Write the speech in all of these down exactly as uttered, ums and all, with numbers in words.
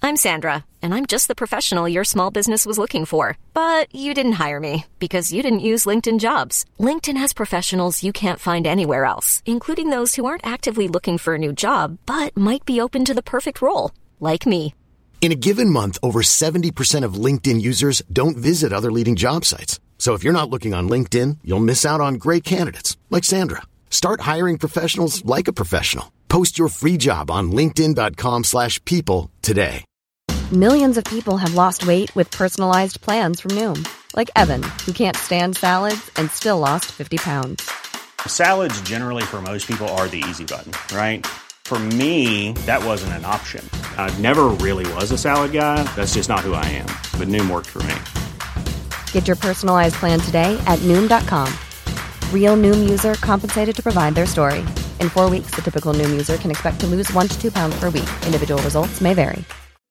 I'm Sandra, and I'm just the professional your small business was looking for. But you didn't hire me because you didn't use LinkedIn Jobs. LinkedIn has professionals you can't find anywhere else, including those who aren't actively looking for a new job, but might be open to the perfect role, like me. In a given month, over seventy percent of LinkedIn users don't visit other leading job sites. So if you're not looking on LinkedIn, you'll miss out on great candidates like Sandra. Start hiring professionals like a professional. Post your free job on linkedin.com slash people today. Millions of people have lost weight with personalized plans from Noom. Like Evan, who can't stand salads and still lost fifty pounds. Salads generally for most people are the easy button, right? For me, that wasn't an option. I never really was a salad guy. That's just not who I am. But Noom worked for me. Get your personalized plan today at Noom dot com. Real Noom user compensated to provide their story. In four weeks, the typical Noom user can expect to lose one to two pounds per week. Individual results may vary.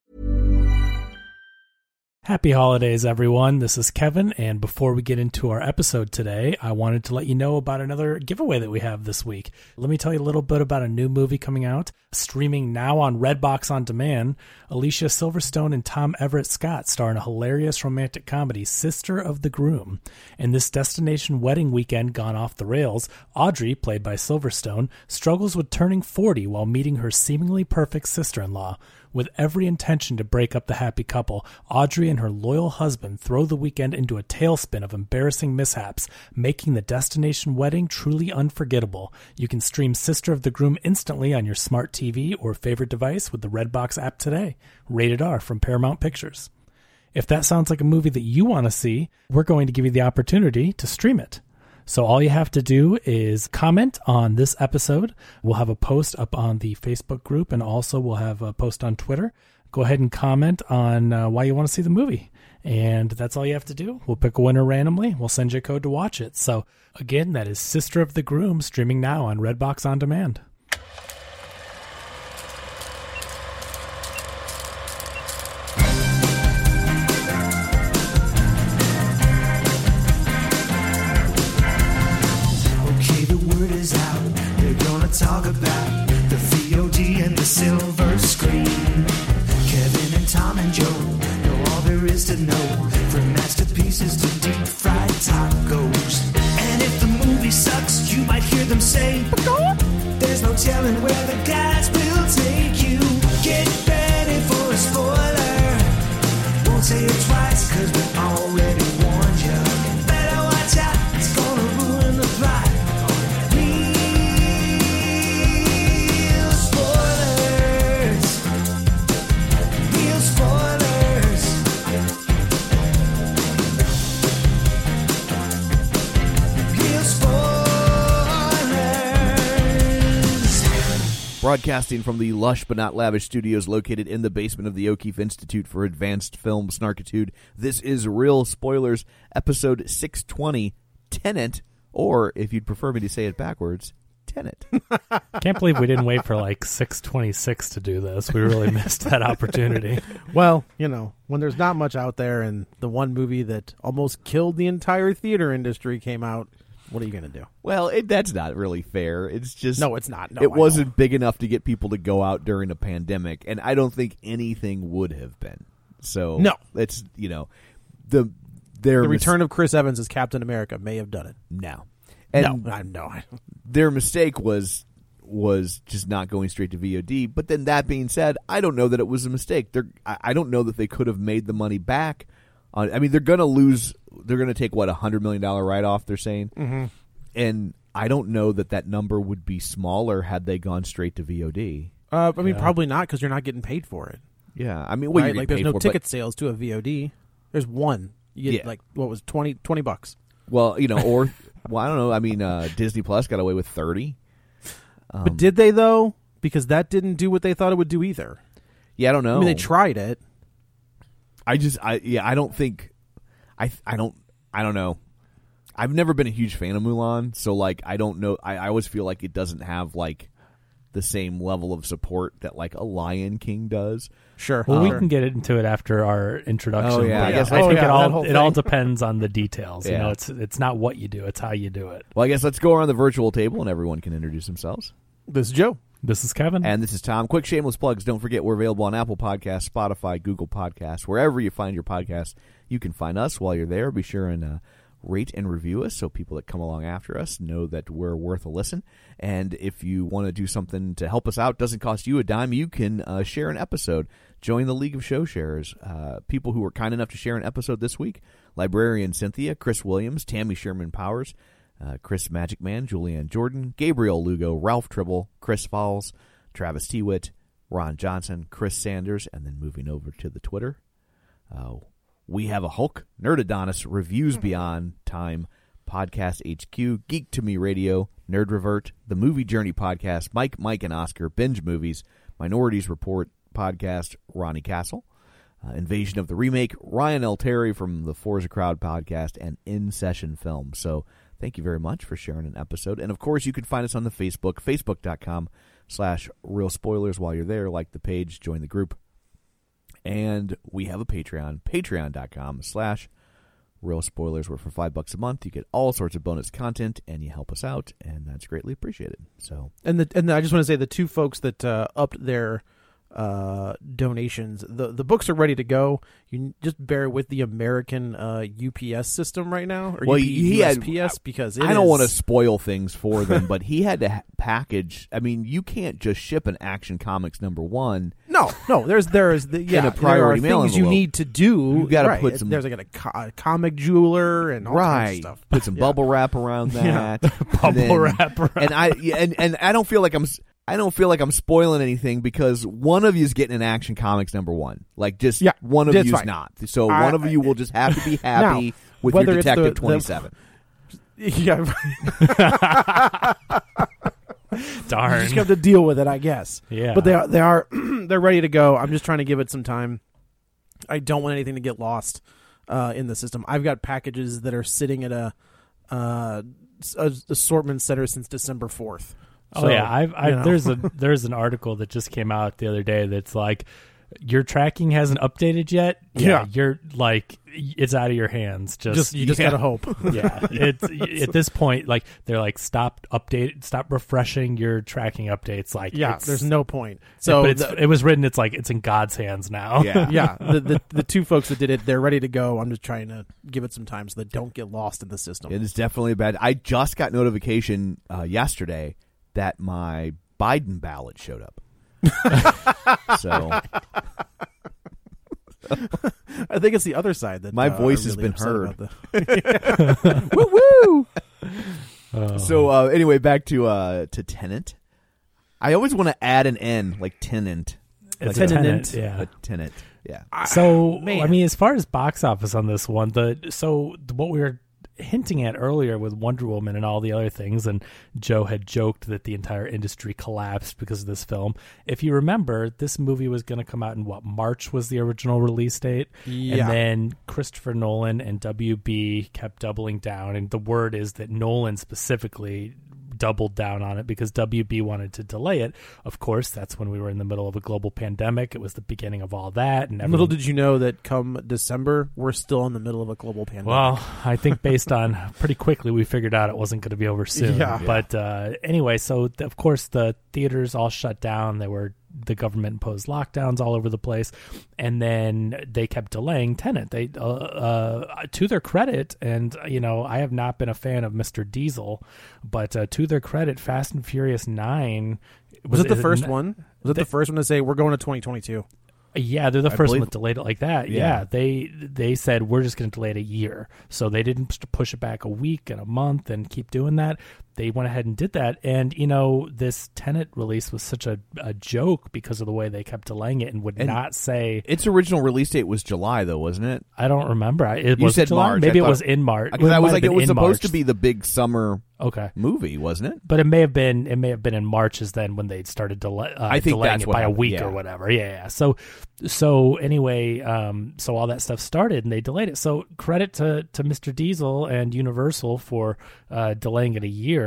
Happy holidays, everyone. This is Kevin, and before we get into our episode today, I wanted to let you know about another giveaway that we have this week. Let me tell you a little bit about a new movie coming out, streaming now on Redbox On Demand. Alicia Silverstone and Tom Everett Scott star in a hilarious romantic comedy, Sister of the Groom. In this destination wedding weekend gone off the rails, Audrey, played by Silverstone, struggles with turning forty while meeting her seemingly perfect sister-in-law. With every intention to break up the happy couple, Audrey and her loyal husband throw the weekend into a tailspin of embarrassing mishaps, making the destination wedding truly unforgettable. You can stream Sister of the Groom instantly on your smart T V or favorite device with the Redbox app today. Rated R from Paramount Pictures. If that sounds like a movie that you want to see, we're going to give you the opportunity to stream it. So all you have to do is comment on this episode. We'll have a post up on the Facebook group, and also we'll have a post on Twitter. Go ahead and comment on uh, why you want to see the movie. And that's all you have to do. We'll pick a winner randomly. We'll send you a code to watch it. So again, that is Sister of the Groom, streaming now on Redbox On Demand. Talk about the V O D and the silver screen. Kevin and Tom and Joe know all there is to know, from masterpieces to deep fried tacos. And if the movie sucks, you might hear them say, there's no telling where the guys will take you. Get ready for a spoiler. Won't say it twice, cause we already warned you. Better watch out, it's gonna ruin the plot. Broadcasting from the lush but not lavish studios located in the basement of the O'Keefe Institute for Advanced Film Snarkitude, this is Real Spoilers, episode six twenty, Tenet, or if you'd prefer me to say it backwards, Tenet. Can't believe we didn't wait for like six twenty-six to do this. We really missed that opportunity. Well, you know, when there's not much out there and the one movie that almost killed the entire theater industry came out, what are you going to do? Well, it, that's not really fair. It's just... No, it's not. No, it I wasn't know. big enough to get people to go out during a pandemic, and I don't think anything would have been. So, no. It's, you know, the... Their the return mis- of Chris Evans as Captain America may have done it. No. And no, I know. Their mistake was was just not going straight to V O D. But then that being said, I don't know that it was a mistake. They're, I, I don't know that they could have made the money back. On, I mean, they're going to lose... They're going to take, what, a one hundred million dollars write-off, they're saying? Mm-hmm. And I don't know that that number would be smaller had they gone straight to V O D. Uh, I mean, yeah. probably not, because you're not getting paid for it. Yeah, I mean, well, right? you're Like, there's paid no for, ticket but, sales to a V O D. There's one. You get, yeah. like, what was twenty, twenty bucks. Well, you know, or, well, I don't know. I mean, uh, Disney Plus got away with thirty. Um, But did they, though? Because that didn't do what they thought it would do either. Yeah, I don't know. I mean, they tried it. I just, I yeah, I don't think, I, I don't, I don't know. I've never been a huge fan of Mulan, so like I don't know. I, I always feel like it doesn't have like the same level of support that like a Lion King does. Sure. Well, um, we can get into it after our introduction. Oh, yeah, But I guess I oh, think yeah, it that all whole it all thing. depends on the details. You Yeah. know, it's it's not what you do; it's how you do it. Well, I guess let's go around the virtual table and everyone can introduce themselves. This is Joe. This is Kevin. And this is Tom. Quick shameless plugs. Don't forget we're available on Apple Podcasts, Spotify, Google Podcasts. Wherever you find your podcasts, you can find us. While you're there, be sure and uh, rate and review us so people that come along after us know that we're worth a listen. And if you want to do something to help us out, doesn't cost you a dime, you can uh, share an episode. Join the League of Show Sharers. Uh, people who were kind enough to share an episode this week: Librarian Cynthia, Chris Williams, Tammy Sherman Powers, uh, Chris Magic Man, Julianne Jordan, Gabriel Lugo, Ralph Tribble, Chris Falls, Travis Tewitt, Ron Johnson, Chris Sanders, and then moving over to the Twitter, uh, We Have a Hulk, Nerdadonis, Reviews Beyond Time, Podcast H Q, Geek to Me Radio, Nerd Revert, The Movie Journey Podcast, Mike, Mike, and Oscar, Binge Movies, Minorities Report Podcast, Ronnie Castle, uh, Invasion of the Remake, Ryan L. Terry from the Forza Crowd Podcast, and In Session Film. So thank you very much for sharing an episode. And, of course, you can find us on the Facebook, facebook.com slash Real Spoilers. While you're there, like the page, join the group. And we have a Patreon, patreon.com slash Real Spoilers, where for five bucks a month you get all sorts of bonus content and you help us out, and that's greatly appreciated. So, And the, and I just want to say the two folks that uh, upped their uh, donations, the the books are ready to go. You just bear with the American uh, U P S system right now, or well, U P, he U S had, P S, because it I don't is, want to spoil things for them, but he had to ha- package. I mean, you can't just ship an Action Comics number one. No, no. There's there's the yeah. In a priority there are mail things you envelope. need to do. You gotta right. put some- There's like a, co- a comic jeweler and all Right, kinds of stuff. put some Yeah. bubble wrap around Yeah. that. Bubble and then- wrap around. and I yeah, and and I don't feel like I'm. s- I don't feel like I'm spoiling anything because one of you is getting an Action Comics number one. Like, just Yeah, one of that's you's fine. not. So I- one of you will just have to be happy Now, with your whether it's the- Detective the- twenty-seven. Yeah, Darn. you just have to deal with it, I guess. Yeah. But they are they are they're ready to go. I'm just trying to give it some time. I don't want anything to get lost uh, in the system. I've got packages that are sitting at a, uh, a assortment center since December fourth. Oh So, yeah, I've, I've you know. there's a there's an article that just came out the other day that's like, your tracking hasn't updated yet. Yeah. You're like, it's out of your hands. Just, just you just yeah. gotta hope. Yeah, it's at this point, like they're like, stop update, stop refreshing your tracking updates. Like, Yeah, it's, there's no point. So but it's, the- it was written. It's like it's in God's hands now. Yeah. yeah, the, the the two folks that did it, they're ready to go. I'm just trying to give it some time so they don't get lost in the system. It is definitely bad. I just got notification uh, yesterday that my Biden ballot showed up. So I think it's the other side that My uh, voice are has really been upset heard. about the- woo woo. so uh, anyway, back to uh, to Tenant. I always want to add an N, like tenant. It's like a tenant, tenant. Yeah. A tenant. Yeah. So Man. I mean, as far as box office on this one, the so what we were hinting at earlier with Wonder Woman and all the other things, and Joe had joked that the entire industry collapsed because of this film. If you remember, this movie was going to come out in what, March was the original release date, Yeah. and then Christopher Nolan and W B kept doubling down, and the word is that Nolan specifically doubled down on it because W B wanted to delay it. Of course, that's when we were in the middle of a global pandemic. It was the beginning of all that. And Little everyone- did you know that come December, we're still in the middle of a global pandemic. Well, I think based on pretty quickly, we figured out it wasn't going to be over soon. Yeah. But uh, anyway, so th- of course the theaters all shut down. They were the government imposed lockdowns all over the place, and then they kept delaying Tenet. They, uh, uh, to their credit, and you know, I have not been a fan of Mister Diesel, but uh, to their credit, Fast and Furious Nine was, it the is first n- one? Was it They- the first one to say we're going to twenty twenty-two? Yeah, they're the I first believe- one that delayed it like that. Yeah. Yeah, they they said we're just going to delay it a year, so they didn't push it back a week and a month and keep doing that. They went ahead and did that, and you know, this Tenet release was such a, a joke because of the way they kept delaying it and would And not say. Its original release date was July, though, wasn't it? I don't remember. I- It You was said July? March. Maybe I it was thought- in March. Because I might was have like, it been was in supposed March. to be the big summer Okay, movie, wasn't it? but it may have been it may have been in March is then when they started delay, uh, I think delaying that's it what by a happened, week yeah. or whatever. Yeah, yeah. So so anyway, um, so all that stuff started and they delayed it. So credit to to Mister Diesel and Universal for uh, delaying it a year.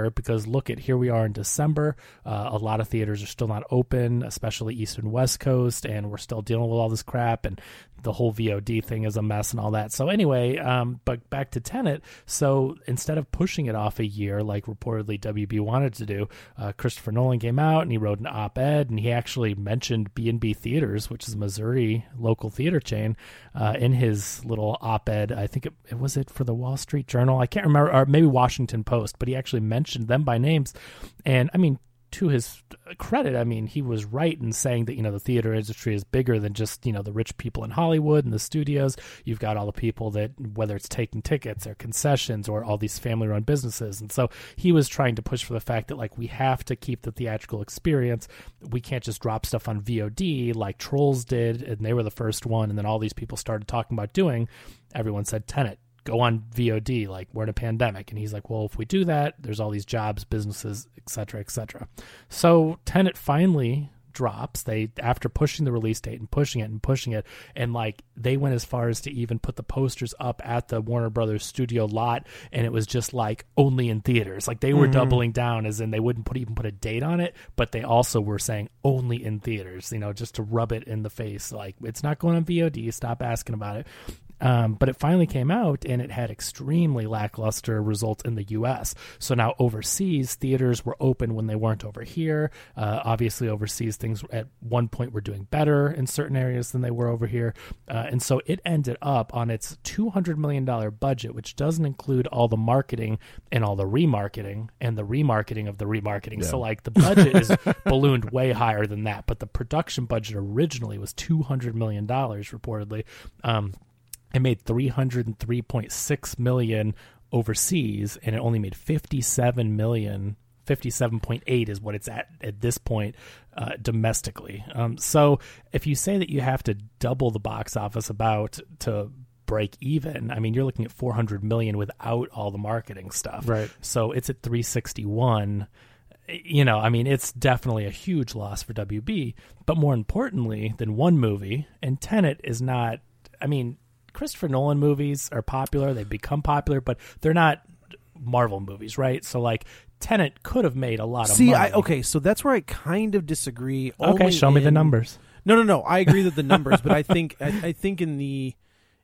year because look at here we are in December. Uh, a lot of theaters are still not open, especially East and West Coast, and we're still dealing with all this crap, and the whole V O D thing is a mess and all that. So anyway, um, but back to Tenet. So instead of pushing it off a year like reportedly W B wanted to do, uh, Christopher Nolan came out and he wrote an op-ed, and he actually mentioned B and B Theaters, which is a Missouri local theater chain, uh, in his little op-ed. I think it, it was it for the Wall Street Journal. I can't remember, or maybe Washington Post, but he actually mentioned them by names. And I mean, to his credit, I mean, he was right in saying that, you know, the theater industry is bigger than just, you know, the rich people in Hollywood and the studios. You've got all the people that, whether it's taking tickets or concessions or all these family-run businesses. And so he was trying to push for the fact that, like, we have to keep the theatrical experience. We can't just drop stuff on V O D like Trolls did, and they were the first one, and then all these people started talking about doing. Everyone said Tenet, go on V O D, like we're in a pandemic. And he's like, well, if we do that, there's all these jobs, businesses, et cetera, et cetera. So Tenet finally drops. They, after pushing the release date and pushing it and pushing it, and like they went as far as to even put the posters up at the Warner Brothers studio lot, and it was just like only in theaters. Like they were mm-hmm. doubling down, as in they wouldn't put even put a date on it, but they also were saying only in theaters, you know, just to rub it in the face. Like, it's not going on V O D. Stop asking about it. Um, but it finally came out, and it had extremely lackluster results in the U S. So now overseas, theaters were open when they weren't over here. Uh, obviously, overseas, things at one point were doing better in certain areas than they were over here. Uh, and so it ended up on its two hundred million dollars budget, which doesn't include all the marketing and all the remarketing and the remarketing of the remarketing. Yeah. So, like, the budget is ballooned way higher than that. But the production budget originally was two hundred million dollars, reportedly. Um It made three hundred three point six million dollars overseas, and it only made fifty-seven million dollars. fifty-seven point eight is what it's at at this point uh, domestically. Um, so if you say that you have to double the box office about to break even, I mean, you're looking at four hundred million dollars without all the marketing stuff. Right. So it's at three sixty-one. You know, I mean, it's definitely a huge loss for W B. But more importantly than one movie, and Tenet is not, I mean, Christopher Nolan movies are popular. They've become popular, but they're not Marvel movies, right? So, like, Tenet could have made a lot of See, money. I, okay, so that's where I kind of disagree. Okay, show in, me the numbers. No, no, no. I agree that the numbers, but I think I, I think in the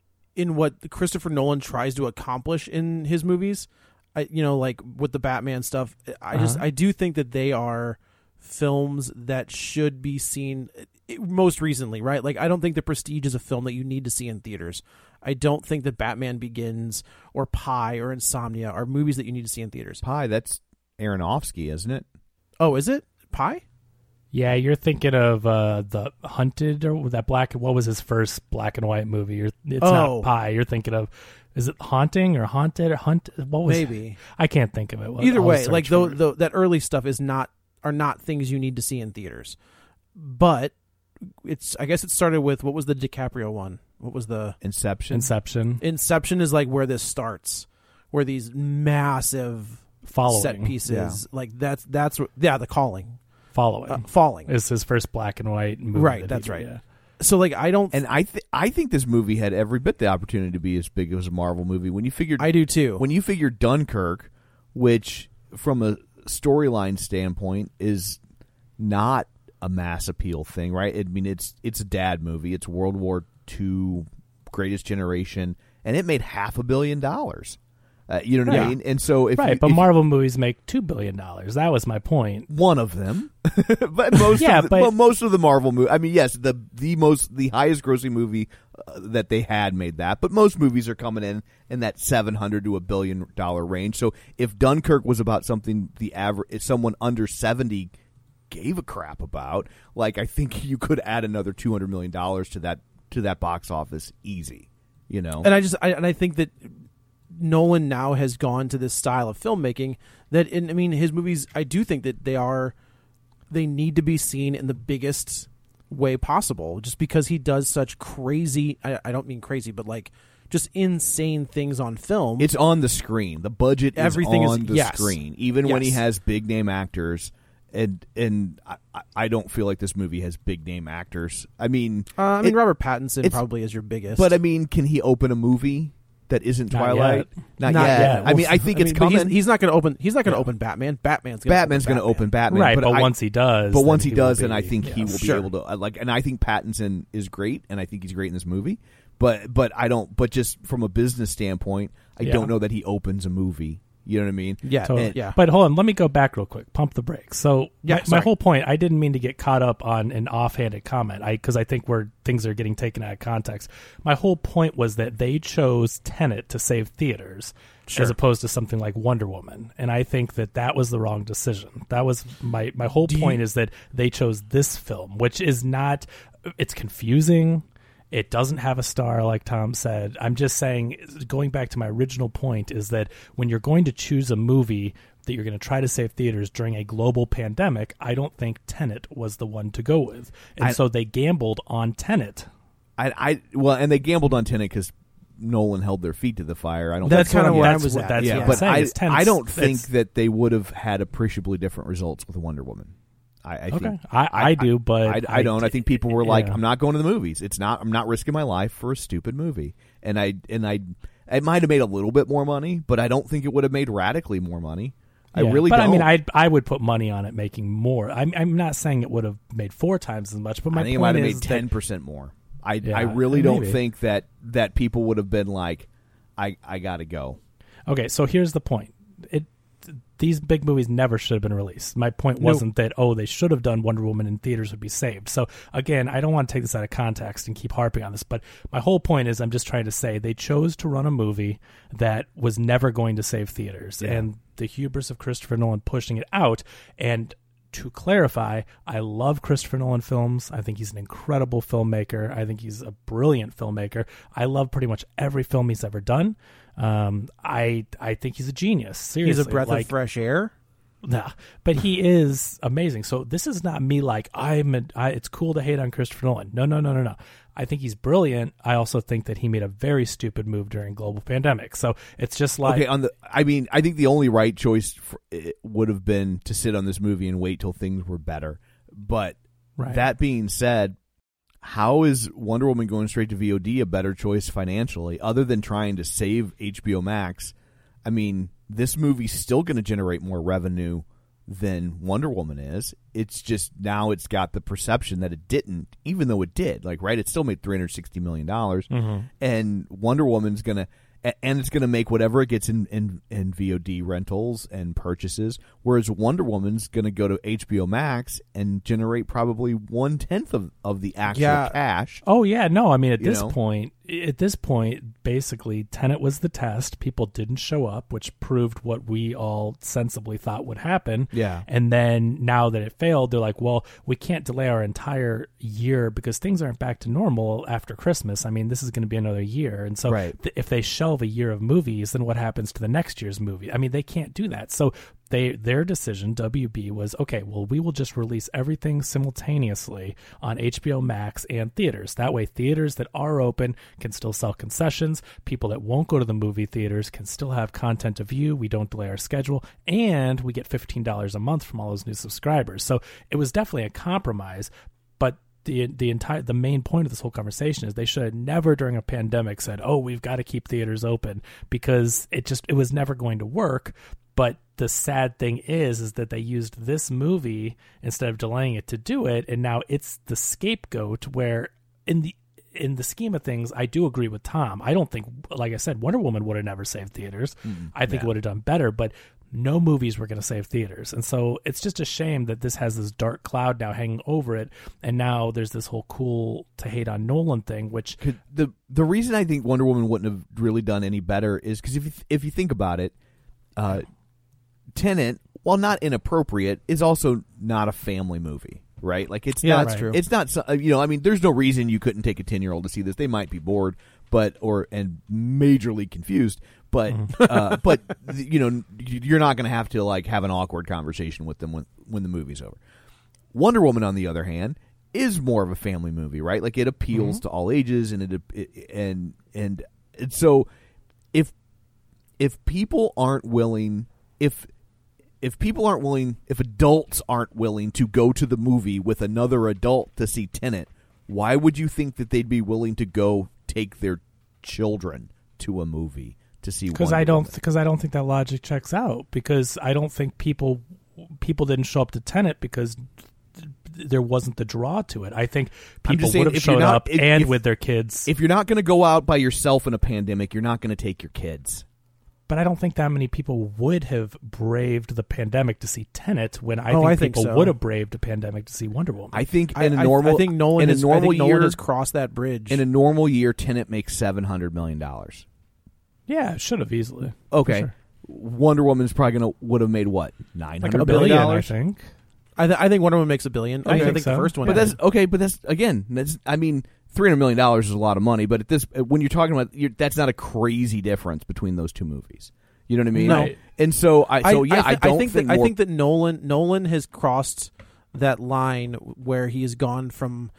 in what Christopher Nolan tries to accomplish in his movies, I, you know, like with the Batman stuff, I just uh-huh. I do think that they are films that should be seen most recently, right? Like, I don't think The Prestige is a film that you need to see in theaters. I don't think that Batman Begins or Pi or Insomnia are movies that you need to see in theaters. Pi, that's Aronofsky, isn't it? Oh, is it? Pi? Yeah, you're thinking of uh, the Hunted, or that black. What was his first black and white movie? You're, it's oh. not Pi. You're thinking of, is it Haunting or Haunted or Hunt? What was Maybe. It? I can't think of it. Well, Either I'll way, like the, the, that early stuff is not are not things you need to see in theaters. But it's I guess it started with, what was the DiCaprio one? What was the Inception? Inception. Inception is like where this starts, where these massive Following. set pieces, Yeah. like that's that's yeah, The Calling. Following. Uh, Falling is his first black and white movie. Right, that that's he, right. Yeah. So, like, I don't, And I th- I think this movie had every bit the opportunity to be as big as a Marvel movie. When you figured, I do too. When you figure Dunkirk, which from a storyline standpoint is not a mass appeal thing, right? I mean, it's it's a dad movie. It's World War Two, Greatest Generation, and it made half a billion dollars. Uh, you know what right. I mean? And so, if right, you, but if Marvel movies make two billion dollars. That was my point. One of them, but most yeah, of the, but well, most of the Marvel movie. I mean, yes, the the most the highest grossing movie uh, that they had made that, but most movies are coming in in that seven hundred to a billion dollar range. So if Dunkirk was about something the average, someone under seventy gave a crap about, like, I think you could add another two hundred million dollars to that to that box office easy. You know, and I just I, and I think that Nolan now has gone to this style of filmmaking that, in, I mean, his movies, I do think that they are, they need to be seen in the biggest way possible, just because he does such crazy, I, I don't mean crazy, but like just insane things on film. It's on the screen. The budget Everything is on is, the yes. screen, even yes. when he has big name actors. And and I, I don't feel like this movie has big name actors. I mean, uh, I mean, it, Robert Pattinson probably is your biggest. But I mean, can he open a movie? that isn't Not Twilight? yet. Not, Not yet. yet. I mean, Well, I think I it's mean, but coming. He's, he's not going to open. He's not going to Yeah. open Batman. Batman's going Batman's going to open Batman, right, but, I, once he does, but then once he, will does, be- then I think he yeah. will Sure. be able to uh, like. And I think Pattinson is great, and I think he's great in this movie. But but I don't. But just from a business standpoint, I Yeah. don't know that he opens a movie. You know what I mean? Yeah, Totally. And- yeah. But hold on, let me go back real quick. Pump the brakes. So Yeah, my, my sorry. whole point, I didn't mean to get caught up on an offhanded comment, I because I think where things are getting taken out of context. My whole point was that they chose Tenet to save theaters Sure. as opposed to something like Wonder Woman, and I think that that was the wrong decision. That was my my whole Do point you- is that they chose this film, which is not. It's confusing. It doesn't have a star, like Tom said. I'm just saying, going back to my original point, is that when you're going to choose a movie that you're going to try to save theaters during a global pandemic, I don't think Tenet was the one to go with. And I- so they gambled on Tenet. I, I well, and they gambled on Tenet because Nolan held their feet to the fire. I don't. That's think kind of what where I that's was what- at. that's yeah. what I'm but saying I, is Tenet's- I don't think it's- that they would have had appreciably different results with Wonder Woman. I, I Okay, think I, I do, but I, I don't. I think people were like, yeah. "I'm not going to the movies. It's not. I'm not risking my life for a stupid movie." And I and I, it might have made a little bit more money, but I don't think it would have made radically more money. I Yeah, really but don't. I mean, I I would put money on it making more. I'm I'm not saying it would have made four times as much, but my I think it point might have is made that- ten percent more. I Yeah, I really don't maybe. think that that people would have been like, "I I got to go." Okay, so here's the point. It these big movies never should have been released. My point Nope. wasn't that, oh, they should have done Wonder Woman and theaters would be saved. So again, I don't want to take this out of context and keep harping on this, but my whole point is I'm just trying to say they chose to run a movie that was never going to save theaters. Yeah. And the hubris of Christopher Nolan pushing it out. And to clarify, I love Christopher Nolan films. I think he's an incredible filmmaker. I think he's a brilliant filmmaker. I love pretty much every film he's ever done. Um, I I think he's a genius. Seriously, He's a breath like, of fresh air. Nah, but he is amazing. So this is not me like I'm. A, I, it's cool to hate on Christopher Nolan. No, no, no, no, no. I think he's brilliant. I also think that he made a very stupid move during global pandemic. So it's just like Okay, on the I mean, I think the only right choice for, it would have been to sit on this movie and wait till things were better. But Right. that being said, how is Wonder Woman going straight to V O D a better choice financially, other than trying to save H B O Max? I mean, this movie's still going to generate more revenue than Wonder Woman is. It's just now it's got the perception that it didn't, even though it did. Like, right, it still made three hundred sixty million dollars, Mhm. and Wonder Woman's going to, and it's going to make whatever it gets in, in, in V O D rentals and purchases, whereas Wonder Woman's going to go to H B O Max and generate probably one-tenth of, of the actual Yeah. cash. Oh yeah, no. I mean, at You this know? point, at this point, basically, Tenet was the test. People didn't show up, which proved what we all sensibly thought would happen. Yeah. And then now that it failed, they're like, well, we can't delay our entire year because things aren't back to normal after Christmas. I mean, this is going to be another year, and so Right. th- if they shelve a year of movies, then what happens to the next year's movie? I mean, they can't do that. So they their decision, W B, was okay. Well, we will just release everything simultaneously on H B O Max and theaters. That way, theaters that are open can still sell concessions. People that won't go to the movie theaters can still have content to view. We don't delay our schedule, and we get fifteen dollars a month from all those new subscribers. So it was definitely a compromise, but the the entire the main point of this whole conversation is they should have never during a pandemic said, "Oh, we've got to keep theaters open," because it just it was never going to work. But the sad thing is, is that they used this movie instead of delaying it to do it, and now it's the scapegoat. Where in the in the scheme of things, I do agree with Tom. I don't think, like I said, Wonder Woman would have never saved theaters. I think it would have done better, but no movies were going to save theaters. And so it's just a shame that this has this dark cloud now hanging over it, and now there's this whole cool to hate on Nolan thing, which Could- the the reason I think Wonder Woman wouldn't have really done any better is because if you, if you think about it, uh, Tenet, while not inappropriate, is also not a family movie, right? Like it's Yeah, not. that's true. It's not. so- You know, I mean, there's no reason you couldn't take a ten year old to see this. They might be bored, but or and majorly confused, but uh, but you know, you're not going to have to like have an awkward conversation with them when when the movie's over. Wonder Woman, on the other hand, is more of a family movie, right? Like it appeals Mm-hmm. to all ages, and it, it and and and so if if people aren't willing, if if people aren't willing, if adults aren't willing to go to the movie with another adult to see Tenet, why would you think that they'd be willing to go take their children to a movie to see because I don't because I don't think that logic checks out, because I don't think people people didn't show up to Tenet because there wasn't the draw to it. I think people saying, would have if you're showed not- up if- and if- with their kids. If you're not going to go out by yourself in a pandemic, you're not going to take your kids. But I don't think that many people would have braved the pandemic to see Tenet when I Oh, think I think people so. would have braved a pandemic to see Wonder Woman. I think I, in a I- normal I think Nolan in a has, normal I think Nolan year has crossed that bridge. in a normal year, Tenet makes seven hundred million dollars. yeah, it should have easily. Okay, For sure. Wonder Woman's probably going to would have made what nine Like a hundred billion, million I dollars. think. I, th- I think Wonder Woman makes a billion. I, I think, think the so. first one. But did. that's okay. But that's again. That's I mean, three hundred million dollars is a lot of money. But at this, when you're talking about, you're, that's not a crazy difference between those two movies. You know what I mean? No. Right. And so I. So yeah, I, th- don't think, think. that, more, I think that Nolan Nolan has crossed that line where he has gone from.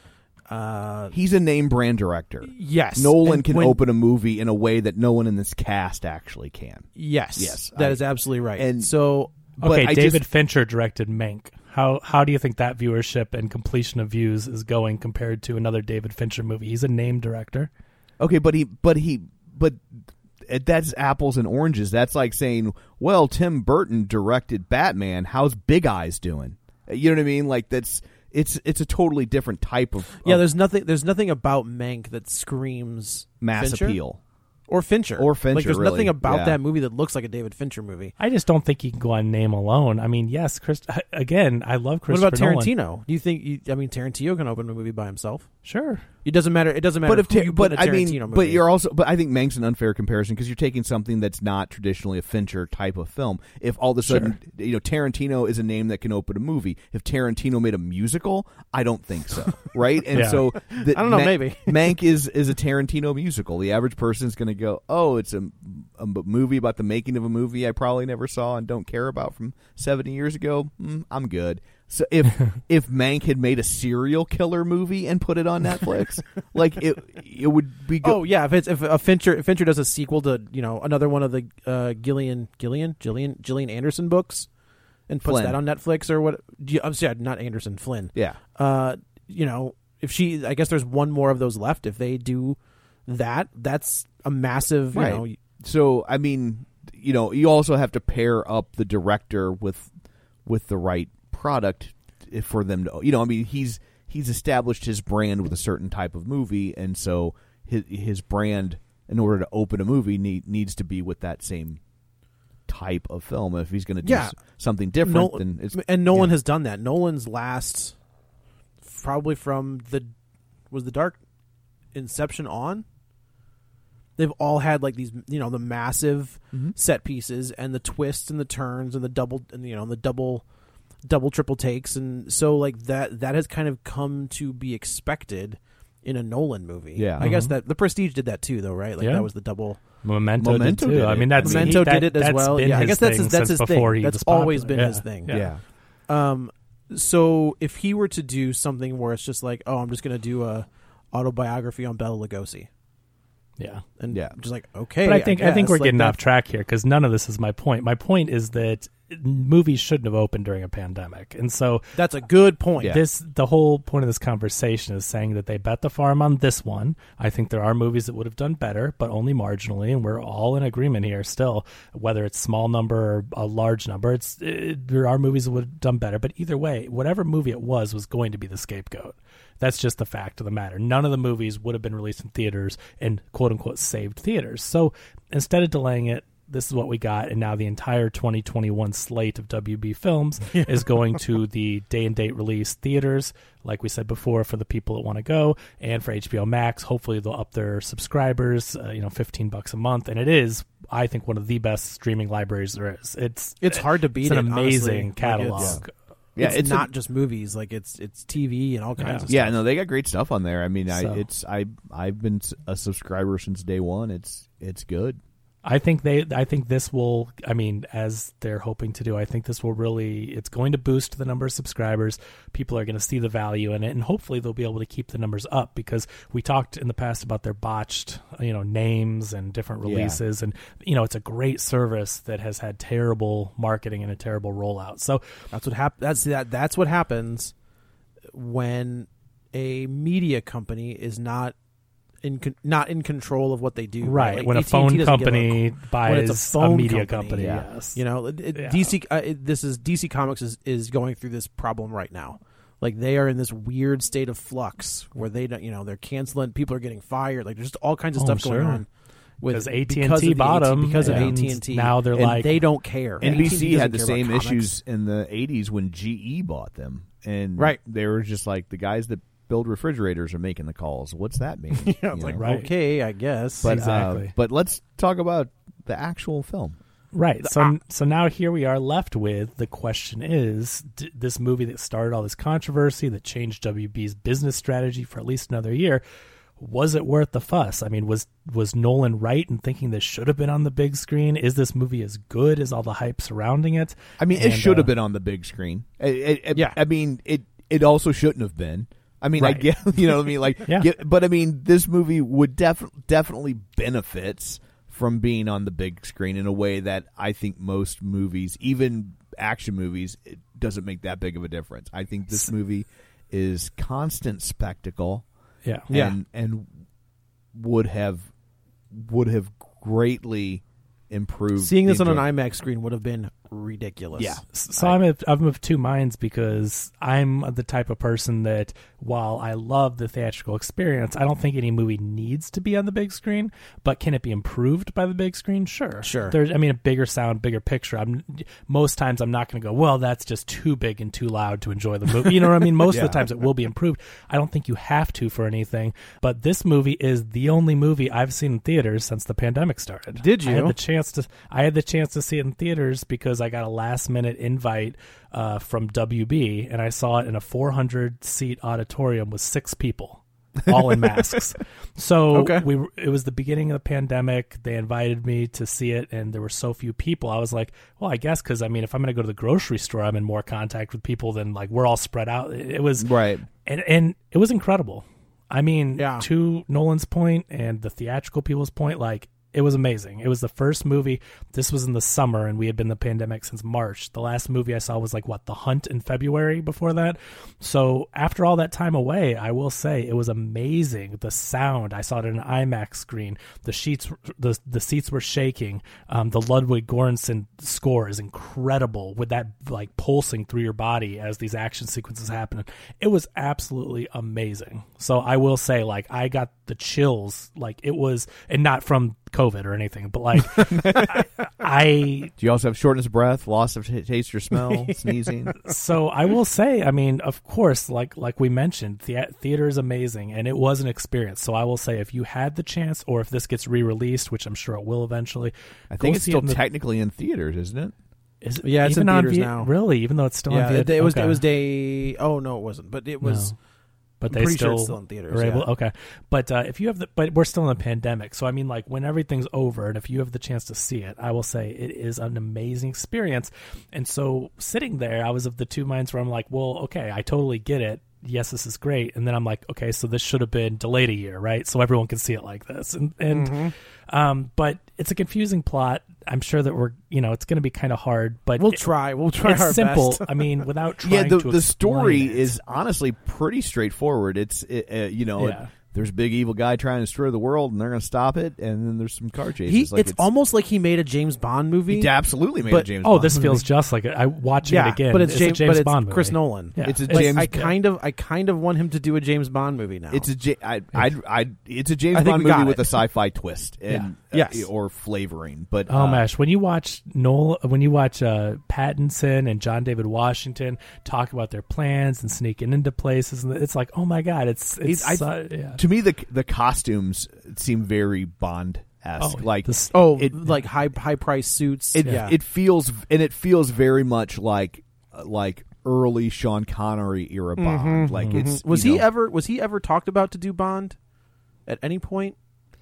Uh, he's a name brand director. yes, Nolan and can when- open a movie in a way that no one in this cast actually can. Yes, Yes, that I- is absolutely right. and- so But Okay, I David just- Fincher directed Mank. How how do you think that viewership and completion of views is going compared to another David Fincher movie? He's a name director. Okay, but he, but he, but that's apples and oranges. That's like saying, well, Tim Burton directed Batman. How's Big Eyes doing? You know what I mean? Like that's it's it's a totally different type of yeah, of there's nothing there's nothing about Mank that screams mass Fincher appeal. or Fincher Or Fincher, Like there's really. nothing about Yeah. that movie that looks like a David Fincher movie. I just don't think you can go on name alone. I mean, yes, Chris. Again, I love What Christopher about Nolan. Tarantino? Do you think? You, I mean, Tarantino can open a movie by himself. Sure. It doesn't matter. It doesn't matter. But if who Ta- you put but in a I Tarantino mean, movie. but you're also but I think Mank's an unfair comparison because you're taking something that's not traditionally a Fincher type of film. If all of a sudden you know Tarantino is a name that can open a movie, if Tarantino made a musical, I don't think so, right? And Yeah. so the, I don't know, Ma- maybe. Mank is is a Tarantino musical. The average person is going to go, oh, it's a, a movie about the making of a movie I probably never saw and don't care about from seventy years ago. Mm, I'm good. So if if Mank had made a serial killer movie and put it on Netflix, like it it would be good. oh yeah, if it's if a Fincher if Fincher does a sequel to you know another one of the uh, Gillian Gillian Gillian Gillian Anderson books, and puts Flynn. that on Netflix or what? do you- I'm sorry, not Anderson, Flynn. Yeah. Uh, you know, if she, I guess there's one more of those left. If they do that, that's a massive. You Right. know, So I mean, you know, you also have to pair up the director with with the right product if- for them to, you know, I mean, he's he's established his brand with a certain type of movie, and so his his brand, in order to open a movie, need, needs to be with that same type of film. If he's going to do Yeah. s- something different, Nol- then it's and Nolan yeah. has done that. Nolan's last, probably from the, was the Dark Inception on. They've all had like these, you know, the massive Mm-hmm. set pieces and the twists and the turns and the double, and you know, the double, double triple takes, and so like that that has kind of come to be expected in a Nolan movie. Yeah. I guess Mhm. that the Prestige did that too, though, right? Like Yeah. that was the double. Memento, Memento did too. did I it. mean, that's Memento he, that, did it as that's well. been Yeah, I his guess that's thing his, that's since his before thing. he That's was always popular. been Yeah. his thing. yeah. Um, so if he were to do something where it's just like, oh, I'm just going to do a autobiography on Bela Lugosi, Yeah. and Yeah. just like, okay, But I think I, think guess, we're like getting that- off track here because none of this is my point. My point is that movies shouldn't have opened during a pandemic, and so That's a good point. Yeah. this the whole point of this conversation is saying that they bet the farm on this one. I think there are movies that would have done better, but only marginally, and we're all in agreement here still, whether it's small number or a large number. It's it, there are movies that would have done better, but either way, whatever movie it was was going to be the scapegoat. That's just the fact of the matter. None of the movies would have been released in theaters and quote unquote saved theaters. So instead of delaying it, this is what we got, and now the entire twenty twenty-one slate of W B films is going to the day and date release theaters, like we said before, for the people that want to go, and for H B O Max. Hopefully they'll up their subscribers, uh, you know, fifteen bucks a month, and it is, I think, one of the best streaming libraries there is. It's It's hard to beat It's an it, amazing honestly. Like, catalog. it's- Yeah, it's, it's a- not just movies. Like it's it's T V and all kinds Yeah. of stuff. Yeah, no, they got great stuff on there. I mean, So- I it's I I've been s- a subscriber since day one. It's it's good. I think they. I think this will. I mean, as they're hoping to do, I think this will really. It's going to boost the number of subscribers. People are going to see the value in it, and hopefully they'll be able to keep the numbers up. Because we talked in the past about their botched, you know, names and different Yeah. releases, and you know, it's a great service that has had terrible marketing and a terrible rollout. So That's what hap- That's that. That's what happens when a media company is not in con- not in control of what they do. Right, Like, when a A T and T phone doesn't give company a, buys when it's a, phone media company, company, yeah. yes. You know, it, it- Yeah. D C. Uh, it, this is D C Comics is, is going through this problem right now. Like they are in this weird state of flux where they don't, you know, they're canceling. People are getting fired. Like there's just all kinds of Oh, stuff sure. going on. With Because A T and T because of the bought AT them, because of and A T and T. now they're and like- they don't care. N B C A T and T had the doesn't care same about comics. issues in the eighties when G E bought them, and Right. they were just like the guys that build refrigerators are making the calls. What's that mean? Yeah, You it's like know? Right. okay, I guess. But Exactly. uh, but let's talk about the actual film. Right. So so now here we are left with the question is d- this movie that started all this controversy that changed W B's business strategy for at least another year, was it worth the fuss? I mean, was was Nolan right in thinking this should have been on the big screen? Is this movie as good as all the hype surrounding it? I mean, it And, should have uh, been on the big screen. It, it, it- Yeah. I mean, it it also shouldn't have been. I mean, I Right. get, you know what I mean? Like, Yeah. get- but I mean, this movie would def- definitely benefits from being on the big screen in a way that I think most movies, even action movies, it doesn't make that big of a difference. I think this movie is constant spectacle. Yeah. Yeah. and and would have would have greatly improved. Seeing this the on an enjoy- IMAX screen would have been ridiculous. Yeah. So I'm of, I'm of two minds because I'm the type of person that while I love the theatrical experience, I don't think any movie needs to be on the big screen. But can it be improved by the big screen? Sure, Sure. There's, I mean, a bigger sound, bigger picture. I'm most times I'm not going to go, well, that's just too big and too loud to enjoy the movie. You know what I mean? Most Yeah. of the times it will be improved. I don't think you have to for anything. But this movie is the only movie I've seen in theaters since the pandemic started. Did I had you? the chance to. I had the chance to see it in theaters because I got a last minute invite uh, from W B, and I saw it in a four hundred seat auditorium with six people, all in masks. So Okay. we were- it was the beginning of the pandemic. They invited me to see it, and there were so few people. I was like, well, I guess because I mean, if I'm going to go to the grocery store, I'm in more contact with people than like we're all spread out. It, it was Right. and and it was incredible. I mean, Yeah. to Nolan's point and the theatrical people's point, like it was amazing. It was the first movie. This was in the summer, and we had been in the pandemic since March. The last movie I saw was like what, The Hunt in February before that. So after all that time away, I will say it was amazing. The sound, I saw it in an IMAX screen. The sheets, the the seats were shaking. Um, the Ludwig Göransson score is incredible with that like pulsing through your body as these action sequences happen. It was absolutely amazing. So I will say, like, I got the chills. Like it was, and not from COVID or anything, but like I, I Do you also have shortness of breath, loss of t- taste or smell, sneezing? so I will say, I mean, of course, like like we mentioned, the- theater is amazing, and it was an experience. So I will say, if you had the chance, or if this gets re-released, which I'm sure it will eventually, I think go it's see it still in the- technically in theaters, isn't it? Is it Yeah, it's even in on theaters V- now. Really, even though it's still yeah, on V- it, it was okay. it was day. Oh no, it wasn't. But it was. No. But I'm they pretty still, sure it's still in theaters, are able, yeah. okay. But uh, if you have the, but we're still in a pandemic, so I mean, like when everything's over, and if you have the chance to see it, I will say it is an amazing experience. And so sitting there, I was of the two minds where I'm like, well, okay, I totally get it. Yes, this is great. And then I'm like, okay, so this should have been delayed a year, right? So everyone can see it like this. And and Mm-hmm. um, but it's a confusing plot. I'm sure that we're, you know, it's going to be kind of hard, but We'll it- try. We'll try it's our simple. best. I mean, without trying Yeah, the to the story explain it. is honestly pretty straightforward. It's it, uh, you know, Yeah. it, there's a big evil guy trying to destroy the world, and they're going to stop it, and then there's some car chases. He, like it's, almost like he made a James Bond movie. he absolutely made but- a James. Oh, Bond this movie. feels just like it. I watching yeah, it again. but it's, it's James, a James but it's Bond movie. Chris Nolan. Yeah. It's a It's- James- I yeah. kind of, I kind of want him to do a James Bond movie now. It's a J- I, I, I, it's a James I think Bond we got movie with it. a sci-fi twist and Yeah. uh, Yes. or flavoring. But Oh uh, my gosh, when you watch Noel, when you watch uh, Pattinson and John David Washington talk about their plans and sneaking into places, and it's like, oh my god, it's it's He's- I- uh, yeah. to me the the costumes seem very Bond-esque. Oh, like this- oh, it, like high high price suits. it, yeah, it feels and it feels very much like uh, like early Sean Connery era Bond. Like it's was you he know, ever was he ever talked about to do Bond at any point?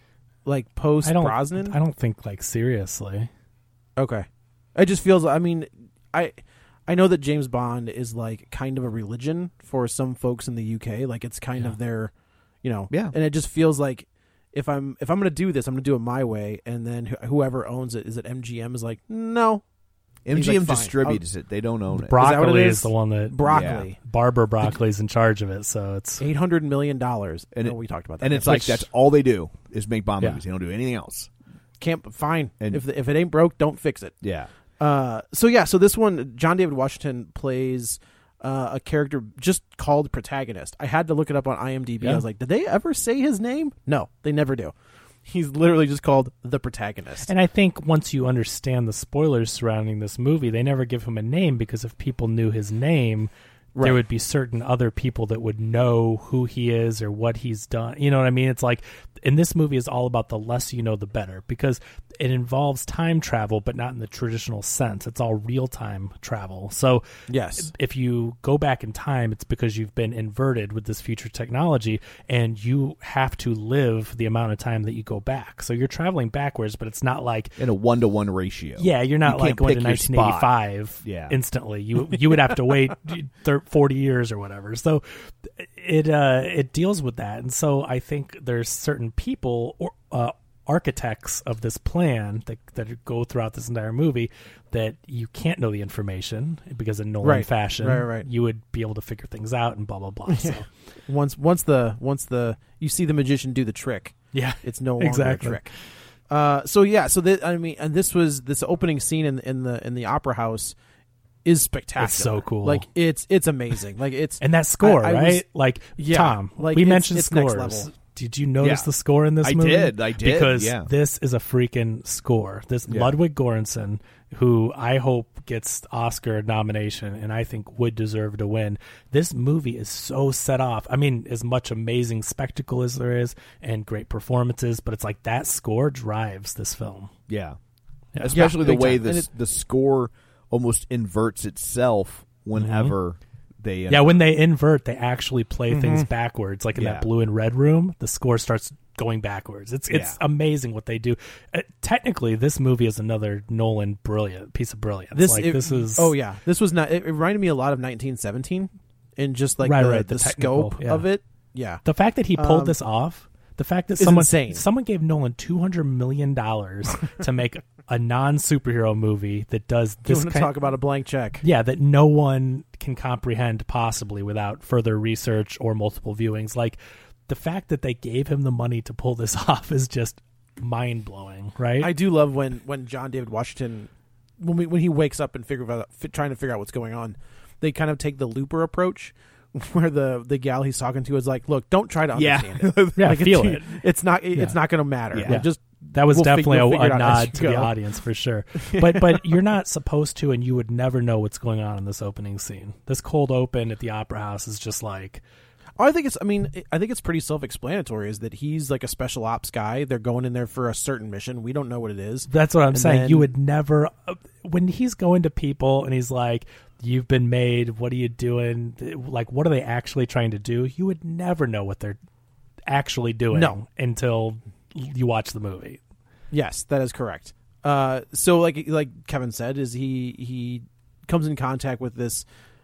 Like post I don't, Brosnan? I don't think like seriously. Okay. It just feels I mean I I know that James Bond is like kind of a religion for some folks in the U K. Like it's kind Yeah. of their you know Yeah. and it just feels like if I'm if I'm going to do this, I'm going to do it my way and then wh- whoever owns it is it M G M is like, "No." M G M like, fine, distributes it. They don't own it. Broccoli it is? is? the one that Broccoli. Yeah. Barbara Broccoli's in charge of it, so it's eight hundred million dollars. And no, it- we talked about that. And it's Which like that's all they do is make Bond Yeah. movies. They don't do anything else. can't fine. And- if the, if it ain't broke, don't fix it. Yeah. Uh, so yeah, so this one, John David Washington plays uh, a character just called protagonist. I had to look it up on IMDb. Yeah. I was like, did they ever say his name? No, they never do. He's literally just called the protagonist. And I think once you understand the spoilers surrounding this movie, they never give him a name because if people knew his name, Right. there would be certain other people that would know who he is or what he's done. You know what I mean? It's like, in this movie is all about the less you know, the better, because it involves time travel, but not in the traditional sense. It's all real-time travel. So Yes. if you go back in time, it's because you've been inverted with this future technology, and you have to live the amount of time that you go back. So you're traveling backwards, but it's not like In a one-to-one ratio. yeah, you're not You like can't going pick to your spot. nineteen eighty-five Yeah. instantly. You you would have to wait thirty, forty years or whatever. So it uh, it deals with that, and so I think there's certain people or uh, architects of this plan that that go throughout this entire movie that you can't know the information because in Nolan Right. fashion, Right, right. you would be able to figure things out and blah blah blah. So Once once the once the you see the magician do the trick, yeah, it's no longer exactly. a trick. Uh, so yeah, so that I mean, and this was this opening scene in in the in the opera house is spectacular. It's so cool. Like it's it's amazing. Like it's And that score, I- I was- right? like Yeah, Tom, like, we it's- mentioned it's next scores. level. Did you notice Yeah. the score in this I movie? did, I did, Because yeah. this is a freaking score. This Yeah. Ludwig Göransson, who I hope gets Oscar nomination and I think would deserve to win. This movie is so set off. I mean, as much amazing spectacle as there is and great performances, but it's like that score drives this film. Yeah. Yeah. Especially Yeah, the big way time. the And it- the score almost inverts itself whenever they Yeah, when they invert, they actually play Mm-hmm. things backwards. Like in Yeah. that blue and red room, the score starts going backwards. It's it's Yeah. amazing what they do. Uh, technically, this movie is another Nolan brilliant piece of brilliance. this like it- this is oh yeah, this was not. It, it reminded me a lot of nineteen seventeen, and just like Right, the, right, the the technical, scope yeah. of it. Yeah, the fact that he pulled Um, this off. The fact that is someone insane. someone gave Nolan two hundred million dollars to make a non superhero movie that does you this want to kind. talk about a blank check? Yeah, that no one can comprehend possibly without further research or multiple viewings. Like the fact that they gave him the money to pull this off is just mind blowing, right? I do love when when John David Washington when we, when he wakes up and figure out fi- trying to figure out what's going on. They kind of take the Looper approach, where the the gal he's talking to is like, "Look, don't try to Yeah. understand it. Yeah, like, feel it's, it. It's not. It, Yeah. It's not going to matter. Yeah. Like, just That was we'll fig- definitely we'll a, figure a it out as nod you to the go. audience for sure. But but you're not supposed to, and you would never know what's going on in this opening scene. This cold open at the Opera House is just like, I think it's. I mean, I think it's pretty self-explanatory. Is that he's like a special ops guy? They're going in there for a certain mission. We don't know what it is. that's what I'm And saying. then- You would never, uh, when he's going to people and he's like, "You've been made. What are you doing? Like, what are they actually trying to do?" You would never know what they're actually doing No. until you watch the movie. Yes, that is correct. Uh, so like like Kevin said, is he he comes in contact with this,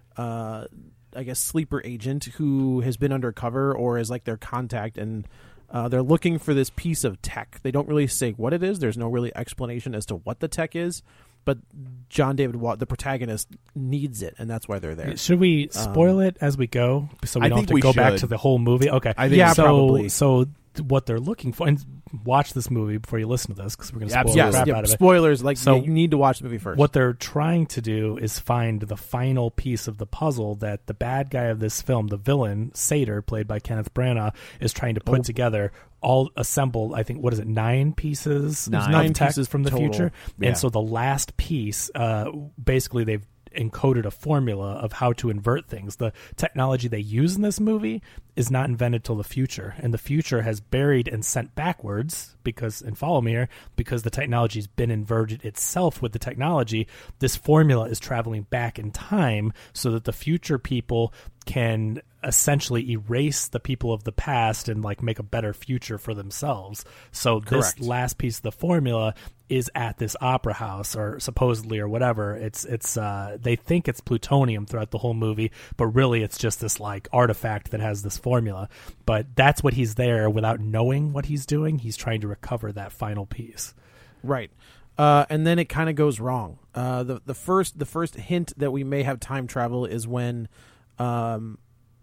uh, I guess sleeper agent who has been undercover or is like their contact, and uh, they're looking for this piece of tech. They don't really say what it is. There's no really explanation as to what the tech is, but John David Watt, the protagonist, needs it, and that's why they're there. Should we spoil it as we go so we I don't think have to we go back should. to the whole movie? Okay. I think Yeah, so, probably. So what they're looking for, and watch this movie before you listen to this because we're going to spoil Absolutely. the Yes, crap yeah, out of it. spoilers. Like So- yeah, you need to watch the movie first. What they're trying to do is find the final piece of the puzzle that the bad guy of this film, the villain, Sator, played by Kenneth Branagh, is trying to put Oh. together, all assembled, I think, what is it, nine pieces Nine. of Nine tech pieces from the total. future? Yeah. And so the last piece, uh, basically they've encoded a formula of how to invert things. The technology they use in this movie is not invented till the future, and the future has buried and sent backwards because, and follow me here, because the technology's been inverted itself with the technology. This formula is traveling back in time so that the future people can essentially erase the people of the past and like make a better future for themselves. So Correct. this last piece of the formula is at this opera house, or supposedly, or whatever. It's it's uh they think it's plutonium throughout the whole movie, but really it's just this like artifact that has this formula. But that's what he's there without knowing what he's doing. He's trying to recover that final piece. Right. Uh, and then it kind of goes wrong. Uh, the the first the first hint that we may have time travel is when um,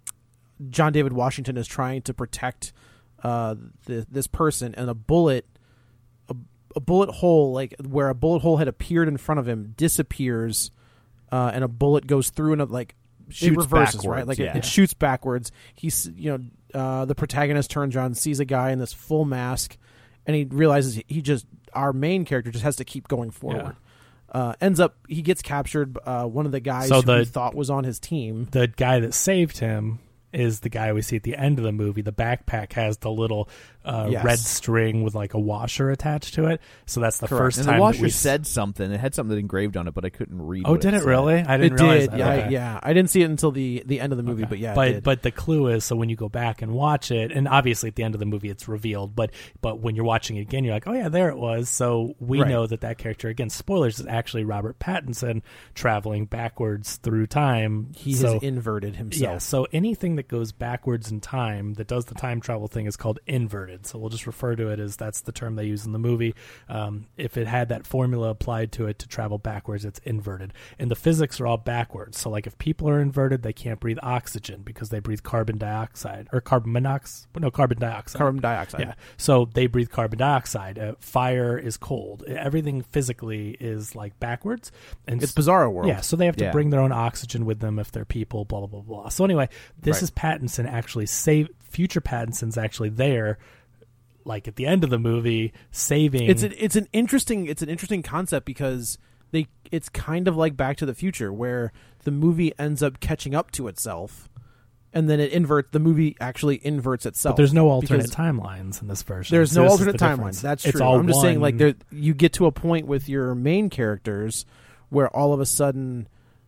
John David Washington is trying to protect uh, the, this person, and a bullet a, a bullet hole, like where a bullet hole had appeared in front of him, disappears, uh, and a bullet goes through and like Shoots it reverses, backwards, right? Like yeah. it, it shoots backwards. He's you know uh, the protagonist turns around, sees a guy in this full mask, and he realizes he just our main character just has to keep going forward. Yeah. Uh, ends up he gets captured. Uh, one of the guys so who the, he thought was on his team. The guy that saved him is the guy we see at the end of the movie. The backpack has the little uh, Yes. red string with like a washer attached to it. So that's the Correct. first And time the that washer we said something. It had something engraved on it, but I couldn't read. Oh, what did it said. really? I didn't It realize did, that. yeah, Okay. yeah. I didn't see it until the the end of the movie, Okay. but yeah, but it did. but the clue is, so when you go back and watch it, and obviously at the end of the movie it's revealed, but but when you're watching it again, you're like, oh yeah, there it was. So we Right. know that that character, again, spoilers, is actually Robert Pattinson traveling backwards through time. he so, has inverted himself. Yeah, so anything that goes backwards in time that does the time travel thing is called inverted. So we'll just refer to it as that's the term they use in the movie. Um, if it had that formula applied to it to travel backwards, it's inverted. And the physics are all backwards. So like if people are inverted, they can't breathe oxygen because they breathe carbon dioxide or carbon monoxide. No, carbon dioxide. Carbon dioxide. Yeah. So they breathe carbon dioxide. Uh, fire is cold. Everything physically is like backwards. And It's Bizarro World. Yeah. So they have to Yeah. bring their own oxygen with them if they're people, blah, blah, blah, blah. So anyway, this Right. is Pattinson actually save future Pattinson's actually there, like at the end of the movie, saving. It's an, it's an interesting it's an interesting concept because they it's kind of like Back to the Future where the movie ends up catching up to itself, and then it inverts. The movie actually inverts itself. but there's no alternate because timelines in this version. There's So no this is alternate the timelines. difference. That's it's true. All I'm just saying, like one- there, you get to a point with your main characters where all of a sudden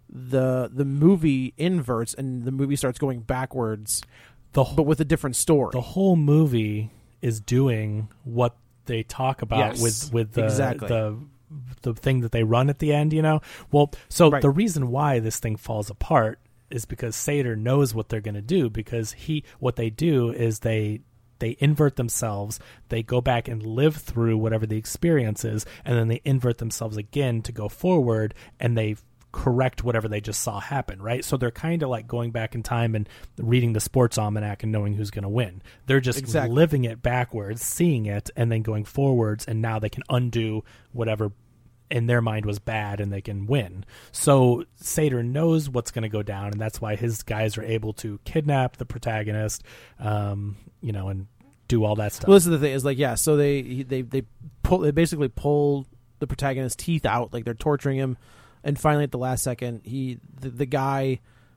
the the movie inverts and the movie starts going backwards, the but with a different story. the whole movie is doing what they talk about Yes, with with the exactly. the the thing that they run at the end, you know. Well, so Right. the reason why this thing falls apart is because Sator knows what they're going to do, because he what they do is they they invert themselves, they go back and live through whatever the experience is, and then they invert themselves again to go forward, and they correct whatever they just saw happen, right? So they're kind of like going back in time and reading the sports almanac and knowing who's going to win. They're just Exactly. living it backwards, seeing it, and then going forwards, and now they can undo whatever in their mind was bad and they can win. So Sator knows what's going to go down, and that's why his guys are able to kidnap the protagonist, um, you know, and do all that stuff. Well, this is the thing. Is like yeah. So they he- they they pull they basically pull the protagonist's teeth out, like they're torturing him, and finally at the last second, he the, the guy,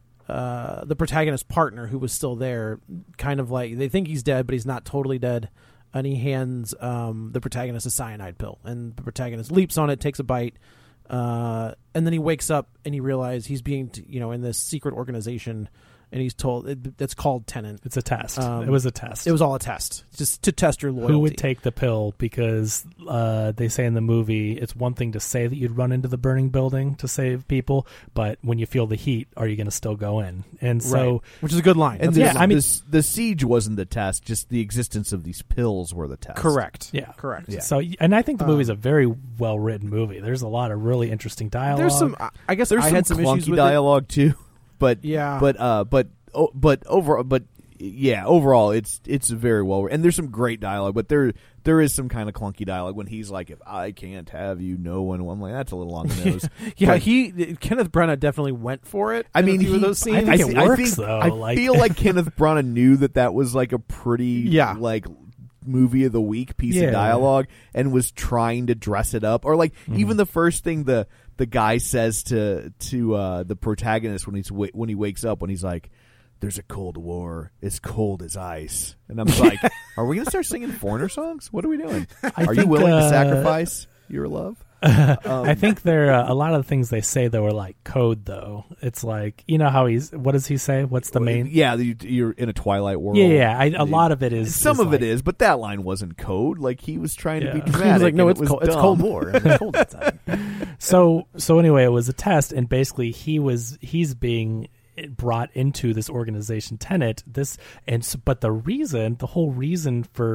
uh, the protagonist's partner who was still there, kind of like they think he's dead, but he's not totally dead, and he hands um, the protagonist a cyanide pill, and the protagonist leaps on it, takes a bite. Uh, and then he wakes up and he realizes he's being, t- you know, in this secret organization, and he's told it, it's called Tenant. It's a test. Um, it was a test. It was all a test, just to test your loyalty. Who would take the pill? Because uh, they say in the movie, it's one thing to say that you'd run into the burning building to save people, but when you feel the heat, are you going to still go in? And so, Right. Which is a good line. And That's a the, good yeah, line. I mean- the, the siege wasn't the test; just the existence of these pills were the test. correct. yeah, correct. Yeah. So, and I think the movie's Um, a very well written movie. There's a lot of really interesting dialogue. There's some. I- I guess There's I some had some clunky issues with dialogue too, but Yeah. but uh, but oh, but overall, but yeah, overall, it's it's very well. And there's some great dialogue, but there there is some kind of clunky dialogue when he's like, "If I can't have you, no one." will." I'm like, that's a little on the nose. it. Yeah, But- he Kenneth Branagh definitely went for it. I in a mean, few he, of those scenes. I think it I works, think- though, I like- feel like Kenneth Branagh knew that that was like a pretty Yeah. like movie of the week piece Yeah. of dialogue, and was trying to dress it up. Or like Mm-hmm. even the first thing the the guy says to to uh, the protagonist when he's wa- when he wakes up, when he's like, "There's a Cold War. It's cold as ice." And I'm like, are we going to start singing foreigner songs? What are we doing? I are you think, willing uh, to sacrifice your love? I think there uh, a lot of the things they say though are like code though. It's like, you know how he's what does he say? What's the main? Yeah, you, you're in a Twilight world. Yeah, yeah. I, a lot of it is Some is of like, it is, but that line wasn't code. Like he was trying to Yeah. be He was dramatic. like, no, and it's it was cold. It's dumb. Cold War. It's cold outside. So so anyway, it was a test, and basically he was he's being brought into this organization Tenet. This and s- but the reason, the whole reason for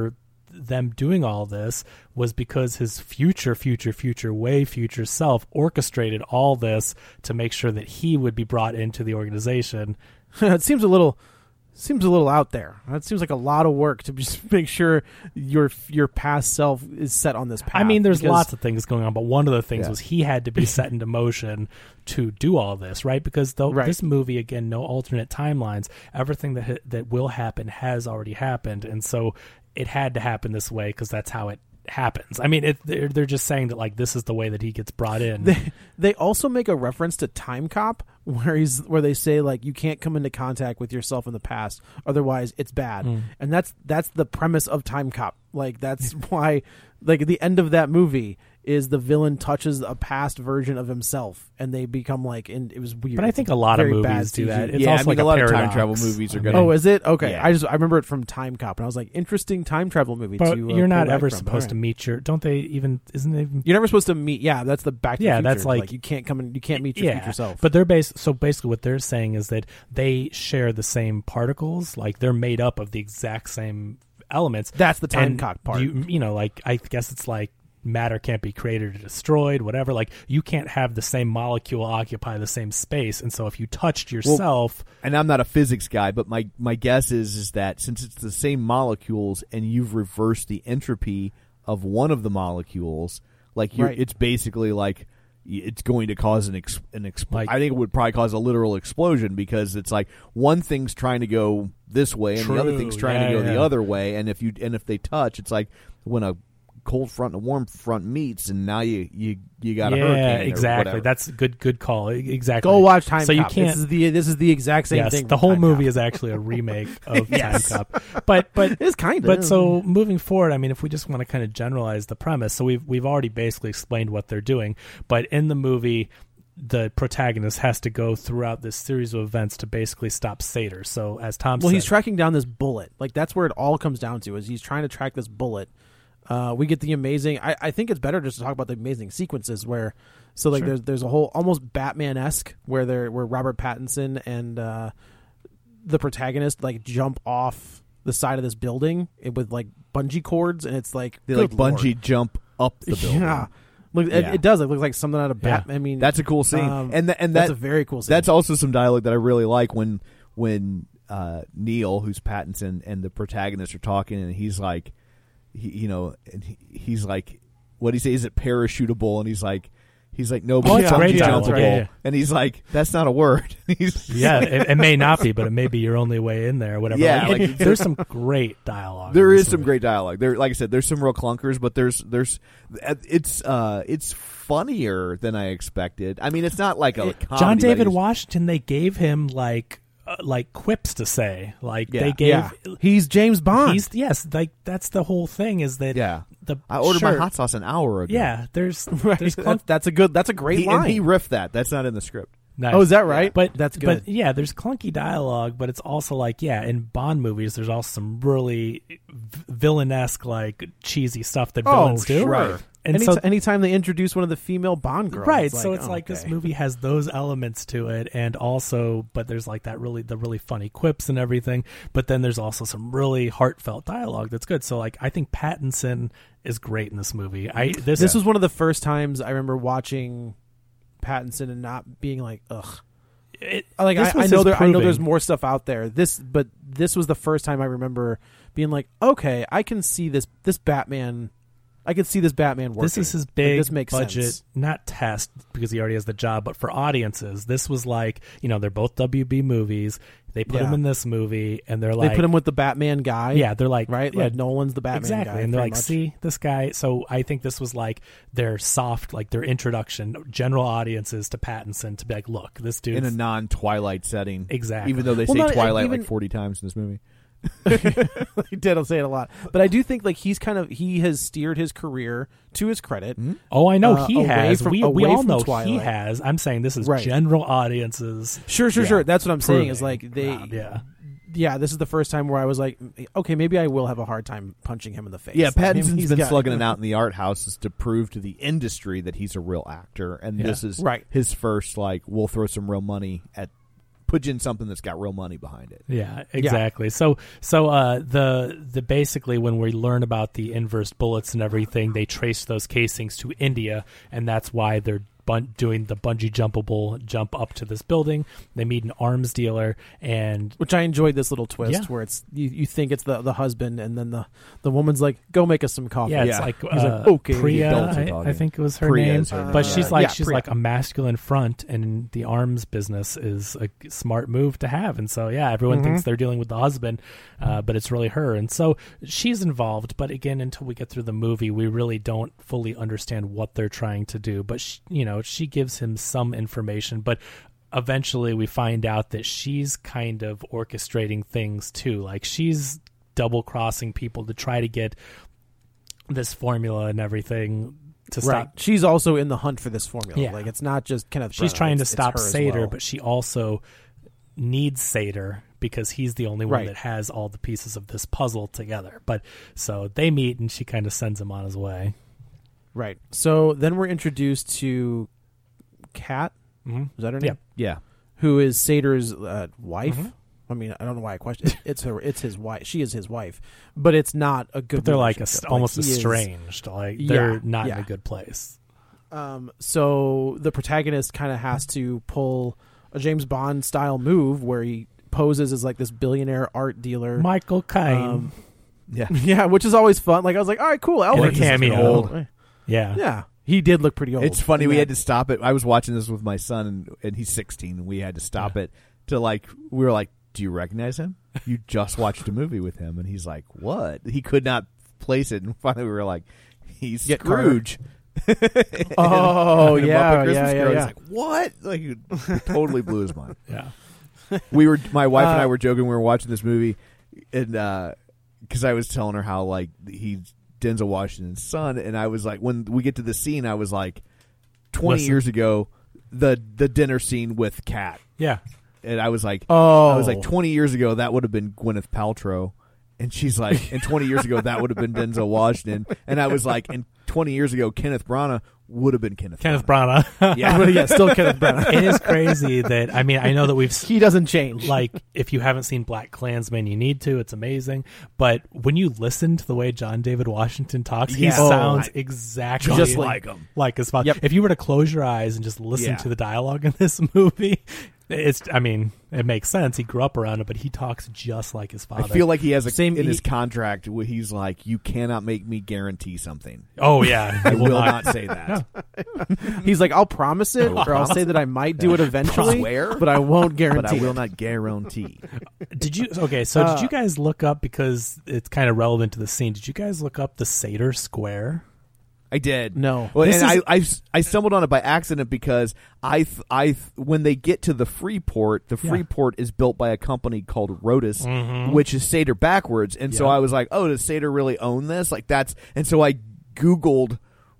them doing all this was because his future, future, future, way future self orchestrated all this to make sure that he would be brought into the organization. It seems a little seems a little out there. It seems like a lot of work to just make sure your your past self is set on this path. I mean, there's because, lots of things going on, but one of the things Yeah. was he had to be set into motion to do all this, right? Because though Right. this movie, again, no alternate timelines, everything that ha- that will happen has already happened, and so it had to happen this way because that's how it happens. I mean, it, they're, they're just saying that like this is the way that he gets brought in. They, they also make a reference to Time Cop where he's where they say like you can't come into contact with yourself in the past, otherwise it's bad. Mm. And that's that's the premise of Time Cop. Like that's why like at the end of that movie is the villain touches a past version of himself and they become like and it was weird. But I think a lot of Very bad movies do C G. that. It's yeah, also I mean, like a lot paradox. of time travel movies are I going mean, Oh, is it? Okay. Yeah. I just I remember it from Time Cop and I was like, interesting time travel movie but to uh, you're not pull back ever from. supposed All to right. meet your. Don't they even? Isn't it even? You're never supposed to meet. Yeah, that's the Back to Yeah, the Future. that's like- you can't come in. You can't meet your yeah, future self. but they're bas- so basically what they're saying is that they share the same particles, like they're made up of the exact same elements. that's the Time And Cop part. You, you know, like I guess it's like matter can't be created or destroyed, whatever. Like you can't have the same molecule occupy the same space, and so if you touched yourself, And I'm not a physics guy, but my, my guess is is that since it's the same molecules and you've reversed the entropy of one of the molecules, like you're, Right. it's basically like it's going to cause an ex, an expl- Like- I think it would probably cause a literal explosion because it's like one thing's trying to go this way and the other True, thing's trying yeah, to go yeah. the other way, and if you and if they touch, it's like when a cold front and a warm front meets, and now you you, you got a yeah, hurricane. or exactly. whatever. That's a good good call. Exactly. Go watch Time so Cop. you can't. This is the this is the exact same yes, thing. the from whole Time movie Cop. is actually a remake of Yes. Time Cop. But but It's kind of. But so moving forward, I mean, if we just want to kind of generalize the premise, so we've we've already basically explained what they're doing. But in the movie, the protagonist has to go throughout this series of events to basically stop Sator. So as Tom well, said, he's tracking down this bullet. Like that's where it all comes down to. Is he's trying to track this bullet. Uh, we get the amazing. I, I think it's better just to talk about the amazing sequences where, so like Sure. there's there's a whole almost Batman esque where there where Robert Pattinson and uh, the protagonist like jump off the side of this building with like bungee cords, and it's like they good like bungee Lord. jump up the building. Yeah, look, it, Yeah. it does. It looks like something out of Yeah. Batman. I mean, That's a cool scene, um, and th- and that's that, a very cool scene. That's also some dialogue that I really like when when uh, Neil, who's Pattinson, and the protagonist are talking, and he's like, he, you know, and he, he's like, what do you say? Is it parachutable? And he's like, he's like, no, but Oh, it's it's great bungee dialogue, jumpable. yeah, yeah. And he's like, that's not a word. he's yeah, it, it may not be, but it may be your only way in there, or whatever. Yeah, Like, like, it- there's some great dialogue. There in is this some movie. great dialogue. There, like I said, there's some real clunkers, but there's there's it's uh it's funnier than I expected. I mean, it's not like a comedy, John David like, Washington. They gave him like uh, like quips to say. Like Yeah. they gave. yeah. He's James Bond. He's yes, like that's the whole thing. Is that Yeah. the I ordered shirt, my hot sauce an hour ago. Yeah, there's right. there's That's, clunk, that's a good. That's a great he, line. and he riffed that. That's not in the script. nice. Oh, is that right? But that's good. But yeah, there's clunky dialogue, but it's also like yeah, in Bond movies, there's also some really v- villainesque, like cheesy stuff that Oh, villains do. sure. Right. And Any so anytime they introduce one of the female Bond girls, right, it's so like, it's oh, like this okay. movie has those elements to it, and also, but there's like that really the really funny quips and everything. But then there's also some really heartfelt dialogue that's good. So like, I think Pattinson is great in this movie. I this This was one of the first times I remember watching Pattinson and not being like, ugh. it, Like this I, was I know his there, I know proving. there's more stuff out there. This, but this was the first time I remember being like, okay, I can see this. This Batman, I can see this Batman working. This is his Like, big this makes budget, sense. not test because he already has the job, but for audiences, this was like, you know, they're both W B movies. They put Yeah. him in this movie, and they're like, They put him with the Batman guy. yeah, they're like, right. yeah, Like Nolan's the Batman exactly, guy. and they're pretty like, much. see this guy. So I think this was like their soft, like their introduction, general audiences to Pattinson to be like, look, this dude In a non-Twilight setting. Exactly. Even though they Well, say not- Twilight even- like forty times in this movie. he did. I'll say it a lot, but I do think like he's kind of he has steered his career to his credit. Oh, I know Uh, he away has. from- we we away all from know he Twilight. has. I'm saying this is Right. general audiences. Sure, sure, Yeah. sure. That's what I'm saying. Is Proving like they, Rob, yeah. yeah. This is the first time where I was like, okay, maybe I will have a hard time punching him in the face. Yeah, Like, maybe Pattinson's he's been got- slugging it out in the art houses to prove to the industry that he's a real actor, and Yeah. this is Right. his first like we'll throw some real money at put you in something that's got real money behind it. Yeah, exactly. Yeah. So, so uh, the the basically when we learn about the inverse bullets and everything, they trace those casings to India, and that's why they're bun- doing the bungee jumpable jump up to this building. They meet an arms dealer, and which I enjoyed this little twist yeah. where it's you, you think it's the the husband, and then the the woman's like, "Go make us some coffee." Yeah, it's yeah. like, He's uh, like okay, Priya, I, I think it was her Priya name, her but name. she's Yeah. like Yeah, she's Priya. like a masculine front, and the arms business is a smart move to have, and so yeah, everyone Mm-hmm. thinks they're dealing with the husband, uh, but it's really her, and so she's involved. But again, until we get through the movie, we really don't fully understand what they're trying to do. But she, you know, she gives him some information, but eventually we find out that she's kind of orchestrating things too. Like she's double crossing people to try to get this formula and everything to Right. stop. She's also in the hunt for this formula. Yeah. Like it's not just Kenneth. She's Branagh, trying to it's- stop it's her as Sater, well. but she also needs Sater because he's the only one Right. that has all the pieces of this puzzle together. But so they meet, and she kind of sends him on his way. Right. So then we're introduced to Kat. Mm-hmm. Is that her name? Yeah. Who is Sater's uh, wife? Mm-hmm. I mean, I don't know why I question. It. It's her. It's his wife. She is his wife, but it's not a good. But they're like a, relationship. almost Like, he is- estranged. Like they're Yeah, not yeah. in a good place. Um, so the protagonist kind of has to pull a James Bond style move where he poses as like this billionaire art dealer. Michael Caine. Um, Yeah. yeah, which is always fun. Like I was like, all right, cool. In a Elvis is cameo. old. yeah. Yeah, he did look pretty old. It's funny. in We that. had to stop it. I was watching this with my son, and, and he's sixteen. And we had to stop it to like. We were like, "Do you recognize him? You just watched a movie with him." And he's like, "What?" He could not place it. And finally, we were like, "He's Get Scrooge." Oh And yeah, Muppet Christmas yeah, yeah, Carol. He's yeah. like, "What?" Like, it totally blew his mind. Yeah. We were. My wife and I Uh, were joking. We were watching this movie, and because I was telling her how like he's Denzel Washington's son, and I was like, when we get to the scene, I was like, twenty Listen. years ago, the the dinner scene with Kat. Yeah. And I was like, Oh. I was like, twenty years ago, that would have been Gwyneth Paltrow. And she's like, and twenty years ago, that would have been Denzel Washington. And I was like, and twenty years ago, Kenneth Branagh would have been Kenneth Kenneth Branagh. Branagh. Yeah. yeah, still Kenneth Branagh. It is crazy that, I mean, I know that we've He doesn't change. like, if you haven't seen Black Klansman, you need to. It's amazing. But when you listen to the way John David Washington talks, he Yeah. Oh, sounds I- exactly just like him. Like his father. Yep. If you were to close your eyes and just listen Yeah. to the dialogue in this movie, it's, I mean, it makes sense. He grew up around it, but he talks just like his father. I feel like he has a Same- in his he- contract where he's like, you cannot make me guarantee something. Oh, yeah. I He will not say that. He's like, I'll promise it, or I'll say that I might do it eventually, Swear? but I won't guarantee. But I will it. not guarantee. Did you, okay, so Uh, did you guys look up, because it's kind of relevant to the scene, did you guys look up the Sater Square? I did. No. Well, This and is- I, I I stumbled on it by accident because I th- I th- when they get to the Freeport, the Yeah. Freeport is built by a company called Rotus, Mhm. which is Sater backwards. And so Yeah. I was like, oh, does Sater really own this? Like that's and so I Googled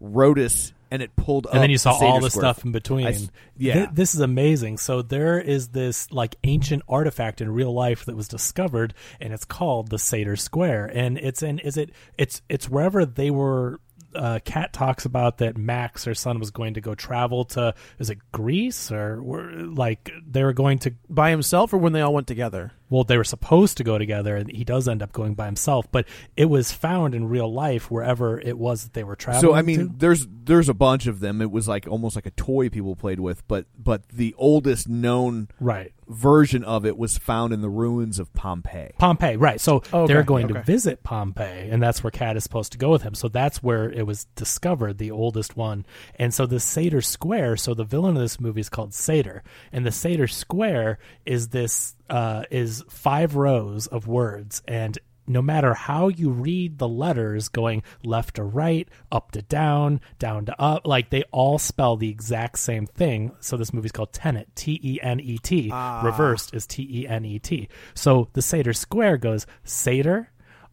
Rotus and it pulled up And then you saw the all Sater the Square. stuff in between. I s- yeah. Th- this is amazing. So there is this like ancient artifact in real life that was discovered, and it's called the Sater Square. And it's in is it it's it's wherever they were. Uh, Kat talks about that Max, her son, was going to go travel to is it Greece or were, like they were going to. by himself, or when they all went together. Well, they were supposed to go together, and he does end up going by himself. But it was found in real life wherever it was that they were traveling. So I mean, to. there's there's a bunch of them. It was like almost like a toy people played with, but but the oldest known right. version of it was found in the ruins of Pompeii. Pompeii, right. So Okay, they're going to okay. visit Pompeii, and that's where Kat is supposed to go with him. So that's where it was discovered, the oldest one. And so the Sater Square, so the villain of this movie is called Sater. And the Sater Square is this, uh, is five rows of words. And no matter how you read the letters going left to right, up to down, down to up, like they all spell the exact same thing. So this movie's called Tenet, T E N E T. Reversed is T E N E T. So the Sater Square goes Sater,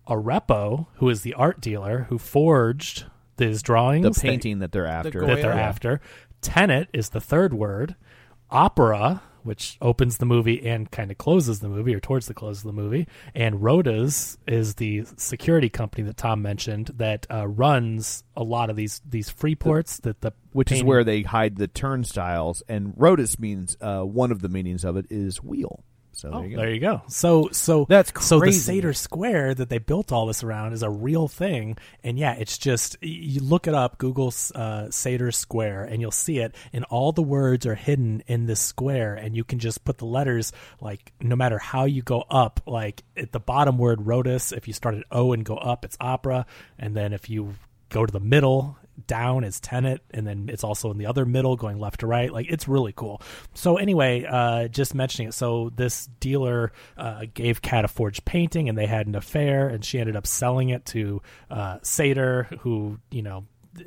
Arepo, who is the art dealer who forged these drawings. The that- painting that they're after. Goya. that they're Yeah. after. Tenet is the third word. Opera, which opens the movie and kind of closes the movie, or towards the close of the movie. And Rodas is the security company that Tom mentioned that uh, runs a lot of these these free ports. That the which painting- is where they hide the turnstiles. And Rodas means uh, one of the meanings of it is wheel. So Oh, there you go. there you go. So, so That's So the crazy. Seder Square that they built all this around is a real thing, and yeah, it's just you look it up, Google uh, Seder Square, and you'll see it. And all the words are hidden in this square, and you can just put the letters like no matter how you go up. Like at the bottom word Rodas, if you start at O and go up, it's opera, and then if you go to the middle. Down is Tenet, and then it's also in the other middle going left to right. Like, it's really cool. So anyway, uh just mentioning it, so this dealer uh gave Kat a forged painting, and they had an affair, and she ended up selling it to uh Seder, who, you know,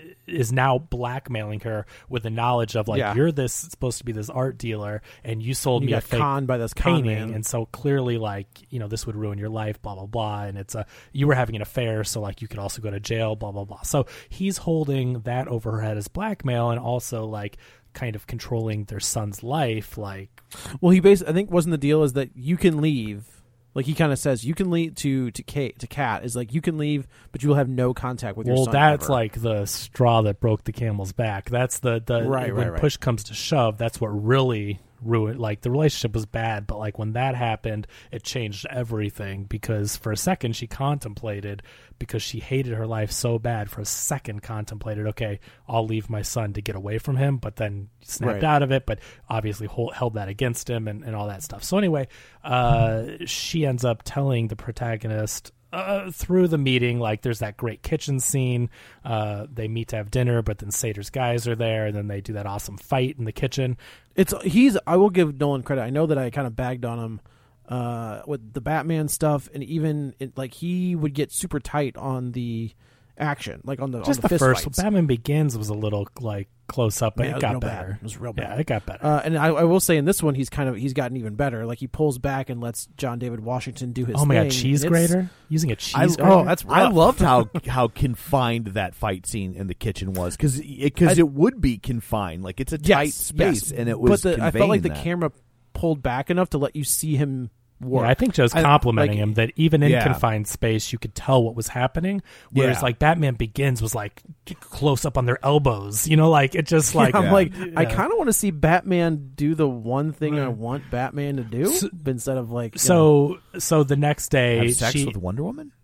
is now blackmailing her with the knowledge of like, Yeah. you're this supposed to be this art dealer, and you sold You me a got fake conned by this con painting, man. and so clearly, like, you know, this would ruin your life, blah blah blah, and it's a you were having an affair, so like you could also go to jail, blah blah blah. So he's holding that over her head as blackmail, and also like kind of controlling their son's life. Like, Well, he basically, I think, wasn't the deal is that you can leave. Like, he kind of says, you can leave to to Kate to Kat is like, you can leave, but you will have no contact with your well, son. that's ever. like the straw that broke the camel's back. That's the the Right, when right, right. push comes to shove, that's what really ruined. Like, the relationship was bad, but like when that happened, it changed everything, because for a second she contemplated, because she hated her life so bad, for a second contemplated, okay, I'll leave my son to get away from him, but then snapped Right. out of it, but obviously hold, held that against him, and, and all that stuff. So anyway, uh, she ends up telling the protagonist Uh, through the meeting, like, there's that great kitchen scene. Uh, they meet to have dinner, but then Seder's guys are there, and then they do that awesome fight in the kitchen. It's he's. I will give Nolan credit. I know that I kind of bagged on him uh, with the Batman stuff, and even it, like he would get super tight on the action, like on the Just on the, the, fist first fights. Batman Begins was a little like close up, but Yeah, it it was got real better. bad. It was real Yeah, bad. it got better. Uh, and I, I will say in this one, he's kind of he's gotten even better. Like, he pulls back and lets John David Washington do his. oh my thing. god, cheese And it's- grater using a I, cheese oh, grater. that's I rough. loved how how confined that fight scene in the kitchen was, because because I- it would be confined, like it's a tight Yes, space, yes. and it was. But the, I felt like the conveying that. camera pulled back enough to let you see him work. Yeah, I think Joe's I- complimenting like- him that even in Yeah. confined space, you could tell what was happening. Whereas, Yeah. like, Batman Begins was like close up on their elbows. You know, like it just like I'm Yeah. like, I Yeah. kind of want to see Batman do the one thing I Right. want Batman to do, So- instead of like. you know, So, so the next day, Have sex she, with Wonder Woman.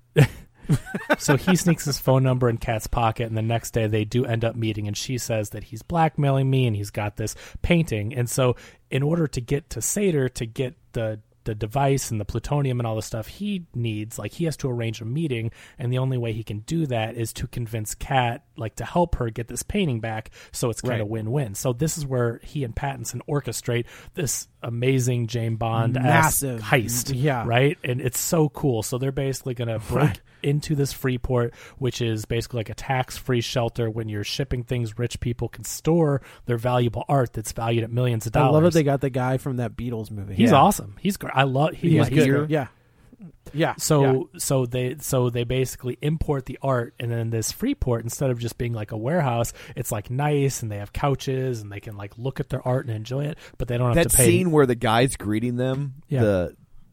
so he sneaks his phone number in Kat's pocket, and the next day they do end up meeting, and she says that he's blackmailing me, and he's got this painting. And so in order to get to Seder, to get the the device and the plutonium and all the stuff he needs, like, he has to arrange a meeting, and the only way he can do that is to convince Kat, like, to help her get this painting back, so it's kind of Right. win-win. So this is where he and Pattinson orchestrate this amazing James Bond Massive. heist, Yeah. right? And it's so cool. So they're basically going to break into this free port, which is basically like a tax-free shelter when you're shipping things rich people can store their valuable art that's valued at millions of I dollars. love that they got the guy from that Beatles movie. He's Yeah. awesome. He's great. I love. He, He's yeah, he's good. great. Yeah, yeah. So so they so they basically import the art, and then this free port, instead of just being like a warehouse, it's like nice, and they have couches, and they can like look at their art and enjoy it, but they don't have That to pay. scene where the guy's greeting them, Yeah. the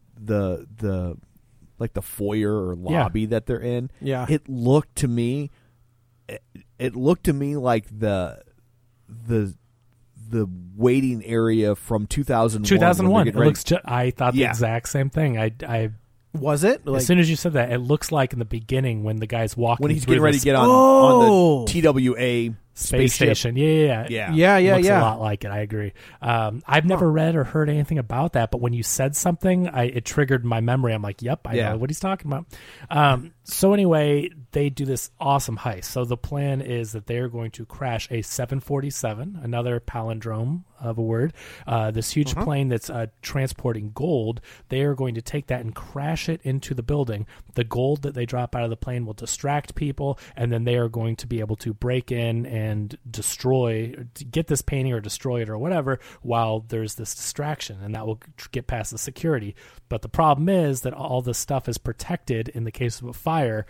the the like the foyer or lobby that they're in. Yeah. It looked to me, it, it looked to me like the the the waiting area from two thousand one. two thousand one. It ready- looks. Ju- I thought the Yeah. exact same thing. I I. Was it? Like, As soon as you said that, it looks like in the beginning when the guy's walking when he's through getting ready this to get on, Oh. on the T W A space spaceship. station. Yeah, yeah, yeah. Yeah. yeah, yeah, looks yeah. a lot like it. I agree. Um, I've never read or heard anything about that, but when you said something, I, it triggered my memory. I'm like, "Yep, I Yeah. know what he's talking about." Um, so anyway, they do this awesome heist. So the plan is that they are going to crash a seven forty-seven, another palindrome of a word. Uh, this huge Uh-huh. plane that's uh, transporting gold. They are going to take that and crash it into the building. The gold that they drop out of the plane will distract people, and then they are going to be able to break in and destroy, get this painting or destroy it or whatever, while there's this distraction, and that will get past the security. But the problem is that all this stuff is protected in the case of a fire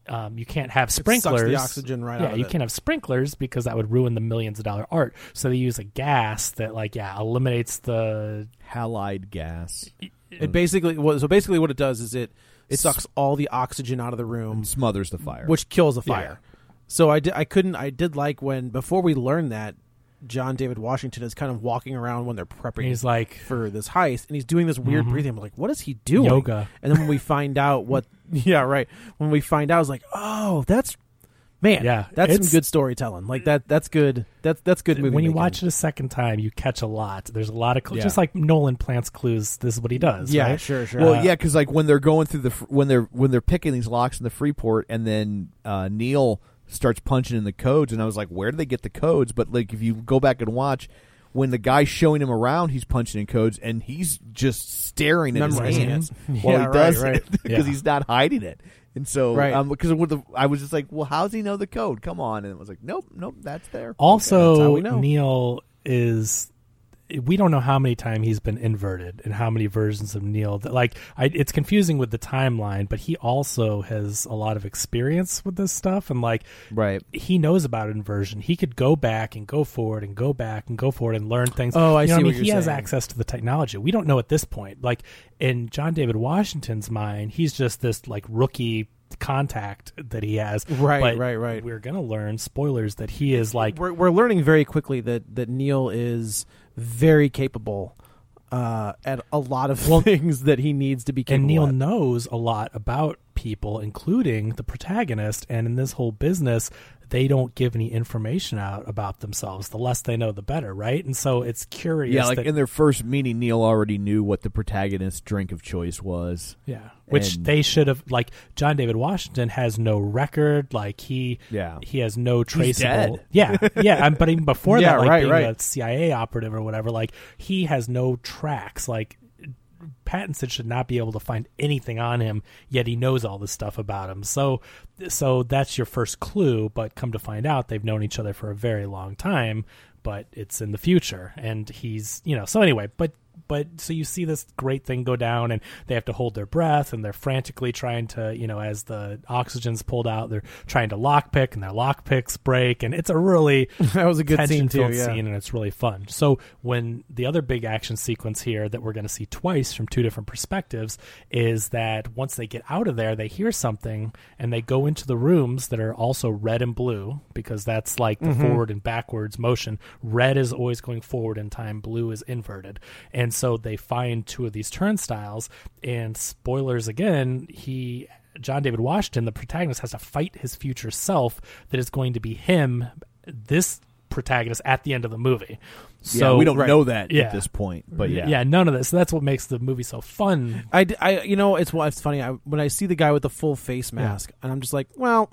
um, you can't have It sprinklers. sucks the oxygen right yeah, out of you it. can't have sprinklers because that would ruin the millions of dollar art. So they use a gas that, like, yeah, eliminates the halide gas. It basically what so basically what it does is it it sucks all the oxygen out of the room, smothers the fire, which kills the fire. Yeah. So I did, I couldn't I did like when before we learned that John David Washington is kind of walking around when they're prepping. He's like for this heist, and he's doing this weird mm-hmm. breathing. I'm like, what is he doing? Yoga. And then when we find out what, yeah, right. When we find out, I was like, oh, that's man, yeah, that's some good storytelling. Like that, that's good. That's that's good movie. When you making. watch it a second time, you catch a lot. There's a lot of clues, Yeah. just like Nolan plants clues. This is what he does. Yeah, right? sure, sure. Well, Uh, yeah, because like when they're going through the when they're when they're picking these locks in the Freeport, and then uh, Neil starts punching in the codes, and I was like, where do they get the codes? But like, if you go back and watch, when the guy's showing him around, he's punching in codes, and he's just staring at his Memorizing hands it. while Yeah, he right, does right. it because Yeah. he's not hiding it. And so, Right. um, because with the, I was just like, well, how does he know the code? Come on, and it was like, nope, nope, that's there. Also, that's how we know. Neil is. We don't know how many times he's been inverted and how many versions of Neil. That, like, I, it's confusing with the timeline, but he also has a lot of experience with this stuff, and like, right, he knows about inversion. He could go back and go forward and go back and go forward and learn things. Oh, I you know see what I mean? what you're He has saying. access to the technology. We don't know at this point. Like in John David Washington's mind, he's just this like rookie contact that he has. Right, but right, right. We're gonna learn spoilers that he is like. We're we're learning very quickly that that Neil is very capable uh, at a lot of Well, things that he needs to be capable And Neil at. knows a lot about people, including the protagonist. And in this whole business, they don't give any information out about themselves. The less they know, the better, right? And so it's curious. yeah, like that, in their first meeting, Neil already knew what the protagonist's drink of choice was. yeah, which And- they should have. Like John David Washington has no record. Like he, Yeah. he has no traceable. dead. Yeah, yeah. um, But even before Yeah, that, like right, being right. a C I A operative or whatever, like he has no tracks. Like Pattinson should not be able to find anything on him, yet he knows all this stuff about him. So, so that's your first clue. But come to find out, they've known each other for a very long time. But it's in the future, and he's, you know. So anyway, but but so you see this great thing go down, and they have to hold their breath, and they're frantically trying to, you know, as the oxygen's pulled out, they're trying to lockpick, and their lockpicks break, and it's a really That was a good scene too. tension-filled Yeah. scene, and it's really fun. So when the other big action sequence here that we're going to see twice from two different perspectives is that once they get out of there, they hear something, and they go into the rooms that are also red and blue, because that's like the Mm-hmm. forward and backwards motion. Red is always going forward in time, blue is inverted. And so they find two of these turnstiles, and spoilers again, he John David Washington, the protagonist, has to fight his future self that is going to be him, this protagonist, at the end of the movie. So yeah, we don't right. know that Yeah. at this point, but yeah, yeah, none of this. So that's what makes the movie so fun. I, d- I- you know, it's well, it's funny. I, when I see the guy with the full face mask, and I'm just like, well,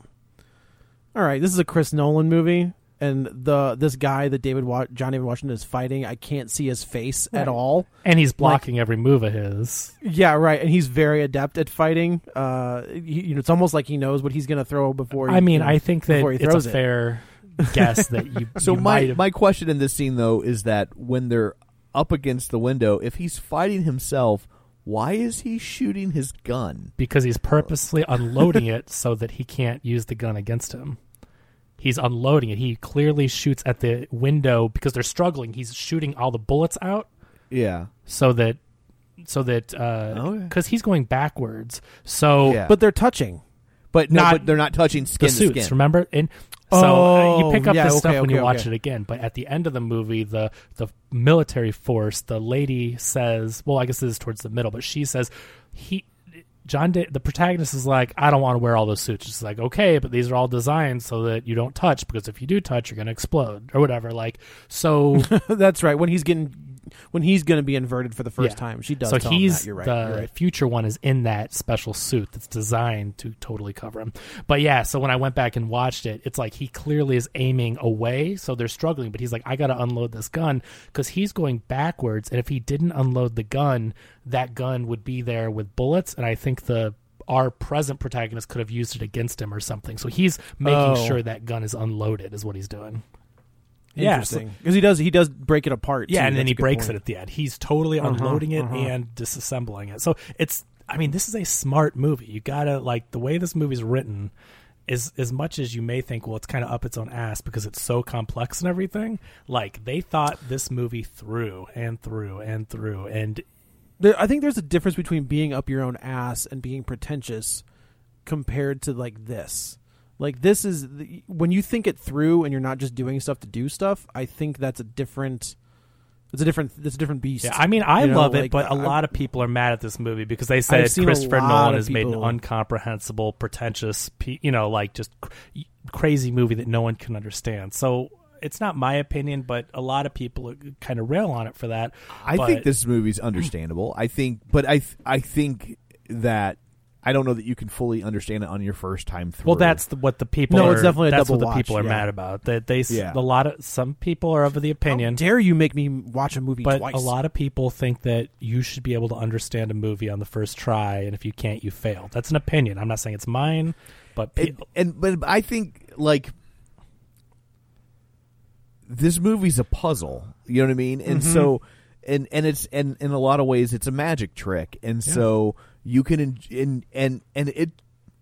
all right, this is a Chris Nolan movie, and the this guy that David Wa- John David Washington is fighting, I can't see his face Right. at all. And he's blocking every move of his. Yeah, right. And he's very adept at fighting. Uh, he, you know, it's almost like he knows what he's going to throw before. He, I mean, you know, I think that before he it's a throws it. fair guess that you. So you my might have, my question in this scene though is that when they're up against the window, if he's fighting himself, why is he shooting his gun? because he's purposely unloading it so that he can't use the gun against him. He's unloading it. He clearly shoots at the window because they're struggling. He's shooting all the bullets out Yeah, so that so that uh Okay. because he's going backwards. So Yeah. But they're touching. but no, Not- but they're not touching skin the to suits, skin. remember? And so uh, Oh, you pick up yeah, this okay, stuff when okay, you watch okay. it again. But at the end of the movie, the the military force, the lady says, well, I guess this is towards the middle, but she says he. John, da- the protagonist is like, I don't want to wear all those suits. She's like, okay, but these are all designed so that you don't touch, because if you do touch, you're going to explode or whatever. Like, so That's right. When he's getting, when he's going to be inverted for the first yeah. time, she does. So tell him he's that. You're right. the You're right. future one is in that special suit that's designed to totally cover him. But yeah, so when I went back and watched it, it's like he clearly is aiming away, so they're struggling. But he's like, I got to unload this gun because he's going backwards, and if he didn't unload the gun, that gun would be there with bullets, and I think the our present protagonist could have used it against him or something. So he's making Oh. sure that gun is unloaded, is what he's doing. Yeah, so- Interesting. Because he does. He does break it apart. Yeah, too. and then That's he a good breaks point. it at the end. He's totally Uh-huh, unloading it uh-huh. and disassembling it. So it's, I mean, this is a smart movie. You gotta, like, the way this movie's written, as as much as you may think, well, it's kind of up its own ass because it's so complex and everything, like they thought this movie through and through and through. And there, I think there's a difference between being up your own ass and being pretentious compared to like this. Like this is the, when you think it through and you're not just doing stuff to do stuff. I think that's a different. It's a different. It's a different beast. Yeah, I mean, I you know, love it, like, but a I, lot of people are mad at this movie because they said I've seen Christopher a lot Nolan of has made an people- incomprehensible, pretentious, pe- you know, like just cr- crazy movie that no one can understand. So it's not my opinion, but a lot of people kind of rail on it for that. I but, think this movie's understandable. I think, but I th- I think that I don't know that you can fully understand it on your first time through. Well, that's the, what the people. No, are, it's definitely a that's double what the people watch, are yeah. mad about. That they, s Yeah. a lot of some people are of the opinion. How dare you make me watch a movie But twice? a lot of people think that you should be able to understand a movie on the first try, and if you can't, you fail. That's an opinion. I'm not saying it's mine, but pe- and, and but I think like this movie's a puzzle. You know what I mean? And Mm-hmm. so and and it's and in a lot of ways it's a magic trick. And so you can en- and and and it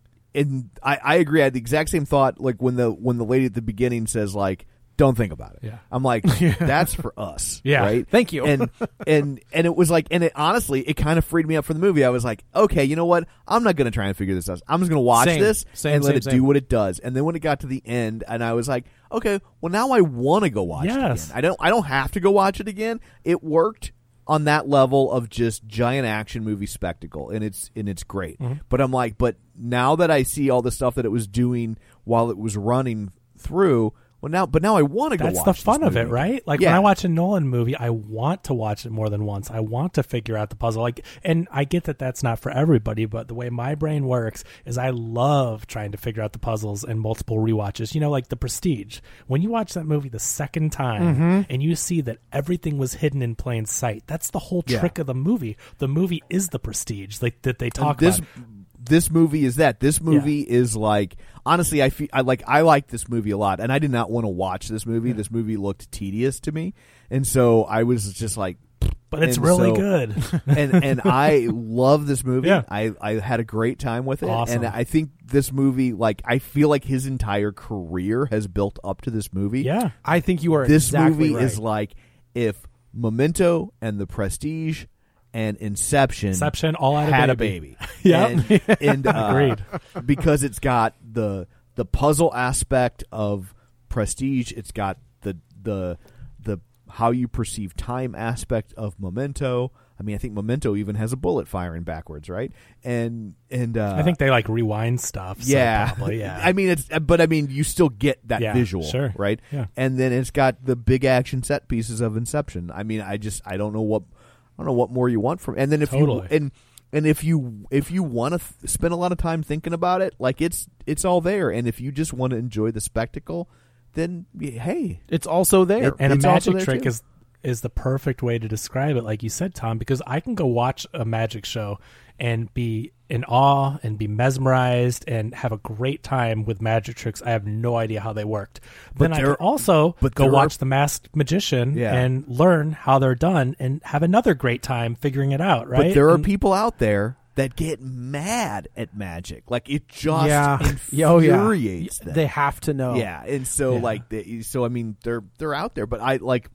and I, I agree. I had the exact same thought like when the when the lady at the beginning says like, don't think about it. Yeah. I'm like, that's for us. Yeah. Right? Thank you. And and and it was like and it honestly it kind of freed me up for the movie. I was like, okay, you know what? I'm not gonna try and figure this out. I'm just gonna watch Same. this Same, and let same, it same. do what it does. And then when it got to the end and I was like, okay, well now I wanna go watch Yes. it again. I don't I don't have to go watch it again. It worked on that level of just giant action movie spectacle, and it's and it's great. Mm-hmm. But I'm like, but now that I see all the stuff that it was doing while it was running through, well now, but now I want to go. that's watch the this fun of movie it, right? Like yeah. when I watch a Nolan movie, I want to watch it more than once. I want to figure out the puzzle. Like, and I get that that's not for everybody, but the way my brain works is I love trying to figure out the puzzles and multiple rewatches. You know, like The Prestige. When you watch that movie the second time Mm-hmm. and you see that everything was hidden in plain sight, that's the whole Yeah. trick of the movie. The movie is The Prestige, like that they talk this about. this movie is that this movie is like honestly I feel I like I like this movie a lot and I did not want to watch this movie. This movie looked tedious to me, and so I was just like, But it's and really so- good. and and I love this movie. Yeah. I I had a great time with it, Awesome. and I think this movie like I feel like his entire career has built up to this movie. Yeah. I think you are. This exactly movie right. is like if Memento and The Prestige and Inception, Inception, all had a had baby. a baby. Yep. and, and uh, Agreed. because it's got the the puzzle aspect of Prestige. It's got the the the how you perceive time aspect of Memento. I mean, I think Memento even has a bullet firing backwards, right? And and uh, I think they like rewind stuff. So yeah, probably, yeah. I mean, it's but I mean, you still get that Yeah, visual, sure. right? Yeah. And then it's got the big action set pieces of Inception. I mean, I just I don't know what I don't know what more you want from. And then if Totally. you and and if you if you want to th- spend a lot of time thinking about it, like it's it's all there. And if you just want to enjoy the spectacle, then hey, It's also there. It- and it's a also magic there, trick too. is is the perfect way to describe it, like you said, Tom, because I can go watch a magic show and be in awe and be mesmerized and have a great time with magic tricks. I have no idea how they worked. then I can there- also but go there watch are- The Masked Magician Yeah. and learn how they're done and have another great time figuring it out, right? but there are And- people out there that get mad at magic. Like it just yeah. infuriates oh, yeah. them. They have to know. Yeah, and so Yeah. like, they, so I mean, they're they're out there, but I like,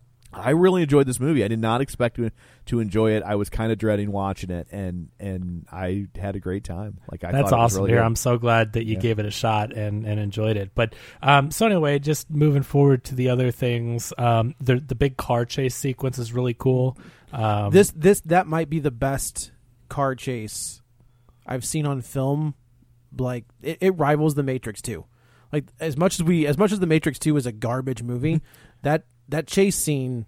I really enjoyed this movie. I did not expect to to enjoy it. I was kind of dreading watching it, and and I had a great time. Like I That's thought it was awesome really here. good. I'm so glad that you Yeah. gave it a shot and, and enjoyed it. But um, so anyway, just moving forward to the other things, um, the the big car chase sequence is really cool. Um, This this that might be the best car chase I've seen on film. Like it, it rivals The Matrix two. Like as much as we as much as The Matrix two is a garbage movie, that that chase scene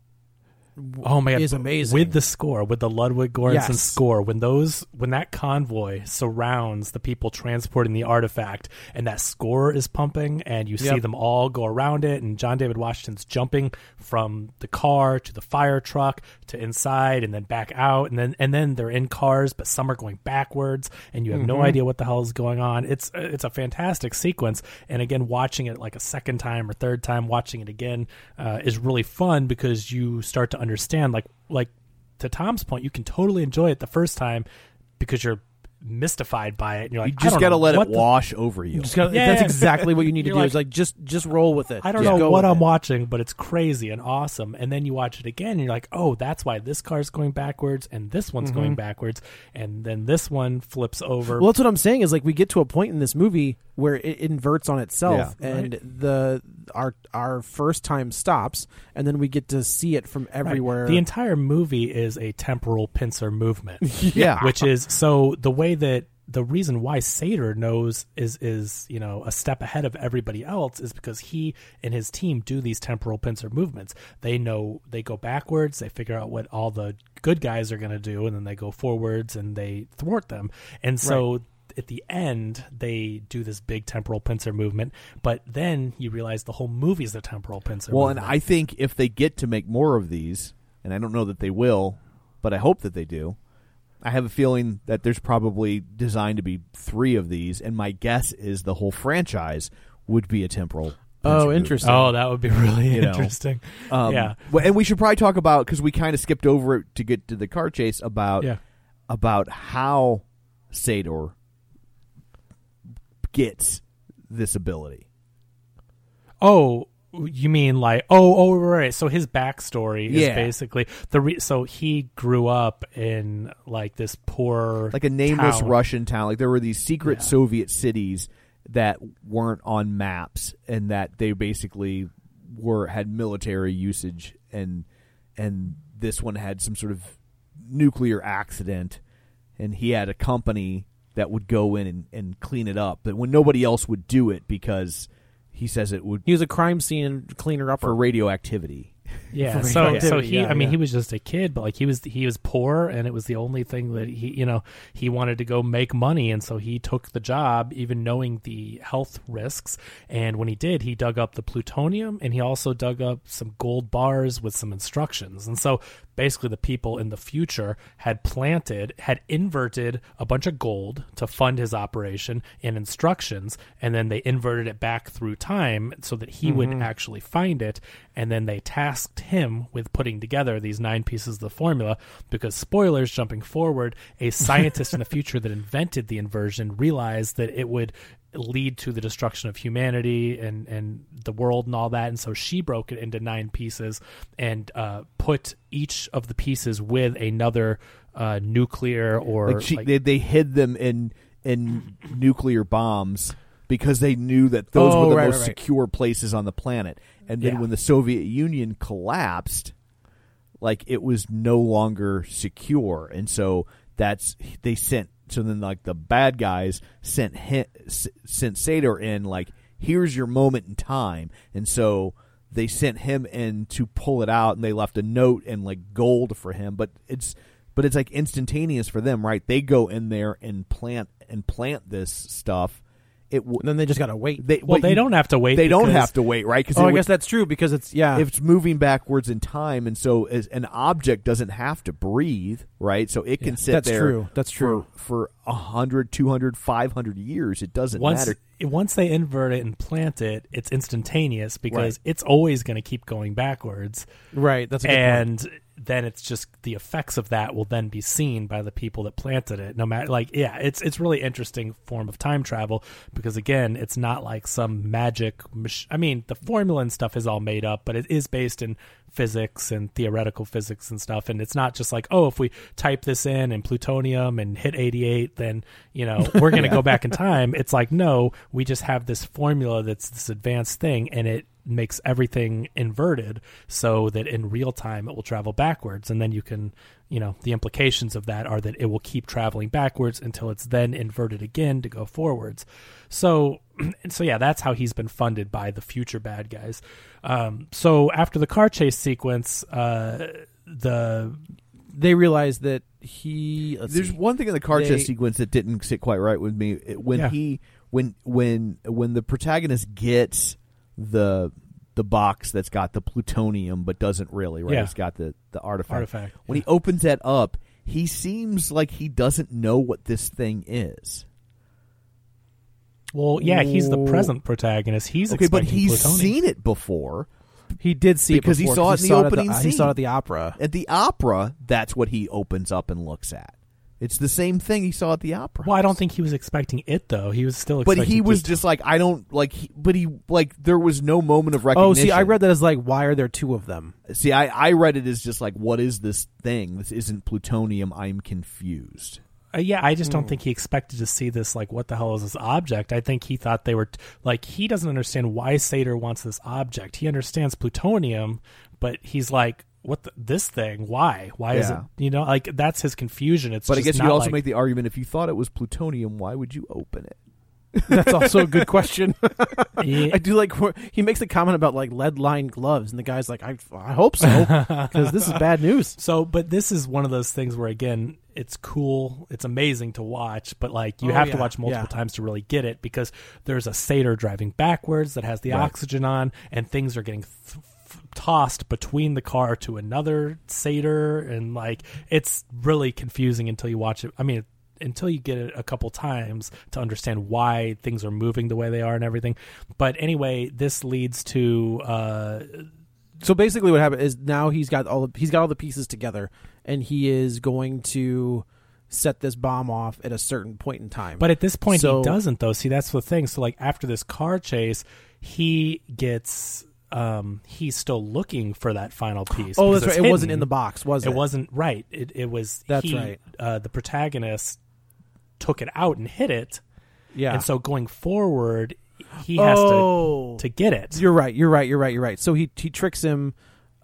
oh my God, is amazing. with the score, with the Ludwig Göransson Yes. score. When those when that convoy surrounds the people transporting the artifact, and that score is pumping, and you see Yep. them all go around it, and John David Washington's jumping from the car to the fire truck to inside, and then back out, and then and then they're in cars, but some are going backwards, and you have no idea what the hell is going on. It's it's a fantastic sequence, and again, watching it like a second time or third time, watching it again uh, is really fun because you start to understand, like like to Tom's point, you can totally enjoy it the first time because you're mystified by it. And you're like, you just got to let it the- wash over you. Just gotta, Yeah, that's yeah. exactly what you need to You're do. like- is like just just roll with it. I don't Just know go what with I'm it. watching, but it's crazy and awesome. And then you watch it again, and you're like, oh, that's why this car's going backwards, and this one's going backwards, and then this one flips over. Well, that's what I'm saying. Is like we get to a point in this movie where it inverts on itself, Yeah. and the our our first time stops, and then we get to see it from Right. everywhere. The entire movie is a temporal pincer movement. Yeah. Which is so the way that the reason why Sator knows is is you know a step ahead of everybody else is because he and his team do these temporal pincer movements. They know they go backwards, they figure out what all the good guys are going to do, and then they go forwards and they thwart them. And so Right. at the end they do this big temporal pincer movement, but then you realize the whole movie is the temporal pincer Well, movement. and I think if they get to make more of these, and I don't know that they will, but I hope that they do, I have a feeling that there's probably designed to be three of these, and my guess is the whole franchise would be a temporal. Oh, pincer interesting. Oh, that would be really You know. interesting. Um, yeah. well, and we should probably talk about, because we kind of skipped over it to get to the car chase, about Yeah. about how Sator gets this ability. Oh, you mean like oh oh right? So his backstory is Yeah. basically the re- so he grew up in like this poor Like a nameless town. Russian town. Like there were these secret Yeah. Soviet cities that weren't on maps, and that they basically were had military usage, and and this one had some sort of nuclear accident, and he had a company that would go in and, and clean it up, but when nobody else would do it because he says it would He was a crime scene cleaner upper. for radioactivity. Yeah, For so radioactivity, so he, yeah, I mean, yeah. he was just a kid, but like he was he was poor, and it was the only thing that he, you know, he wanted to go make money, and so he took the job, even knowing the health risks. And when he did, he dug up the plutonium, and he also dug up some gold bars with some instructions. And so basically, the people in the future had planted, had inverted a bunch of gold to fund his operation and instructions, and then they inverted it back through time so that he would actually find it, and then they tasked him with putting together these nine pieces of the formula, because spoilers jumping forward, a scientist in the future that invented the inversion realized that it would lead to the destruction of humanity and and the world and all that, and so she broke it into nine pieces and uh put each of the pieces with another uh nuclear or Like she, like- they they hid them in in nuclear bombs because they knew that those Oh, were the right, most right, right. secure places on the planet. And then Yeah. when the Soviet Union collapsed, like it was no longer secure, and so that's they sent. So then, like the bad guys sent him, sent Sator in, like, here's your moment in time, and so they sent him in to pull it out, and they left a note and like gold for him. But it's but it's like instantaneous for them, right? They go in there and plant and plant this stuff. It w- And then they just gotta wait. they well but they you- don't have to wait They don't because- have to wait, right? Because Oh, I guess that's true because it's yeah. if it's moving backwards in time, and so as an object doesn't have to breathe, right? So it can sit That's there true. That's true. for for one hundred, two hundred, five hundred years. It doesn't once matter. once they invert it and plant it, it's instantaneous because it's always going to keep going backwards. right. That's a good point. And then it's just the effects of that will then be seen by the people that planted it. No matter, like, yeah, it's it's really interesting form of time travel because again, it's not like some magic. Mach- I mean, the formula and stuff is all made up, but it is based in physics and theoretical physics and stuff. And it's not just like, oh, if we type this in and plutonium and hit eighty-eight, then you know we're going to go back in time. It's like, no, we just have this formula that's this advanced thing, and it makes everything inverted so that in real time it will travel backwards, and then you can, you know, the implications of that are that it will keep traveling backwards until it's then inverted again to go forwards. So so yeah, that's how he's been funded by the future bad guys. Um, so after the car chase sequence, uh, the They realize that he. Let's There's see. one thing in the car They- chase sequence that didn't sit quite right with me. It- When Yeah. he when when when the protagonist gets the the box that's got the plutonium but doesn't really, right? Yeah. It's got the the artifact. Artifact, When yeah. he opens that up, he seems like he doesn't know what this thing is. well, yeah, he's the Oh. present protagonist. He's Okay, but expecting he's plutonium. seen it before. He did see Because it he before, saw 'cause it in the at opening He scene. saw it at the opera. At the opera, that's what he opens up and looks at. It's the same thing he saw at the opera. Well, I don't think he was expecting it though. He was still But expecting he was Plut- just like, I don't like. He, but he like there was no moment of recognition. Oh, see, I read that as like, why are there two of them? See, I I read it as just like, what is this thing? This isn't plutonium. I'm confused. Uh, yeah, I just don't Mm. think he expected to see this, like, what the hell is this object? I think he thought they were, t- like, he doesn't understand why Sator wants this object. He understands plutonium, but he's like, what the, this thing? Why? Why is it, Yeah. you know, like, that's his confusion. It's But I just guess you not could also like, make the argument, if you thought it was plutonium, why would you open it? That's also a good question. Yeah. I do like where he makes a comment about like lead lined gloves, and the guy's like, I, I hope so, because this is bad news. So, but this is one of those things where, again, it's cool, it's amazing to watch, but like you Oh, have yeah, to watch multiple yeah. times to really get it, because there's a Satyr driving backwards that has the Right. oxygen on, and things are getting th- f- tossed between the car to another Satyr, and like it's really confusing until you watch it. I mean, until you get it a couple times to understand why things are moving the way they are and everything. But anyway, this leads to uh, So basically, what happened is now he's got all the, he's got all the pieces together, and he is going to set this bomb off at a certain point in time. But at this point, So- he doesn't, though. See, that's the thing. So, like, after this car chase, he gets, um, he's still looking for that final piece. oh, because that's it's right. It wasn't hidden. in the box, was it? It wasn't, right. It, it was, That's he, right. Uh, the protagonist took it out and hid it. Yeah. And so going forward, he has oh. to, to get it. You're right. You're right. You're right. You're right. So he he tricks him.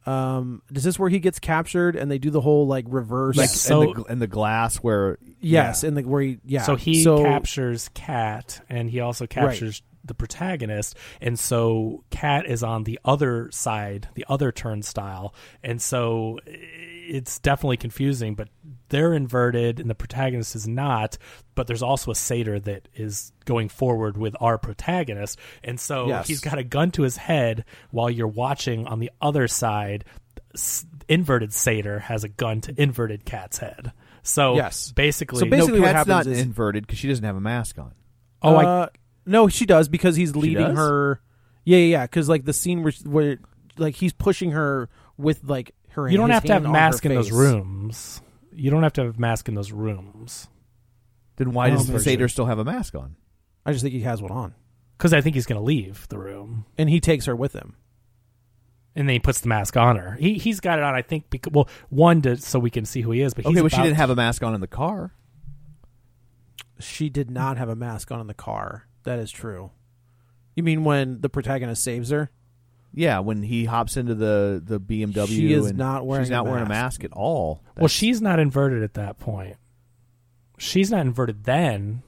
Um, is this where he gets captured and they do the whole like reverse? Like So- in, the, in the glass where yes, yeah. and the where he yeah. So he so, captures Kat, and he also captures the protagonist, and so Kat is on the other side, the other turnstile, and so it's definitely confusing, but they're inverted and the protagonist is not, but there's also a Satyr that is going forward with our protagonist, and so Yes. he's got a gun to his head while you're watching on the other side. S- inverted Satyr has a gun to inverted Kat's head. So Yes. basically, So basically no, what Kat's happens not is- inverted because she doesn't have a mask on. oh, I uh, no, she does because he's leading does? her. Yeah, yeah, yeah. Because like the scene where, where like he's pushing her with like her. You don't his have to have hand a on her mask in those face. rooms. You don't have to have a mask in those rooms. Then why Oh, does the version. Satyr still have a mask on? I just think he has one on, Because I think he's going to leave the room. and he takes her with him. And then he puts the mask on her. He, he's got it on, I think, because, well, one, to, so we can see who he is. But he's Okay, but she about didn't to- have a mask on in the car. She did not have a mask on in the car. That is true. You mean when the protagonist saves her? Yeah, when he hops into the, the B M W, She is and not wearing she's a not wearing a mask. mask at all. Well, That's- she's not inverted at that point. She's not inverted then.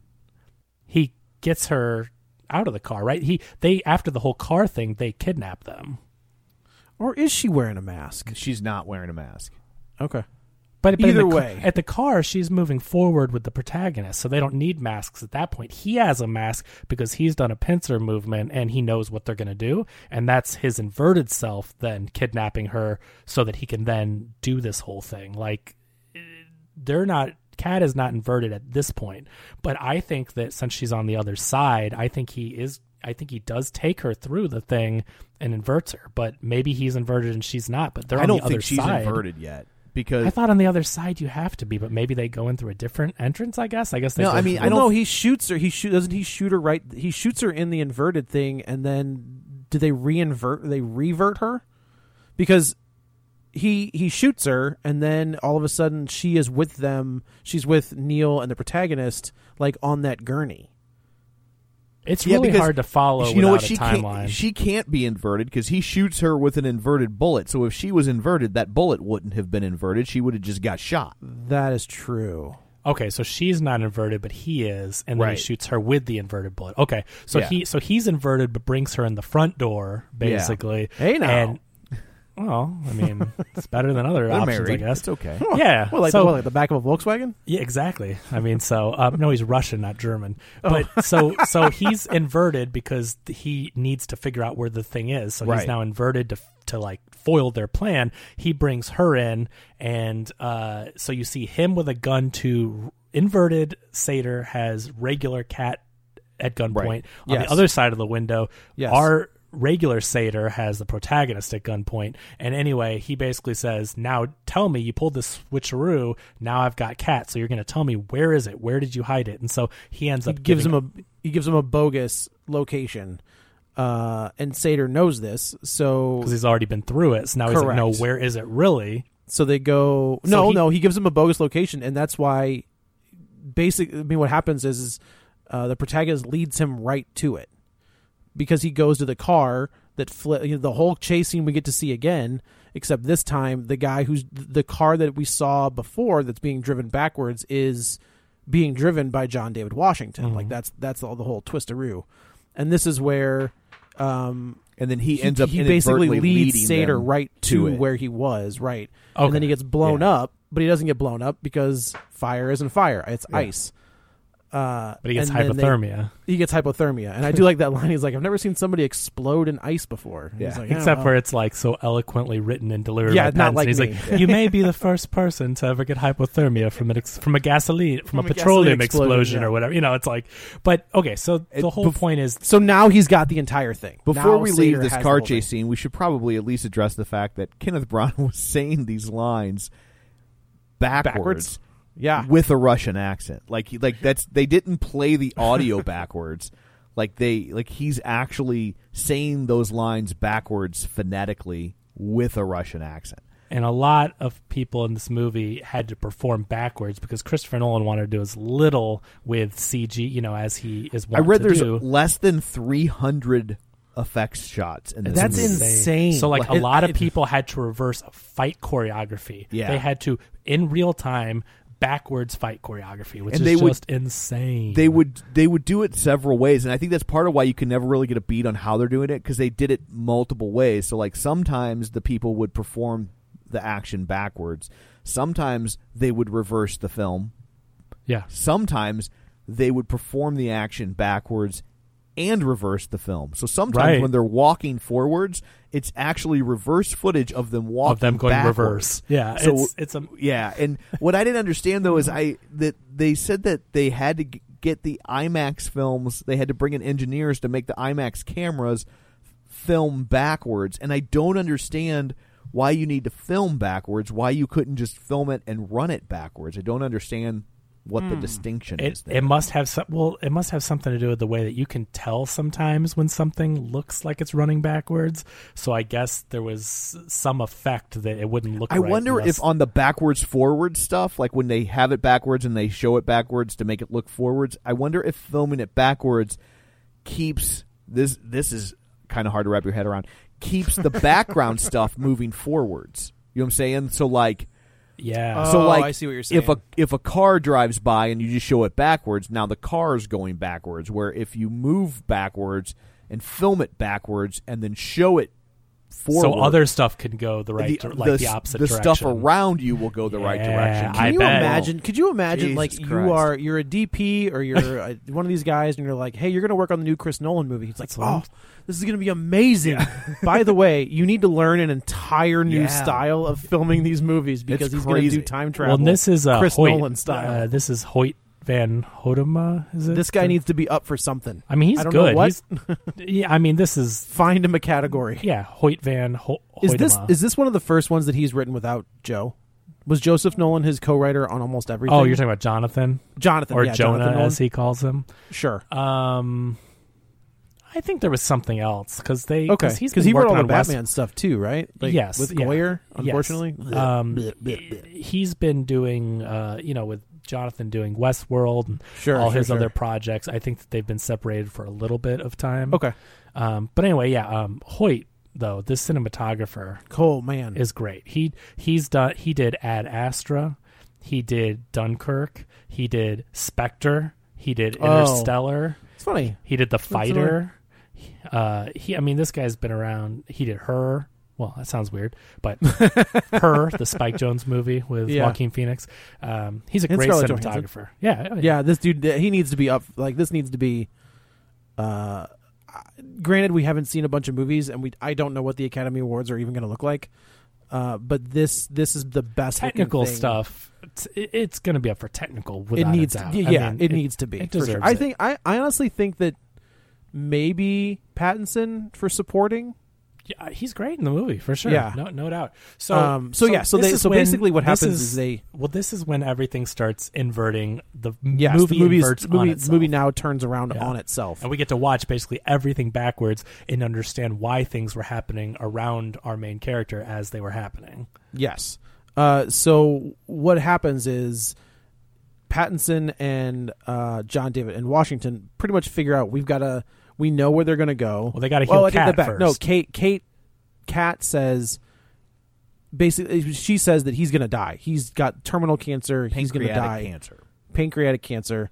He gets her out of the car, right? He they After the whole car thing, they kidnap them. Or is she wearing a mask? she's not wearing a mask. Okay. But, but in Either the ca- way. at the car, she's moving forward with the protagonist, so they don't need masks at that point. He has a mask because he's done a pincer movement and he knows what they're going to do, and that's his inverted self then kidnapping her so that he can then do this whole thing. Like, they're not. Kat is not inverted at this point, but I think that since she's on the other side, I think he is. I think he does take her through the thing and inverts her, but maybe he's inverted and she's not. But they're I on don't the other think she's side. inverted yet because I thought on the other side you have to be, but maybe they go in through a different entrance. I guess. I guess. They No, go I mean, through- I don't- know he shoots her. He shoot doesn't he shoot her right? He shoots her in the inverted thing, and then do they reinvert? They revert her because he he shoots her, and then all of a sudden she is with them. She's with Neil and the protagonist, like on that gurney. It's Yeah, really because hard to follow you know what? without She a timeline. can't. She can't be inverted because he shoots her with an inverted bullet. So if she was inverted, that bullet wouldn't have been inverted. She would have just got shot. That is true. Okay, so she's not inverted, but he is, and then Right. he shoots her with the inverted bullet. Okay, so Yeah. he so he's inverted, but brings her in the front door, basically. Hey, now. And, well, I mean, it's better than other They're options, married. I guess. It's okay. Yeah. Well, like, so, the, what, like the back of a Volkswagen. yeah, exactly. I mean, so um, no, he's Russian, not German. Oh. But so so he's inverted because he needs to figure out where the thing is. So he's Right. now inverted to to like foil their plan. He brings her in, and uh, so you see him with a gun to inverted Satyr has regular Kat at gunpoint. Right. On Yes. the other side of the window, Yes. our regular Sator has the protagonist at gunpoint. And anyway, he basically says, now tell me, you pulled this switcheroo, now I've got Kat, so you're going to tell me, where is it? Where did you hide it? And so he ends he up gives giving him a he gives him a bogus location, uh, and Sator knows this, so because he's already been through it. So now he's like, no, Correct. where is it really? So they go, So no, he- no, he gives him a bogus location, and that's why, basic. I mean, what happens is, is uh, the protagonist leads him right to it, because he goes to the car that fli- you know, the whole chase scene we get to see again, except this time the guy who's the car that we saw before that's being driven backwards is being driven by John David Washington. Mm-hmm. Like that's that's all the whole twistaroo, and this is where. Um, And then he ends up he basically inadvertently leads leading Sator them right to to it. where he was, right? Okay. And then he gets blown Yeah. up, but he doesn't get blown up because fire isn't fire; it's Yeah. ice. Uh, But he gets and then they- hypothermia. he gets hypothermia, and I do like that line. He's like, "I've never seen somebody explode in ice before." And Yeah. he's like, Except "Oh, for well." it's like so eloquently written and delivered Yeah, by not Pence. like He's me. like, you may be the first person to ever get hypothermia from an ex- from a gasoline from, From a a petroleum gasoline explosion, explosion, yeah. or whatever. You know, it's like, but okay. So the It- whole bef- point is, So now he's got the entire thing. Before Now we Sator leave this has the car whole chase thing. scene, we should probably at least address the fact that Kenneth Branagh was saying these lines backwards, Backwards? Yeah. with a Russian accent. Like, he, like that's they didn't play the audio backwards. Like they, like he's actually saying those lines backwards phonetically with a Russian accent. and a lot of people in this movie had to perform backwards because Christopher Nolan wanted to do as little with C G, you know, as he is. I wont read to there's do. less than three hundred effects shots in this That's movie. insane. So, like, a It- lot of it- people had to reverse fight choreography. Yeah. They had to, in real time, backwards fight choreography, which And is they would- just insane. They would they would do it several ways, and I think that's part of why you can never really get a beat on how they're doing it, because they did it multiple ways. So, like, sometimes the people would perform the action backwards. Sometimes they would reverse the film. Yeah. Sometimes they would perform the action backwards and reverse the film. So sometimes Right. when they're walking forwards, it's actually reverse footage of them walking Of them going backwards. reverse. Yeah, So it's- it's a- yeah. And what I didn't understand though is I that they said that they had to g- get the IMAX films. They had to bring in engineers to make the IMAX cameras film backwards, and I don't understand why you need to film backwards. Why you couldn't just film it and run it backwards? I don't understand what the distinction It, is there. it must have some, well, it must have something to do with the way that you can tell sometimes when something looks like it's running backwards. So I guess there was some effect that it wouldn't look I right wonder unless- if on the backwards forward stuff, like when they have it backwards and they show it backwards to make it look forwards, I wonder if filming it backwards keeps this this is kind of hard to wrap your head around, keeps the background stuff moving forwards. You know what I'm saying? So like yeah. so Oh, like I see what you're saying. if a if a car drives by and you just show it backwards, now the car's going backwards, where if you move backwards and film it backwards and then show it forward, so other stuff can go the right, the, dir- like the, s- opposite the direction. stuff around you will go the right Yeah, direction. Can I you bet. imagine? Could you imagine, like, Jesus you Christ. are you're a D P or you're a, one of these guys, and you're like, "Hey, you're going to work on the new Chris Nolan movie." He's like, That's what "Oh, I'm- this is going to be amazing." By the way, you need to learn an entire new Yeah. style of filming these movies because It's he's going to crazy. do time Well, travel. and this is uh, Chris Hoyt, Nolan style. Uh, this is Hoyt Van Hodema. Is it? this guy needs to be up for something. I mean, he's I don't good. know what. He's, yeah, I mean, this is Find him a category. yeah, Hoyt Van Ho- Is this Hoytema. is this one of the first ones that he's written without Joe? Was Joseph Nolan his co-writer on almost everything? Oh, you're talking about Jonathan Jonathan or yeah, Jonah, Jonathan Nolan. as he calls him. Sure. Um, I think there was something else because they Okay, because he's because been he wrote working all the on West- Batman stuff too, right? Like, yes, with yeah. Goyer, Yes. unfortunately. Um, Bleh, bleh, bleh. he's been doing, uh, you know, with Jonathan doing Westworld and Sure, all sure, his sure. other projects. I think that they've been separated for a little bit of time. Okay, Um, but anyway, yeah. Um, Hoyt though, this cinematographer cool man. is great. He he's done. He did Ad Astra. He did Dunkirk. He did Spectre. He did Oh. Interstellar. It's funny. He did The What's Fighter. Uh, he, I mean, this guy's been around. He did Her. Well, that sounds weird, but Her, the Spike Jonze movie with Yeah. Joaquin Phoenix. Um, he's a And great Scarlett cinematographer. Yeah, oh, Yeah, this dude, he needs to be up. Like, this needs to be. Uh, granted, we haven't seen a bunch of movies, and we I don't know what the Academy Awards are even going to look like. Uh, but this this is the best looking technical thing. stuff. It's, it's going to be up for technical. It Without needs, a doubt. to, I yeah, mean, it, needs to be. It for sure. deserves I it. think I, I honestly think that maybe Pattinson for supporting. Yeah, he's great in the movie for sure. Yeah. no, no doubt. So, Um, so, yeah, so this they- is so when- basically what this happens is they- well, this is when everything starts inverting. The Yes, movie the movie's, inverts movie, on the itself. movie now turns around Yeah. on itself. And we get to watch basically everything backwards and understand why things were happening around our main character as they were happening. Yes. Uh, so what happens is Pattinson and uh, John David and Washington pretty much figure out we've got to we know where they're going to go. Well, they gotta well, heal I take Kat that back. first. No, Kate. Kate. Kat says basically she says that he's going to die. He's got terminal cancer. He's going to die. Pancreatic cancer. Pancreatic cancer.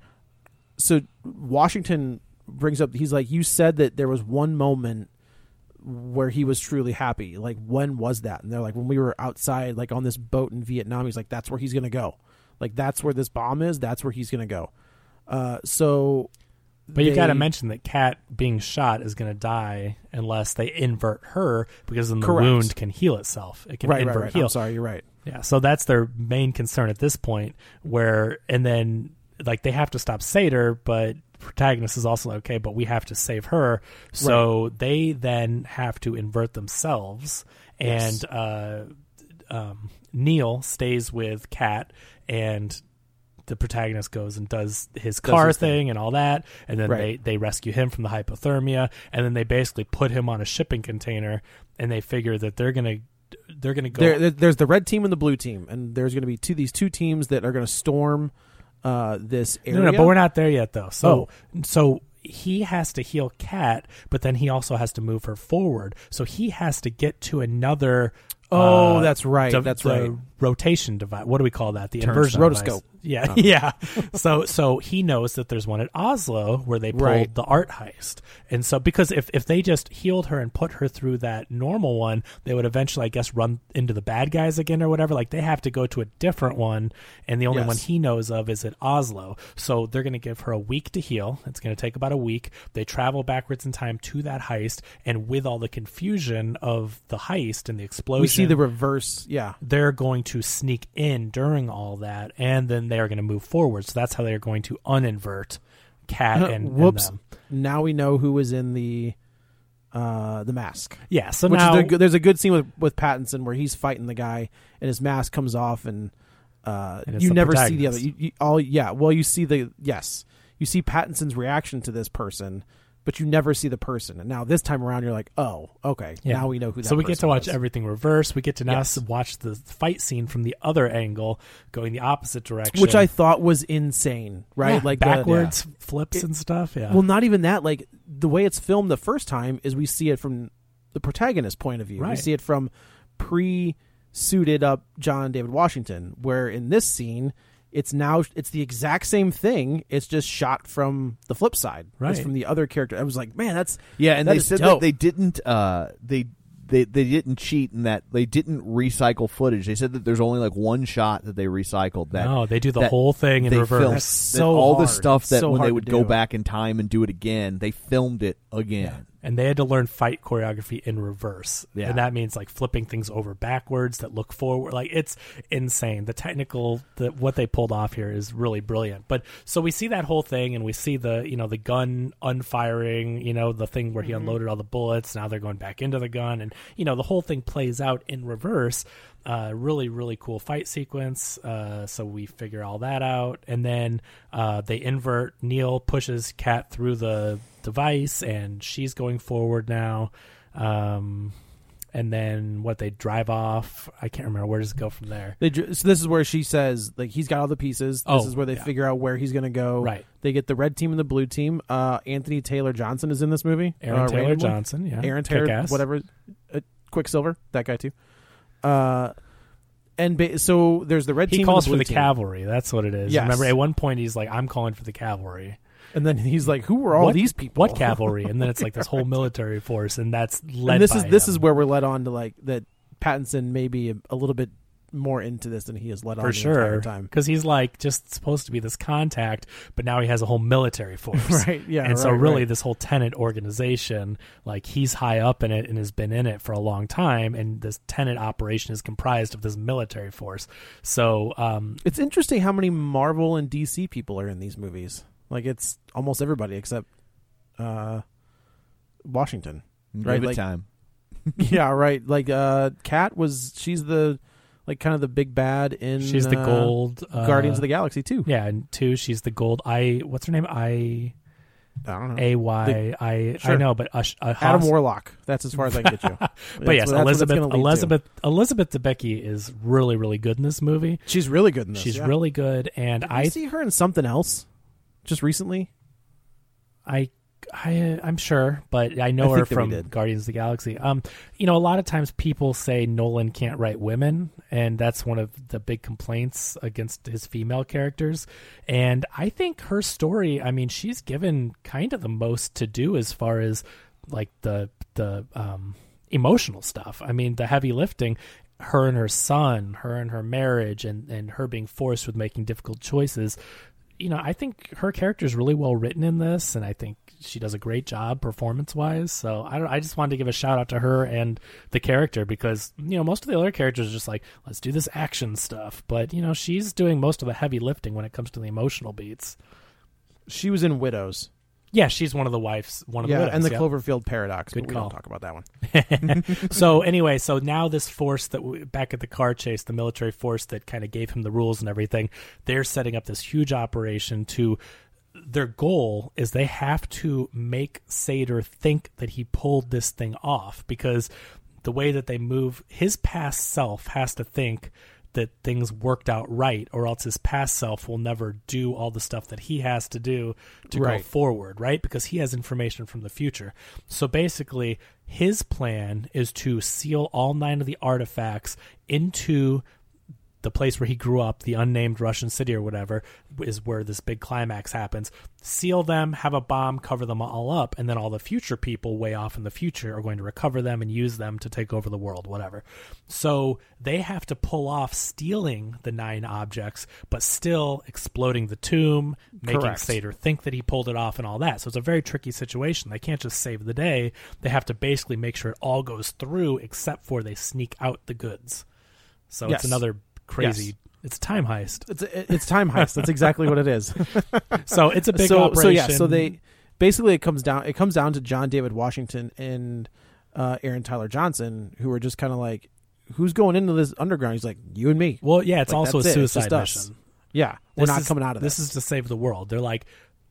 So Washington brings up. He's like, you said that there was one moment where he was truly happy. Like, when was that? And they're like, when we were outside, like on this boat in Vietnam. He's like, that's where he's going to go. Like, that's where this bomb is. That's where he's going to go. Uh, so, But you got to they- mention that Kat being shot is going to die unless they invert her, because then the Correct. wound can heal itself. It can right, invert right, right. heal. I'm sorry, you're right. Yeah, so that's their main concern at this point. Where and then like they have to stop Sator, but protagonist is also okay, but we have to save her. So they then have to invert themselves, and Yes. uh, um, Neil stays with Kat, and the protagonist goes and does his car his thing, thing. and all that, and then Right. they, they rescue him from the hypothermia, and then they basically put him on a shipping container, and they figure that they're gonna they're gonna go. There, there- there's the red team and the blue team, and there's going to be two these two teams that are going to storm uh, this area. No, no, but we're not there yet, though. So, Oh. so he has to heal Kat, but then he also has to move her forward. So he has to get to another. Oh, uh, that's right. the- That's the right. Rotation device. What do we call that? The Turns- inversion rotoscope. device. Yeah, Oh. yeah. So, so he knows that there's one at Oslo where they pulled Right. the art heist, and so because if if they just healed her and put her through that normal one, they would eventually, I guess, run into the bad guys again or whatever. Like they have to go to a different one, and the only Yes. one he knows of is at Oslo. So they're going to give her a week to heal. It's going to take about a week. They travel backwards in time to that heist, and with all the confusion of the heist and the explosion, We see the reverse. Yeah. they're going to sneak in during all that, and then they are going to move forward. So that's how they are going to uninvert Kat and, and Whoops. them. Now we know who was in the uh, the mask. Yeah. So Which now is the, there's a good scene with with Pattinson where he's fighting the guy and his mask comes off and uh, And it's you the never see the other. protagonist. You, you, all yeah. Well, you see the yes. You see Pattinson's reaction to this person, but you never see the person. And now this time around, you're like, oh, okay. Yeah. Now we know who that So we get to person watch was. everything reverse. We get to now Yes. s- watch the fight scene from the other angle, going the opposite direction, Which I thought was insane, right? Yeah, like the- backwards flips and stuff. Yeah. Well, not even that. Like the way it's filmed the first time is we see it from the protagonist's point of view. We Right. see it from pre-suited up John David Washington, where in this scene, it's now it's the exact same thing. It's just shot from the flip side. Right. It's from the other character. I was like, man, that's Yeah, and that they is said dope. that they didn't. Uh, they they they didn't cheat in that they didn't recycle footage. They said that there's only like one shot that they recycled. That No, they do the that whole thing in they reverse. filmed- That's that so all the hard. stuff that So when hard they to would go do. back in time and do it again, they filmed it again. And they had to learn fight choreography in reverse. Yeah. And that means like flipping things over backwards that look forward. Like it's insane. The technical, the, what they pulled off here is really brilliant. But so we see that whole thing and we see the, you know, the gun unfiring, you know, the thing where he unloaded all the bullets. Now they're going back into the gun. And, you know, the whole thing plays out in reverse. Uh, really, really cool fight sequence. Uh, so we figure all that out. And then uh, they invert. Neil pushes Kat through the device and she's going forward now. Um, and then what, they drive off. I can't remember. Where does it go from there? They, dr- so this is where she says, like, he's got all the pieces. This Oh, is where they yeah. figure out where he's going to go. Right. They get the red team and the blue team. Uh, Anthony Taylor Johnson is in this movie. Aaron uh, Taylor randomly. Johnson. Yeah. Aaron Taylor, Kick-ass. whatever. Uh, Quicksilver, that guy too. Uh, and ba- so there's the red He team. calls and for the the blue team. cavalry. That's what it is. Yes. Remember, at one point he's like, "I'm calling for the cavalry." And then he's like, "Who were all what, these people? What cavalry?" And then it's like this whole military force, and that's led. And this by is this him. is where we're led on to like that. Pattinson may be a, a little bit more into this than he has led on for the entire sure time. because he's like just supposed to be this contact, but now he has a whole military force, Right, yeah, And so right, really, right. this whole Tenet organization, like he's high up in it and has been in it for a long time, and this Tenet operation is comprised of this military force. So, um, It's interesting how many Marvel and D C people are in these movies. Like it's almost everybody except uh, Washington. Give Right, it like- time. Yeah, right. Like uh, Kat was she's the like kind of the big bad in She's the uh, gold uh, Guardians of the Galaxy too. Yeah, and two, she's the gold. I what's her name? I I don't know. A Y I Sure. I know, but Ush, uh, Adam Haas- Warlock. That's as far as I can get you. But That's yes, what- that's what it's Elizabeth gonna lead to. Elizabeth Elizabeth Debicki is really really good in this movie. She's really good in this. She's yeah. really good, and Did I you see her in something else just recently? I, I, I'm sure, but I know I her think that we from did. Guardians of the Galaxy. Um, you know, a lot of times people say Nolan can't write women, and that's one of the big complaints against his female characters. And I think her story, I mean, she's given kind of the most to do as far as like the the um, emotional stuff. I mean, the heavy lifting. Her and her son, her and her marriage, and, and her being forced with making difficult choices. You know, I think her character is really well written in this, and I think she does a great job performance-wise. So I don't, I just wanted to give a shout out to her and the character because, you know, most of the other characters are just like, let's do this action stuff. But, you know, she's doing most of the heavy lifting when it comes to the emotional beats. She was in Widows. Yeah, she's one of the wives, one of yeah, the widows. and the yeah. Cloverfield Paradox. Good but we call. don't talk about that one. So anyway, so now this force that we, back at the car chase, the military force that kind of gave him the rules and everything, they're setting up this huge operation to. Their goal is they have to make Sator think that he pulled this thing off because the way that they move, his past self has to think that things worked out right, or else his past self will never do all the stuff that he has to do to Right. go forward, right? Because he has information from the future. So basically, his plan is to seal all nine of the artifacts into the place where he grew up, the unnamed Russian city or whatever, is where this big climax happens. Seal them, have a bomb, cover them all up, and then all the future people way off in the future are going to recover them and use them to take over the world, whatever. So they have to pull off stealing the nine objects, but still exploding the tomb, making Correct. Sator think that he pulled it off and all that. So it's a very tricky situation. They can't just save the day. They have to basically make sure it all goes through except for they sneak out the goods. So Yes. it's another crazy Yes. it's a time heist. It's a, it's time heist. That's exactly what it is. So it's a big so, operation. So yeah, so they basically it comes down it comes down to John David Washington and uh, Aaron Tyler Johnson, who are just kind of like, who's going into this underground? He's like, you and me. Well, yeah, it's Like, also a that's it. It's suicide just us. mission. Yeah, we're This not is- coming out of this. This is to save the world. They're like,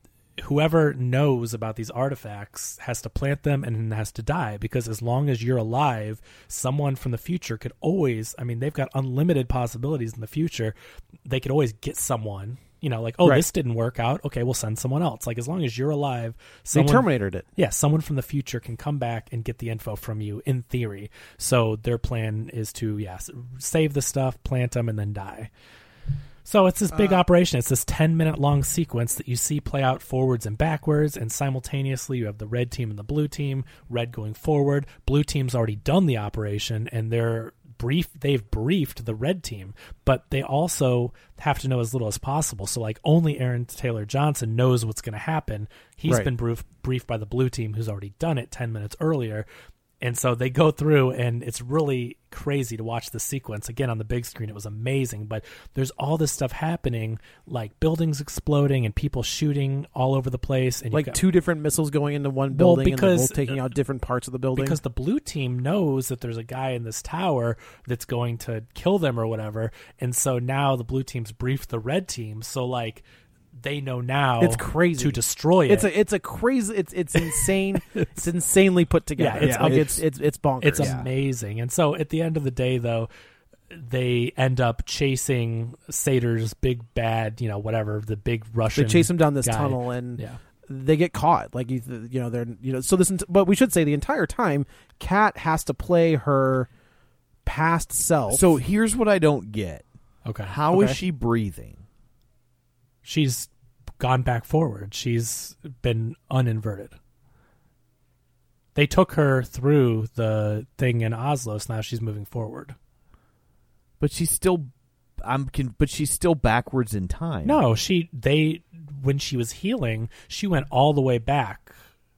whoever knows about these artifacts has to plant them and has to die, because as long as you're alive, someone from the future could always, I mean, they've got unlimited possibilities in the future. They could always get someone, you know, like, oh, Right. this didn't work out. Okay, we'll send someone else. Like, as long as you're alive, They someone, Terminated it. yeah, someone from the future can come back and get the info from you in theory. So their plan is to, yes, save the stuff, plant them, and then die. So it's this big Uh, operation. It's this ten-minute long sequence that you see play out forwards and backwards, and simultaneously you have the red team and the blue team. Red going forward. Blue team's already done the operation, and they're brief. They've briefed the red team, but they also have to know as little as possible. So, like, only Aaron Taylor Johnson knows what's going to happen. He's Right. been brief, briefed by the blue team, who's already done it ten minutes earlier. And so they go through, and it's really crazy to watch the sequence. Again, on the big screen, it was amazing. But there's all this stuff happening, like buildings exploding and people shooting all over the place. And you Like got- two different missiles going into one Well, building and because- they're both taking out different parts of the building. because the blue team knows that there's a guy in this tower that's going to kill them or whatever. And so now the blue team's briefed the red team. So, like, they know now It's crazy. to destroy it. It's a it's a crazy it's it's insane. it's insanely put together. Yeah, it's- like, it's- it's it's it's bonkers. It's Yeah. amazing. And so at the end of the day, though, they end up chasing Sator's big bad, you know, whatever, the big Russian They chase him down this guy. tunnel and Yeah. they get caught. Like you, you know, they're you know. So this, ent- but we should say the entire time, Kat has to play her past self. So here's what I don't get. Okay. How is Okay. she breathing? She's gone back forward. She's been uninverted. They took her through the thing in Oslo, so now she's moving forward. But she's still, I'm. Con- but she's still backwards in time. No, she they when she was healing, she went all the way back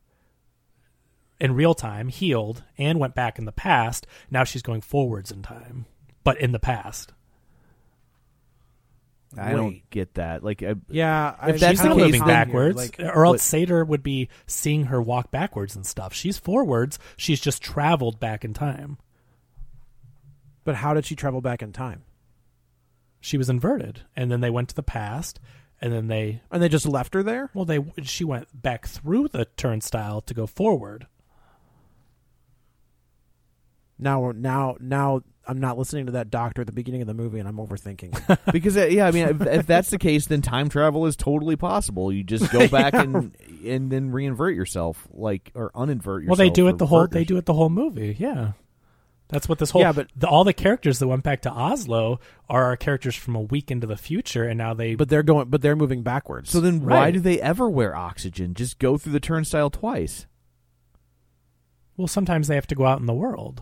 in real time, healed, and went back in the past. Now she's going forwards in time, but in the past. I wait. don't get that. Like, I, Yeah, I, If that's She's the not case, moving then- backwards, Like, or else what- Seder would be seeing her walk backwards and stuff. She's forwards. She's just traveled back in time. but how did she travel back in time? She was inverted, and then they went to the past, and then they And they just left her there? well, they she went back through the turnstile to go forward. Now, we're- now, now, I'm not listening to that doctor at the beginning of the movie, and I'm overthinking. because uh, yeah, I mean, if, if that's the case, then time travel is totally possible. You just go back and and then reinvert yourself, like or uninvert yourself. Well, they do or it the whole. revert They yourself. do it the whole movie. Yeah, that's what this whole. Yeah, but- the, all the characters that went back to Oslo are our characters from a week into the future, and now they. but they're going, but they're moving backwards. So then, why Right. do they ever wear oxygen? Just go through the turnstile twice. well, sometimes they have to go out in the world.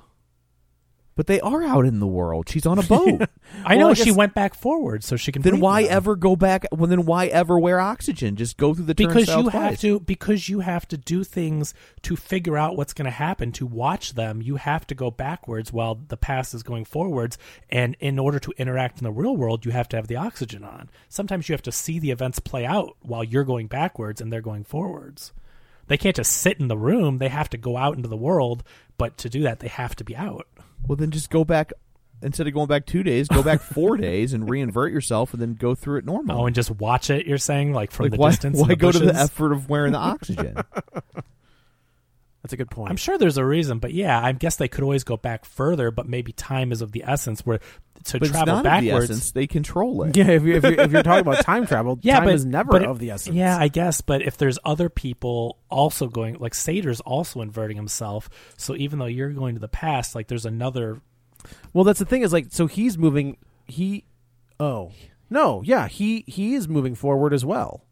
But they are out in the world. She's on a boat. I Well, know I she guess- went back forward so she can. Then breathe why now. ever go back? Well, then why ever wear oxygen? Just go through the Because turnstile you twice. have to. Because you have to do things to figure out what's going to happen. To watch them, you have to go backwards while the past is going forwards. And in order to interact in the real world, you have to have the oxygen on. Sometimes you have to see the events play out while you're going backwards and they're going forwards. They can't just sit in the room. They have to go out into the world. But to do that, they have to be out. Well, then just go back. Instead of going back two days, go back four days and reinvert yourself, and then go through it normally. Oh, and just watch it. You're saying, like from like the why, distance. in why the go to the bushes? effort of wearing the oxygen? That's a good point. I'm sure there's a reason, but yeah, I guess they could always go back further. But maybe time is of the essence. Where to But it's travel not backwards. of the essence. They control it. Yeah, if, you, if, you're, if you're talking about time travel, Yeah, time but is never but it- of the essence. Yeah, I guess. But if there's other people also going, like Seder's also inverting himself. So even though you're going to the past, like there's another. Well, that's the thing is like, so he's moving. He, oh no, yeah, he he is moving forward as well.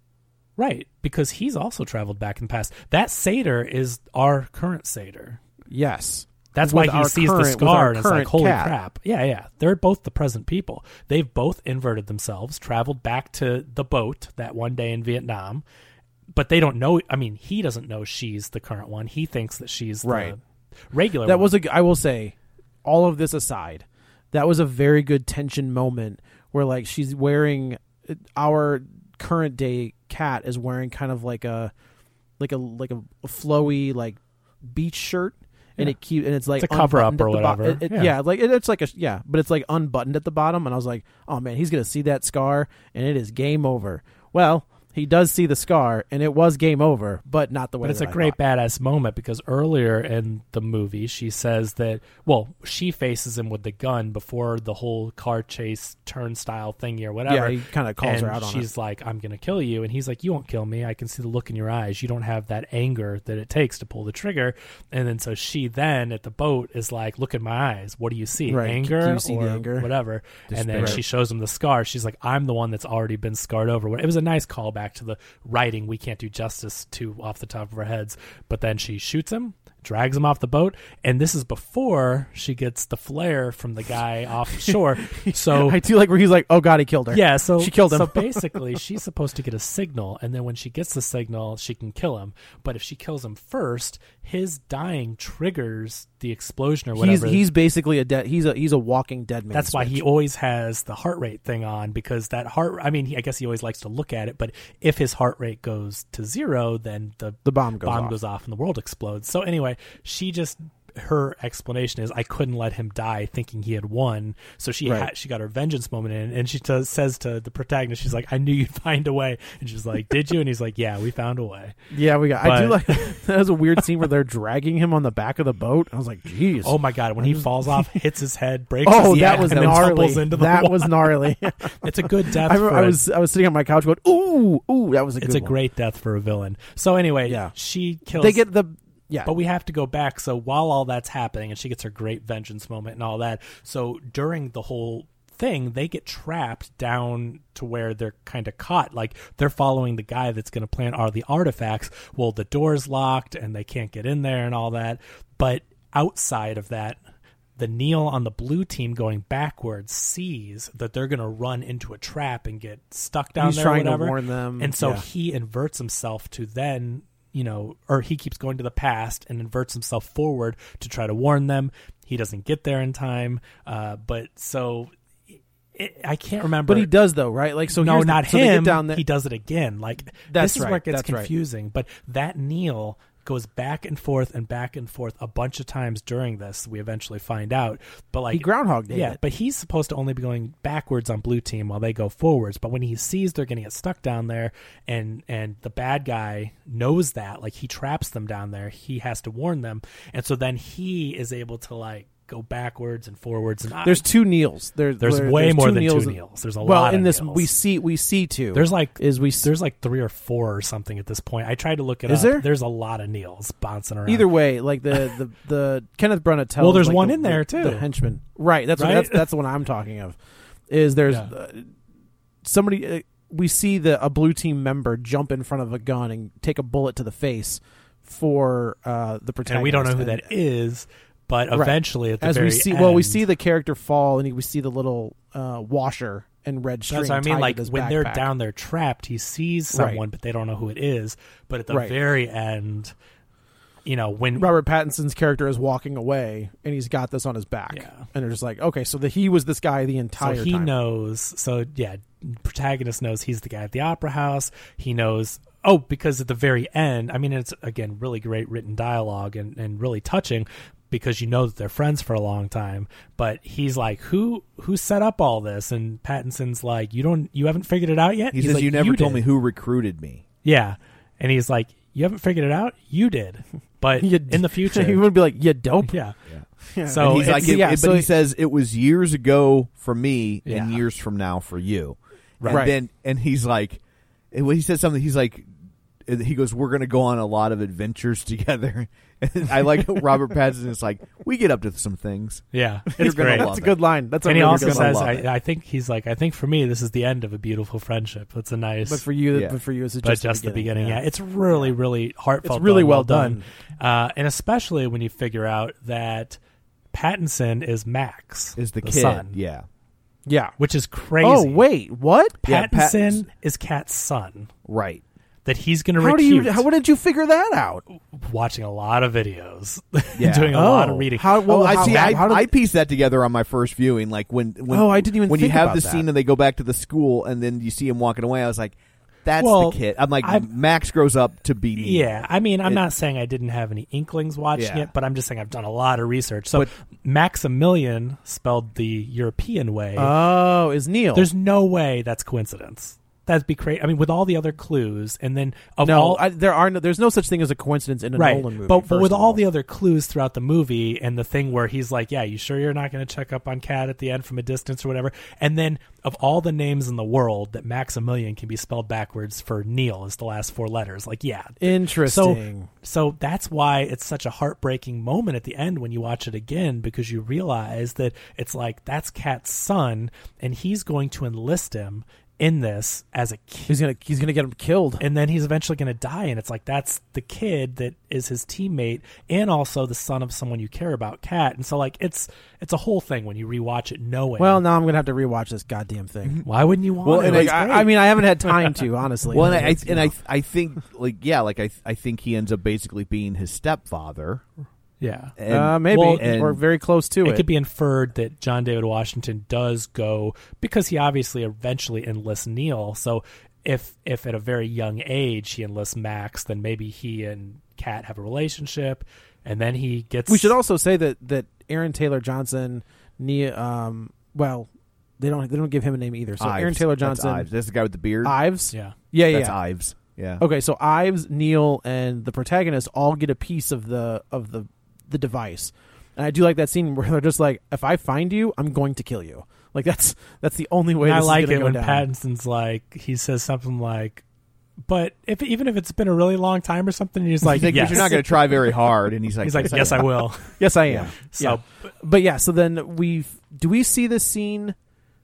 Right, because he's also traveled back in the past. That Seder is our current Seder. Yes, That's With why he our sees current- the with our scar and it's like, current holy cat. crap. Yeah, yeah. They're both the present people. They've both inverted themselves, traveled back to the boat that one day in Vietnam, but they don't know. I mean, he doesn't know she's the current one. He thinks that she's Right. the regular that one. was a. I will say, all of this aside, that was a very good tension moment where like she's wearing our current day cat is wearing kind of like a like a like a, a flowy like beach shirt. And Yeah. it keep and it's like It's a cover-up unbuttoned or at the bo- whatever. it- it- Yeah. yeah, like it, it's like a yeah, but it's like unbuttoned at the bottom. And I was like, oh man, he's gonna see that scar, and it is game over. Well, he does see the scar, and it was game over, but not the way. But it's that a I great thought. badass moment because earlier in the movie, she says that, well, she faces him with the gun before the whole car chase turnstile thingy or whatever. Yeah, he kind of calls and her out on she's it. like, I'm going to kill you. And he's like, you won't kill me. I can see the look in your eyes. You don't have that anger that it takes to pull the trigger. And then so she then at the boat is like, look in my eyes. What do you see? Right. Anger Do you see or the anger? whatever. And then Despair. she shows him the scar. She's like, I'm the one that's already been scarred over. It was a nice callback to the writing we can't do justice to off the top of our heads. But then she shoots him, drags him off the boat, and this is before she gets the flare from the guy offshore. So I do like where he's like, oh god, he killed her. yeah, so she killed him. So basically, she's supposed to get a signal, and then when she gets the signal, she can kill him. But if she kills him first, his dying triggers the explosion or he's whatever. he's basically a dead. He's a he's a walking dead man. That's why he switch. always has the heart rate thing on, because that heart. I mean, he, I guess he always likes to look at it, but if his heart rate goes to zero, then the The bomb goes bomb off. goes off and the world explodes. So anyway, she just. Her explanation is, I couldn't let him die thinking he had won. So she Right. had, she got her vengeance moment in, and she t- says to the protagonist, she's like, I knew you'd find a way. And she's like, did you? And he's like, yeah, we found a way. Yeah, we got. I do But- like that was a weird scene where they're dragging him on the back of the boat. I was like, jeez. Oh my God, when he falls off, hits his head, breaks Oh, his that neck, was and then gnarly. tumbles into the That water. was gnarly. It's a good death I, for remember I a- was I was sitting on my couch going, ooh, ooh, that was a good It's a one. great death for a villain. So anyway, Yeah. she kills. They get the yeah. But we have to go back. So while all that's happening, and she gets her great vengeance moment and all that. So during the whole thing, they get trapped down to where they're kind of caught. Like they're following the guy that's going to plant all the artifacts. Well, the door's locked and they can't get in there and all that. But outside of that, the Neil on the blue team going backwards sees that they're going to run into a trap and get stuck down He's there or trying to whatever. warn them. And so Yeah. he inverts himself to then, you know, or he keeps going to the past and inverts himself forward to try to warn them. He doesn't get there in time. Uh, but so it, I can't remember. But he does though, right? Like so. no, here's not the, so they get him. down there. He does it again. Like That's this is right, where it gets that's right. confusing. But that Neil goes back and forth and back and forth a bunch of times during this. We eventually find out. But like He Groundhog Dayed yeah, it. but he's supposed to only be going backwards on blue team while they go forwards. But when he sees they're going to get stuck down there, and and the bad guy knows that, like he traps them down there, he has to warn them, and so then he is able to like go backwards and forwards. And There's two Neils. There's there's there- way there's more two than Neils. two Neils. There's a well, lot. in of this Neils. we see we see two. There's like is we there's like three or four or something at this point. I tried to look it Is up. there? There's a lot of Neils bouncing around. Either way, like the the, the Kenneth Branagh tells. Well, there's like one the, in there, the- too. The henchman, right? That's What, Right? that's that's the one I'm talking of. Is there's Yeah. uh, somebody uh, we see the a blue team member jump in front of a gun and take a bullet to the face for uh, the protagonist, and we don't know who And- that is. But Right. eventually, at the As very we see, end, well, we see the character fall, and we see the little uh, washer and red string. That's what I tied mean. to Like this when they're backpack. down there trapped, he sees someone, Right. but they don't know who it is. But at the Right. very end, you know, when Robert Pattinson's character is walking away, and he's got this on his back, Yeah. and they're just like, okay, so the, he was this guy the entire so he time. knows. So yeah, protagonist knows he's the guy at the opera house. He knows. Oh, because at the very end, I mean, it's again really great written dialogue and, and really touching. Because you know that they're friends for a long time, but he's like, "Who who set up all this?" And Pattinson's like, "You don't, you haven't figured it out yet." He He's says, like, "You never told did." me who recruited me." Yeah, and he's like, "You haven't figured it out. You did, but You- in the future, he would be like, "You dope." yeah." Yeah. So And he's it's- like, it- yeah, it- so but he it- says it was years ago for me Yeah. and years from now for you. And Right. then, and he's like, and when he said something, he's like, he goes, "We're going to go on a lot of adventures together." And I like Robert Pattinson is like, "We get up to some things." yeah, You're it's gonna great. love That's a it. good line. That's a And he really also good line. says, love it. I, "I think he's like, I think for me, this is the end of a beautiful friendship." That's a nice, But for you, Yeah. but for you, it's but just, just the beginning. Yeah, Yeah. it's really, really heartfelt. It's really done, well done, Uh, and especially when you figure out that Pattinson is Max, Is the, kid? son, Yeah, yeah. which is crazy. Oh wait, what? Yeah, Pattinson Pattinson- is Kat's son. right. That he's going to How do recruit. you? How, what did you figure that out? Watching a lot of videos, Yeah. doing a Oh, lot of reading. how- well, Oh, I how- see. how- I, how did- I pieced that together on my first viewing. Like when, when Oh, I didn't even when you think have about the that. scene and they go back to the school and then you see him walking away. I was like, "That's Well, the kid." I'm like, I've- Max grows up to be Neil. Yeah, I mean, I'm It- not saying I didn't have any inklings watching Yeah. it, but I'm just saying I've done a lot of research. So But- Maximilian, spelled the European way, Oh, is Neil? there's no way that's coincidence. That'd be crazy. I mean, with all the other clues, and then of no. all I, there are no. There's no such thing as a coincidence in a right, Nolan movie. but but first with of all the other clues throughout the movie, and the thing where he's like, "Yeah, you sure you're not going to check up on Kat at the end from a distance or whatever?" And then of all the names in the world, that Maximilian can be spelled backwards for Neil is the last four letters. Like, yeah, Interesting. So, so that's why it's such a heartbreaking moment at the end when you watch it again, because you realize that it's like that's Kat's son, and he's going to enlist him in this as a kid. he's gonna he's gonna get him killed. And then he's eventually going to die, and it's like that's the kid that is his teammate, and also the son of someone you care about, Kat. And so, like, it's it's a whole thing when you rewatch it, knowing. Well, now I'm gonna have to rewatch this goddamn thing. why wouldn't you want Well, it? and Like, It's I, great. I mean, I haven't had time to honestly. Well, and I, It's, and you I know. I think like yeah, like I I think he ends up basically being his stepfather. yeah. And, uh, maybe well, and- or very close to it. It could be inferred that John David Washington does go because he obviously eventually enlists Neil. So if if at a very young age he enlists Max, then maybe he and Kat have a relationship, and then he gets. We should also say that that Aaron Taylor Johnson, Nia, um, well, they don't they don't give him a name either. So Ives. Aaron Taylor That's Johnson, Ives. That's the guy with the beard. Ives, yeah. yeah, yeah. That's yeah. Ives. Yeah. Okay, so Ives, Neil, and the protagonist all get a piece of the of the the device, and I do like that scene where they're just like, "If I find you, I'm going to kill you." Like that's that's the only way. And I this like is gonna it go when down. Pattinson's like he says something like, "But if even if it's been a really long time or something," he's like, He's like, "Yes." "But you're not going to try very hard," and he's like, He's like, "Yes, I will." Yes, I am. So, Yeah. But yeah, so then we do we see this scene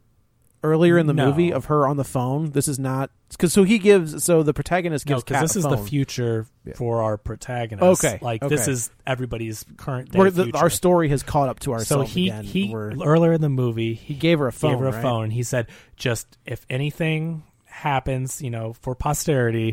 earlier in the No. movie of her on the phone? This is not because so he gives so the protagonist no, gives because Kat this a is the phone. future Yeah. for our protagonist. Okay, like this okay. is everybody's current day Where the, future. our story has caught up to So ourselves he again. he We're- earlier in the movie he gave her a phone. gave her a right? phone. He said, "Just if anything happens, you know, for posterity,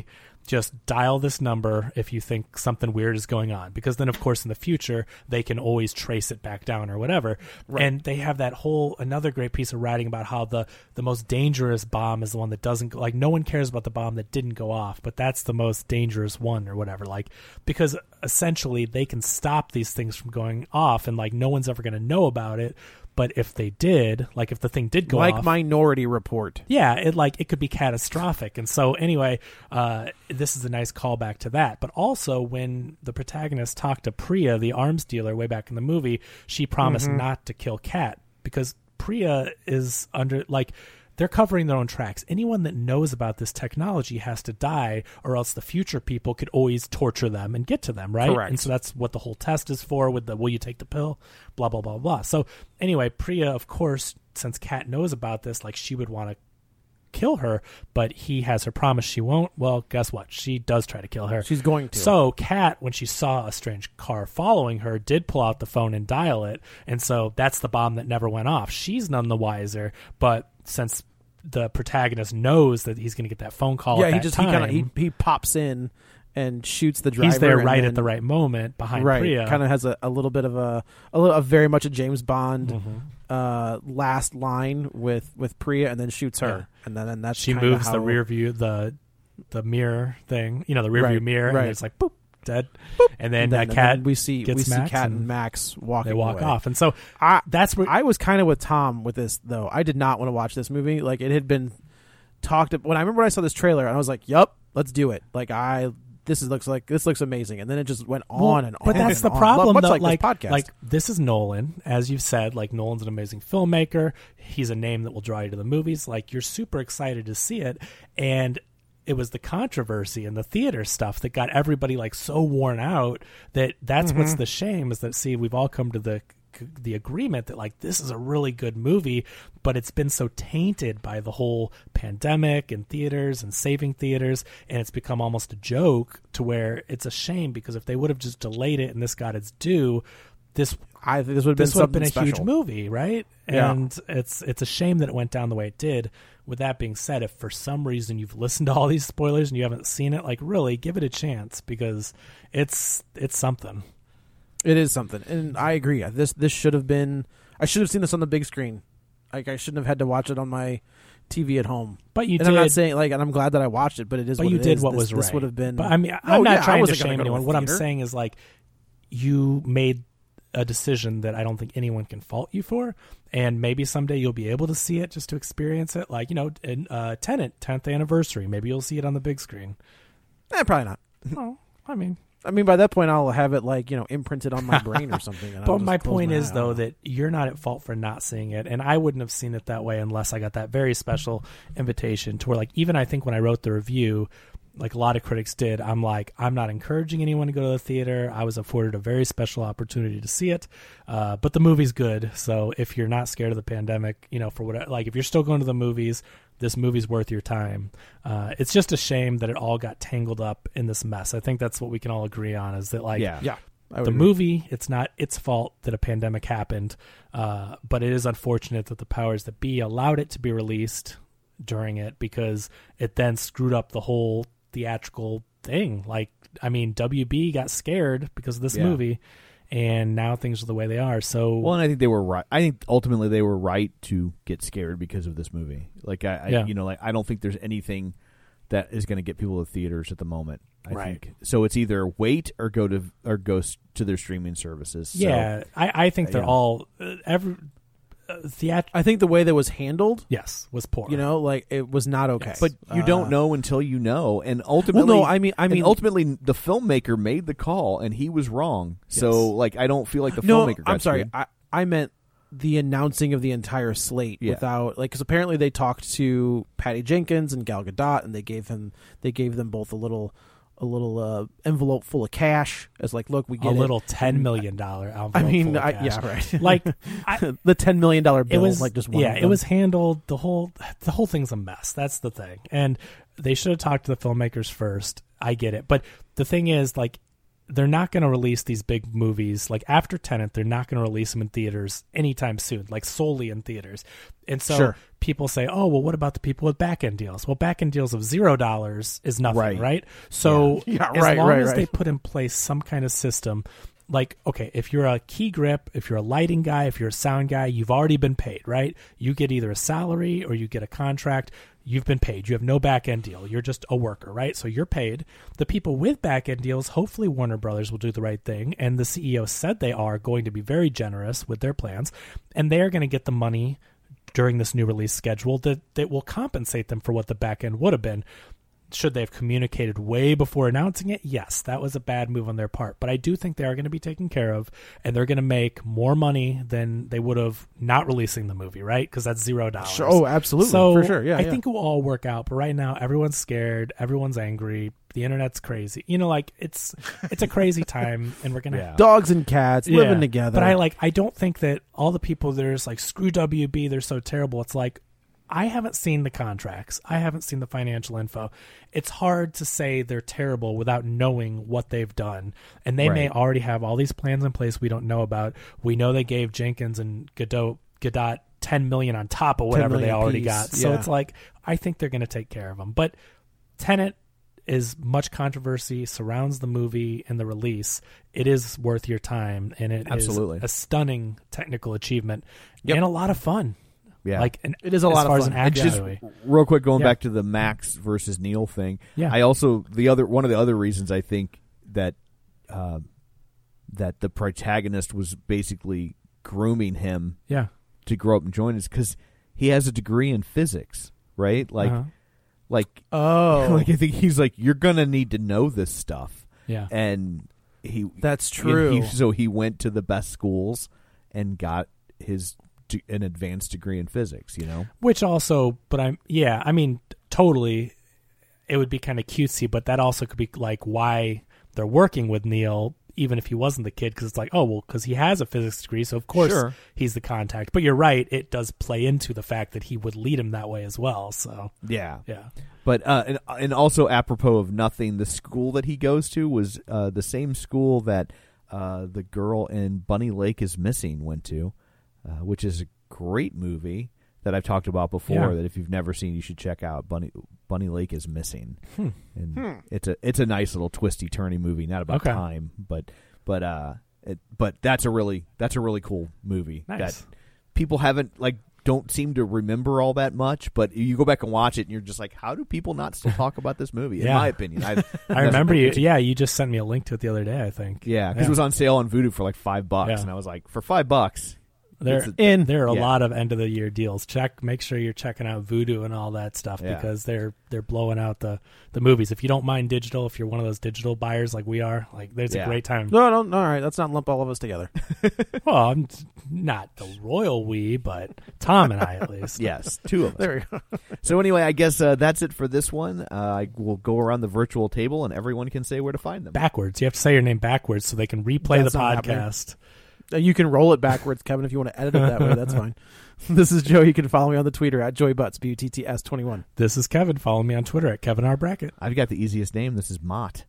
just dial this number if you think something weird is going on, because then of course in the future they can always trace it back down or whatever. Right. And they have that whole another great piece of writing about how the the most dangerous bomb is the one that doesn't, like, no one cares about the bomb that didn't go off, but that's the most dangerous one or whatever, like, because essentially they can stop these things from going off and like no one's ever going to know about it. But if they did, like if the thing did go like off, Minority Report, yeah, it like it could be catastrophic. And so anyway, uh, this is a nice callback to that. But also, when the protagonist talked to Priya, the arms dealer, way back in the movie, she promised mm-hmm. not to kill Kat, because Priya is under like. They're covering their own tracks. Anyone that knows about this technology has to die, or else the future people could always torture them and get to them, right? Correct. And so that's what the whole test is for with the, will you take the pill? Blah, blah, blah, blah. So anyway, Priya, of course, since Kat knows about this, like she would want to kill her, but he has her promise she won't. Well, guess what? She does try to kill her. She's going to. So Kat, when she saw a strange car following her, did pull out the phone and dial it. And so that's the bomb that never went off. She's none the wiser, but since the protagonist knows that he's going to get that phone call, yeah, at he that just time, he kind of he, he pops in and shoots the driver. He's there and right then, at the right moment behind right, Priya. Kind of has a, a little bit of a a, little, a very much a James Bond mm-hmm. uh, last line with, with Priya, and then shoots her, yeah. and then and that's she kinda moves how, the rear view the the mirror thing, you know, the rear right, view mirror, right. and it's like boop. Dead, Boop. and then, and then uh, Kat and then we see gets we see Max Kat and, and Max walking. They walk away. off, and so I, that's where I was kind of with Tom with this though. I did not want to watch this movie. Like it had been talked when I remember when I saw this trailer, and I was like, "Yup, let's do it." Like I, this is, looks like this looks amazing, and then it just went on well, and on. But that's and the on. problem, Much though. like, Like, this podcast. like this is Nolan, as you've said. Like Nolan's an amazing filmmaker. He's a name that will draw you to the movies. Like you're super excited to see it, and it was the controversy and the theater stuff that got everybody like so worn out that that's mm-hmm. what's the shame is that, see, we've all come to the the agreement that like this is a really good movie, but it's been so tainted by the whole pandemic and theaters and saving theaters, and it's become almost a joke to where it's a shame, because if they would have just delayed it and this got its due, this I think this would have been this would have been a something huge special. movie, right? Yeah. And it's it's a shame that it went down the way it did. With that being said, if for some reason you've listened to all these spoilers and you haven't seen it, like really give it a chance, because it's it's something. It is something, and I agree. This this should have been. I should have seen this on the big screen. Like I shouldn't have had to watch it on my T V at home. But you and did. I'm not saying like, and I'm glad that I watched it. But it is. But what you it did is. what this, was right. This would have been. But I mean, oh, I'm not yeah, I trying to wasn't gonna shame go to a anyone. What I'm theater. saying is like you made a decision that I don't think anyone can fault you for, and maybe someday you'll be able to see it just to experience it. Like, you know, in uh, Tenet, tenth anniversary, maybe you'll see it on the big screen. Eh, probably not. Oh, I mean, I mean, by that point, I'll have it like you know imprinted on my brain or something. And I'll but just my close point my is eye. though that you're not at fault for not seeing it, and I wouldn't have seen it that way unless I got that very special invitation to where, like, even I think when I wrote the review, like a lot of critics did, I'm like, I'm not encouraging anyone to go to the theater. I was afforded a very special opportunity to see it. Uh, but the movie's good. So if you're not scared of the pandemic, you know, for what, like if you're still going to the movies, this movie's worth your time. Uh, it's just a shame that it all got tangled up in this mess. I think that's what we can all agree on, is that like, Yeah. yeah, I would the agree. movie, it's not its fault that a pandemic happened, uh, but it is unfortunate that the powers that be allowed it to be released during it, because it then screwed up the whole theatrical thing. Like, I mean, W B got scared because of this Yeah. movie, and now things are the way they are. So, Well, and I think they were right. I think ultimately they were right to get scared because of this movie. Like I, I Yeah. you know, like I don't think there's anything that is going to get people to theaters at the moment. I Right. think so. It's either wait or go to or go s- to their streaming services. So, yeah, I, I think they're yeah. all uh, every uh, theat. I think the way that was handled, Yes, was poor. you know, like it was not okay. Yes. but you Uh, don't know until you know, and ultimately, Well, no, I mean, I and mean, ultimately, the filmmaker made the call, and he was wrong. So, Yes. like, I don't feel like the no, filmmaker. Got I'm sorry. screwed. I, I meant the announcing of the entire slate Yeah. without like because apparently they talked to Patty Jenkins and Gal Gadot, and they gave him they gave them both a little a little uh, envelope full of cash as like, look, we a get it. little ten million dollar envelope. I mean, full of I, cash. yeah, right. Like, I, the ten million dollar bill, it was like just one yeah, of it them. was handled. The whole the whole thing's a mess. That's the thing, and they should have talked to the filmmakers first. I get it, but the thing is, like, they're not going to release these big movies. Like after Tenet, they're not going to release them in theaters anytime soon, like solely in theaters. And so Sure. people say, oh, well, what about the people with back-end deals? Well, back-end deals of zero dollars is nothing, right? Right. So Yeah. Yeah, as right, long right, as right. they put in place some kind of system, like, okay, if you're a key grip, if you're a lighting guy, if you're a sound guy, you've already been paid, right? You get either a salary or you get a contract. You've been paid. You have no back-end deal. You're just a worker, right? So you're paid. The people with back-end deals, hopefully Warner Brothers will do the right thing, and the C E O said they are going to be very generous with their plans, and they're going to get the money during this new release schedule that, that will compensate them for what the back-end would have been. Should they have communicated way before announcing it? Yes, that was a bad move on their part. But I do think they are going to be taken care of, and they're going to make more money than they would have not releasing the movie, right? Because that's zero dollars. Sure. Oh, absolutely. So For sure. Yeah. I yeah. think it will all work out. But right now, everyone's scared. Everyone's angry. The internet's crazy. You know, like it's it's a crazy time, and we're gonna Yeah. dogs and cats Yeah. living together. But I like. I don't think that all the people there's like screw W B. They're so terrible. It's like, I haven't seen the contracts. I haven't seen the financial info. It's hard to say they're terrible without knowing what they've done. And they may Right. already have all these plans in place we don't know about. We know they gave Jenkins and Godot, Godot ten million dollars on top of whatever they million already apiece. got. So Yeah. it's like, I think they're going to take care of them. But Tenet is much controversy surrounds the movie and the release. It is worth your time, and it Absolutely. is a stunning technical achievement Yep. and a lot of fun. Yeah. Like an, It is a as lot of far as fun. an And action just movie. real quick, going Yeah. back to the Max versus Neil thing. Yeah. I also the other one of the other reasons I think that uh, that the protagonist was basically grooming him Yeah. to grow up and join is because he has a degree in physics, right? Like, Uh-huh. like, Oh, like I think he's like, you're gonna need to know this stuff, Yeah. and he that's and true. he- so he went to the best schools and got his de- an advanced degree in physics. You know, Which also, but I'm, yeah, I mean, totally, it would be kind of cutesy, but that also could be like why they're working with Neil, even if he wasn't the kid, because it's like, oh, well, because he has a physics degree, so of course Sure. he's the contact. But you're right, it does play into the fact that he would lead him that way as well. So, yeah, yeah. But uh, and, and also apropos of nothing, the school that he goes to was uh, the same school that uh, the girl in Bunny Lake is Missing went to, uh, which is a great movie that I've talked about before. Yeah. That if you've never seen, you should check out. Bunny Bunny Lake is Missing, Hmm. and it's a it's a nice little twisty turny movie. Not about Okay. time, but but uh, it, but that's a really that's a really cool movie Nice. that people haven't like. Don't seem to remember all that much, but you go back and watch it, and you're just like, how do people not still talk about this movie? In Yeah. my opinion, I've, I remember you. Yeah, you just sent me a link to it the other day, I think. Yeah, because it was on sale on Vudu for like five bucks, Yeah. and I was like, for five bucks, There, it's a- in, there are a yeah. lot of end of the year deals. Check, make sure you're checking out Vudu and all that stuff Yeah. because they're they're blowing out the, the movies. If you don't mind digital, if you're one of those digital buyers like we are, like there's Yeah. a great time. no, no, no, all right. Let's not lump all of us together. Well, I'm not the royal we, but Tom and I at least. yes, two of us. There we go. So anyway, I guess uh, that's it for this one. Uh, I will go around the virtual table, and everyone can say where to find them. Backwards. You have to say your name backwards so they can replay That's the not happening. podcast. Uh, You can roll it backwards, Kevin, if you want to edit it that way. That's fine. This is Joe. You can follow me on the Twitter at JoyButts, B U T T S twenty-one. This is Kevin. Follow me on Twitter at Kevin R. Brackett. I've got the easiest name. This is Mott.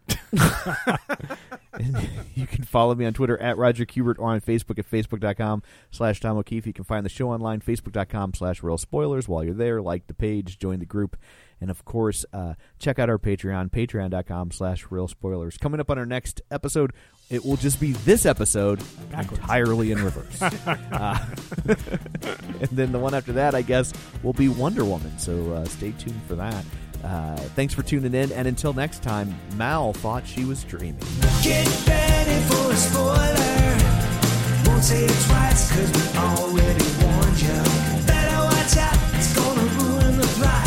And you can follow me on Twitter at Roger Kubert or on Facebook at facebook.com slash Tom O'Keefe. You can find the show online, facebook.com slash Real Spoilers. While you're there, like the page, join the group, and of course, uh, check out our Patreon, patreon.com slash Real Spoilers. Coming up on our next episode, it will just be this episode Backwards. entirely in reverse. uh, and then the one after that, I guess, will be Wonder Woman. So uh, stay tuned for that. Uh, thanks for tuning in, and until next time, Mal thought she was dreaming. Get ready for a spoiler. Won't say it twice, cause we already warned you. Better watch out, it's gonna ruin the plot.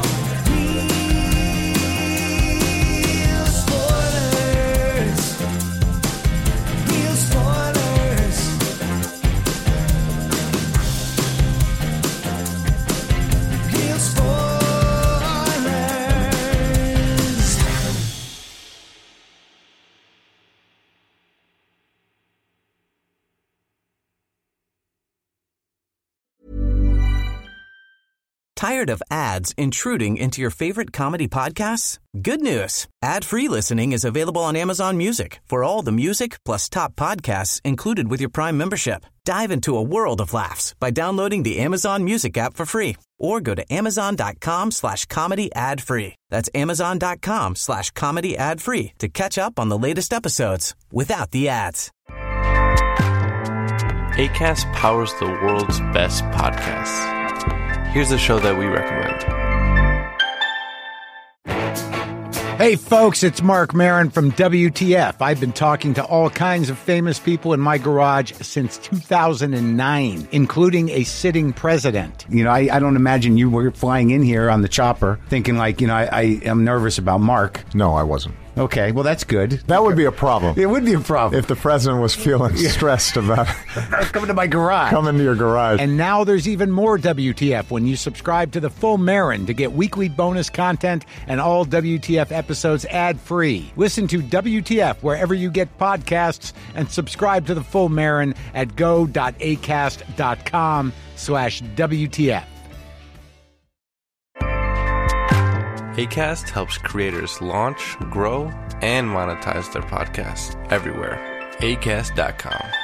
Real spoilers. Real spoilers. Real spoilers. Tired of ads intruding into your favorite comedy podcasts? Good news. Ad-free listening is available on Amazon Music for all the music plus top podcasts included with your Prime membership. Dive into a world of laughs by downloading the Amazon Music app for free or go to amazon.com slash comedy ad free. That's amazon.com slash comedy ad free to catch up on the latest episodes without the ads. Acast powers the world's best podcasts. Here's a show that we recommend. Hey folks, it's Mark Maron from W T F. I've been talking to all kinds of famous people in my garage since two thousand nine, including a sitting president. You know, I, I don't imagine you were flying in here on the chopper thinking like, you know, I, I am nervous about Mark. No, I wasn't. Okay, well, that's good. That would be a problem. It would be a problem. If the president was feeling stressed about coming to my garage. Coming to your garage. And now there's even more W T F when you subscribe to the full Marin to get weekly bonus content and all W T F episodes ad-free. Listen to W T F wherever you get podcasts and subscribe to the full Marin at go.acast.com slash WTF. Acast helps creators launch, grow, and monetize their podcasts everywhere. acast dot com.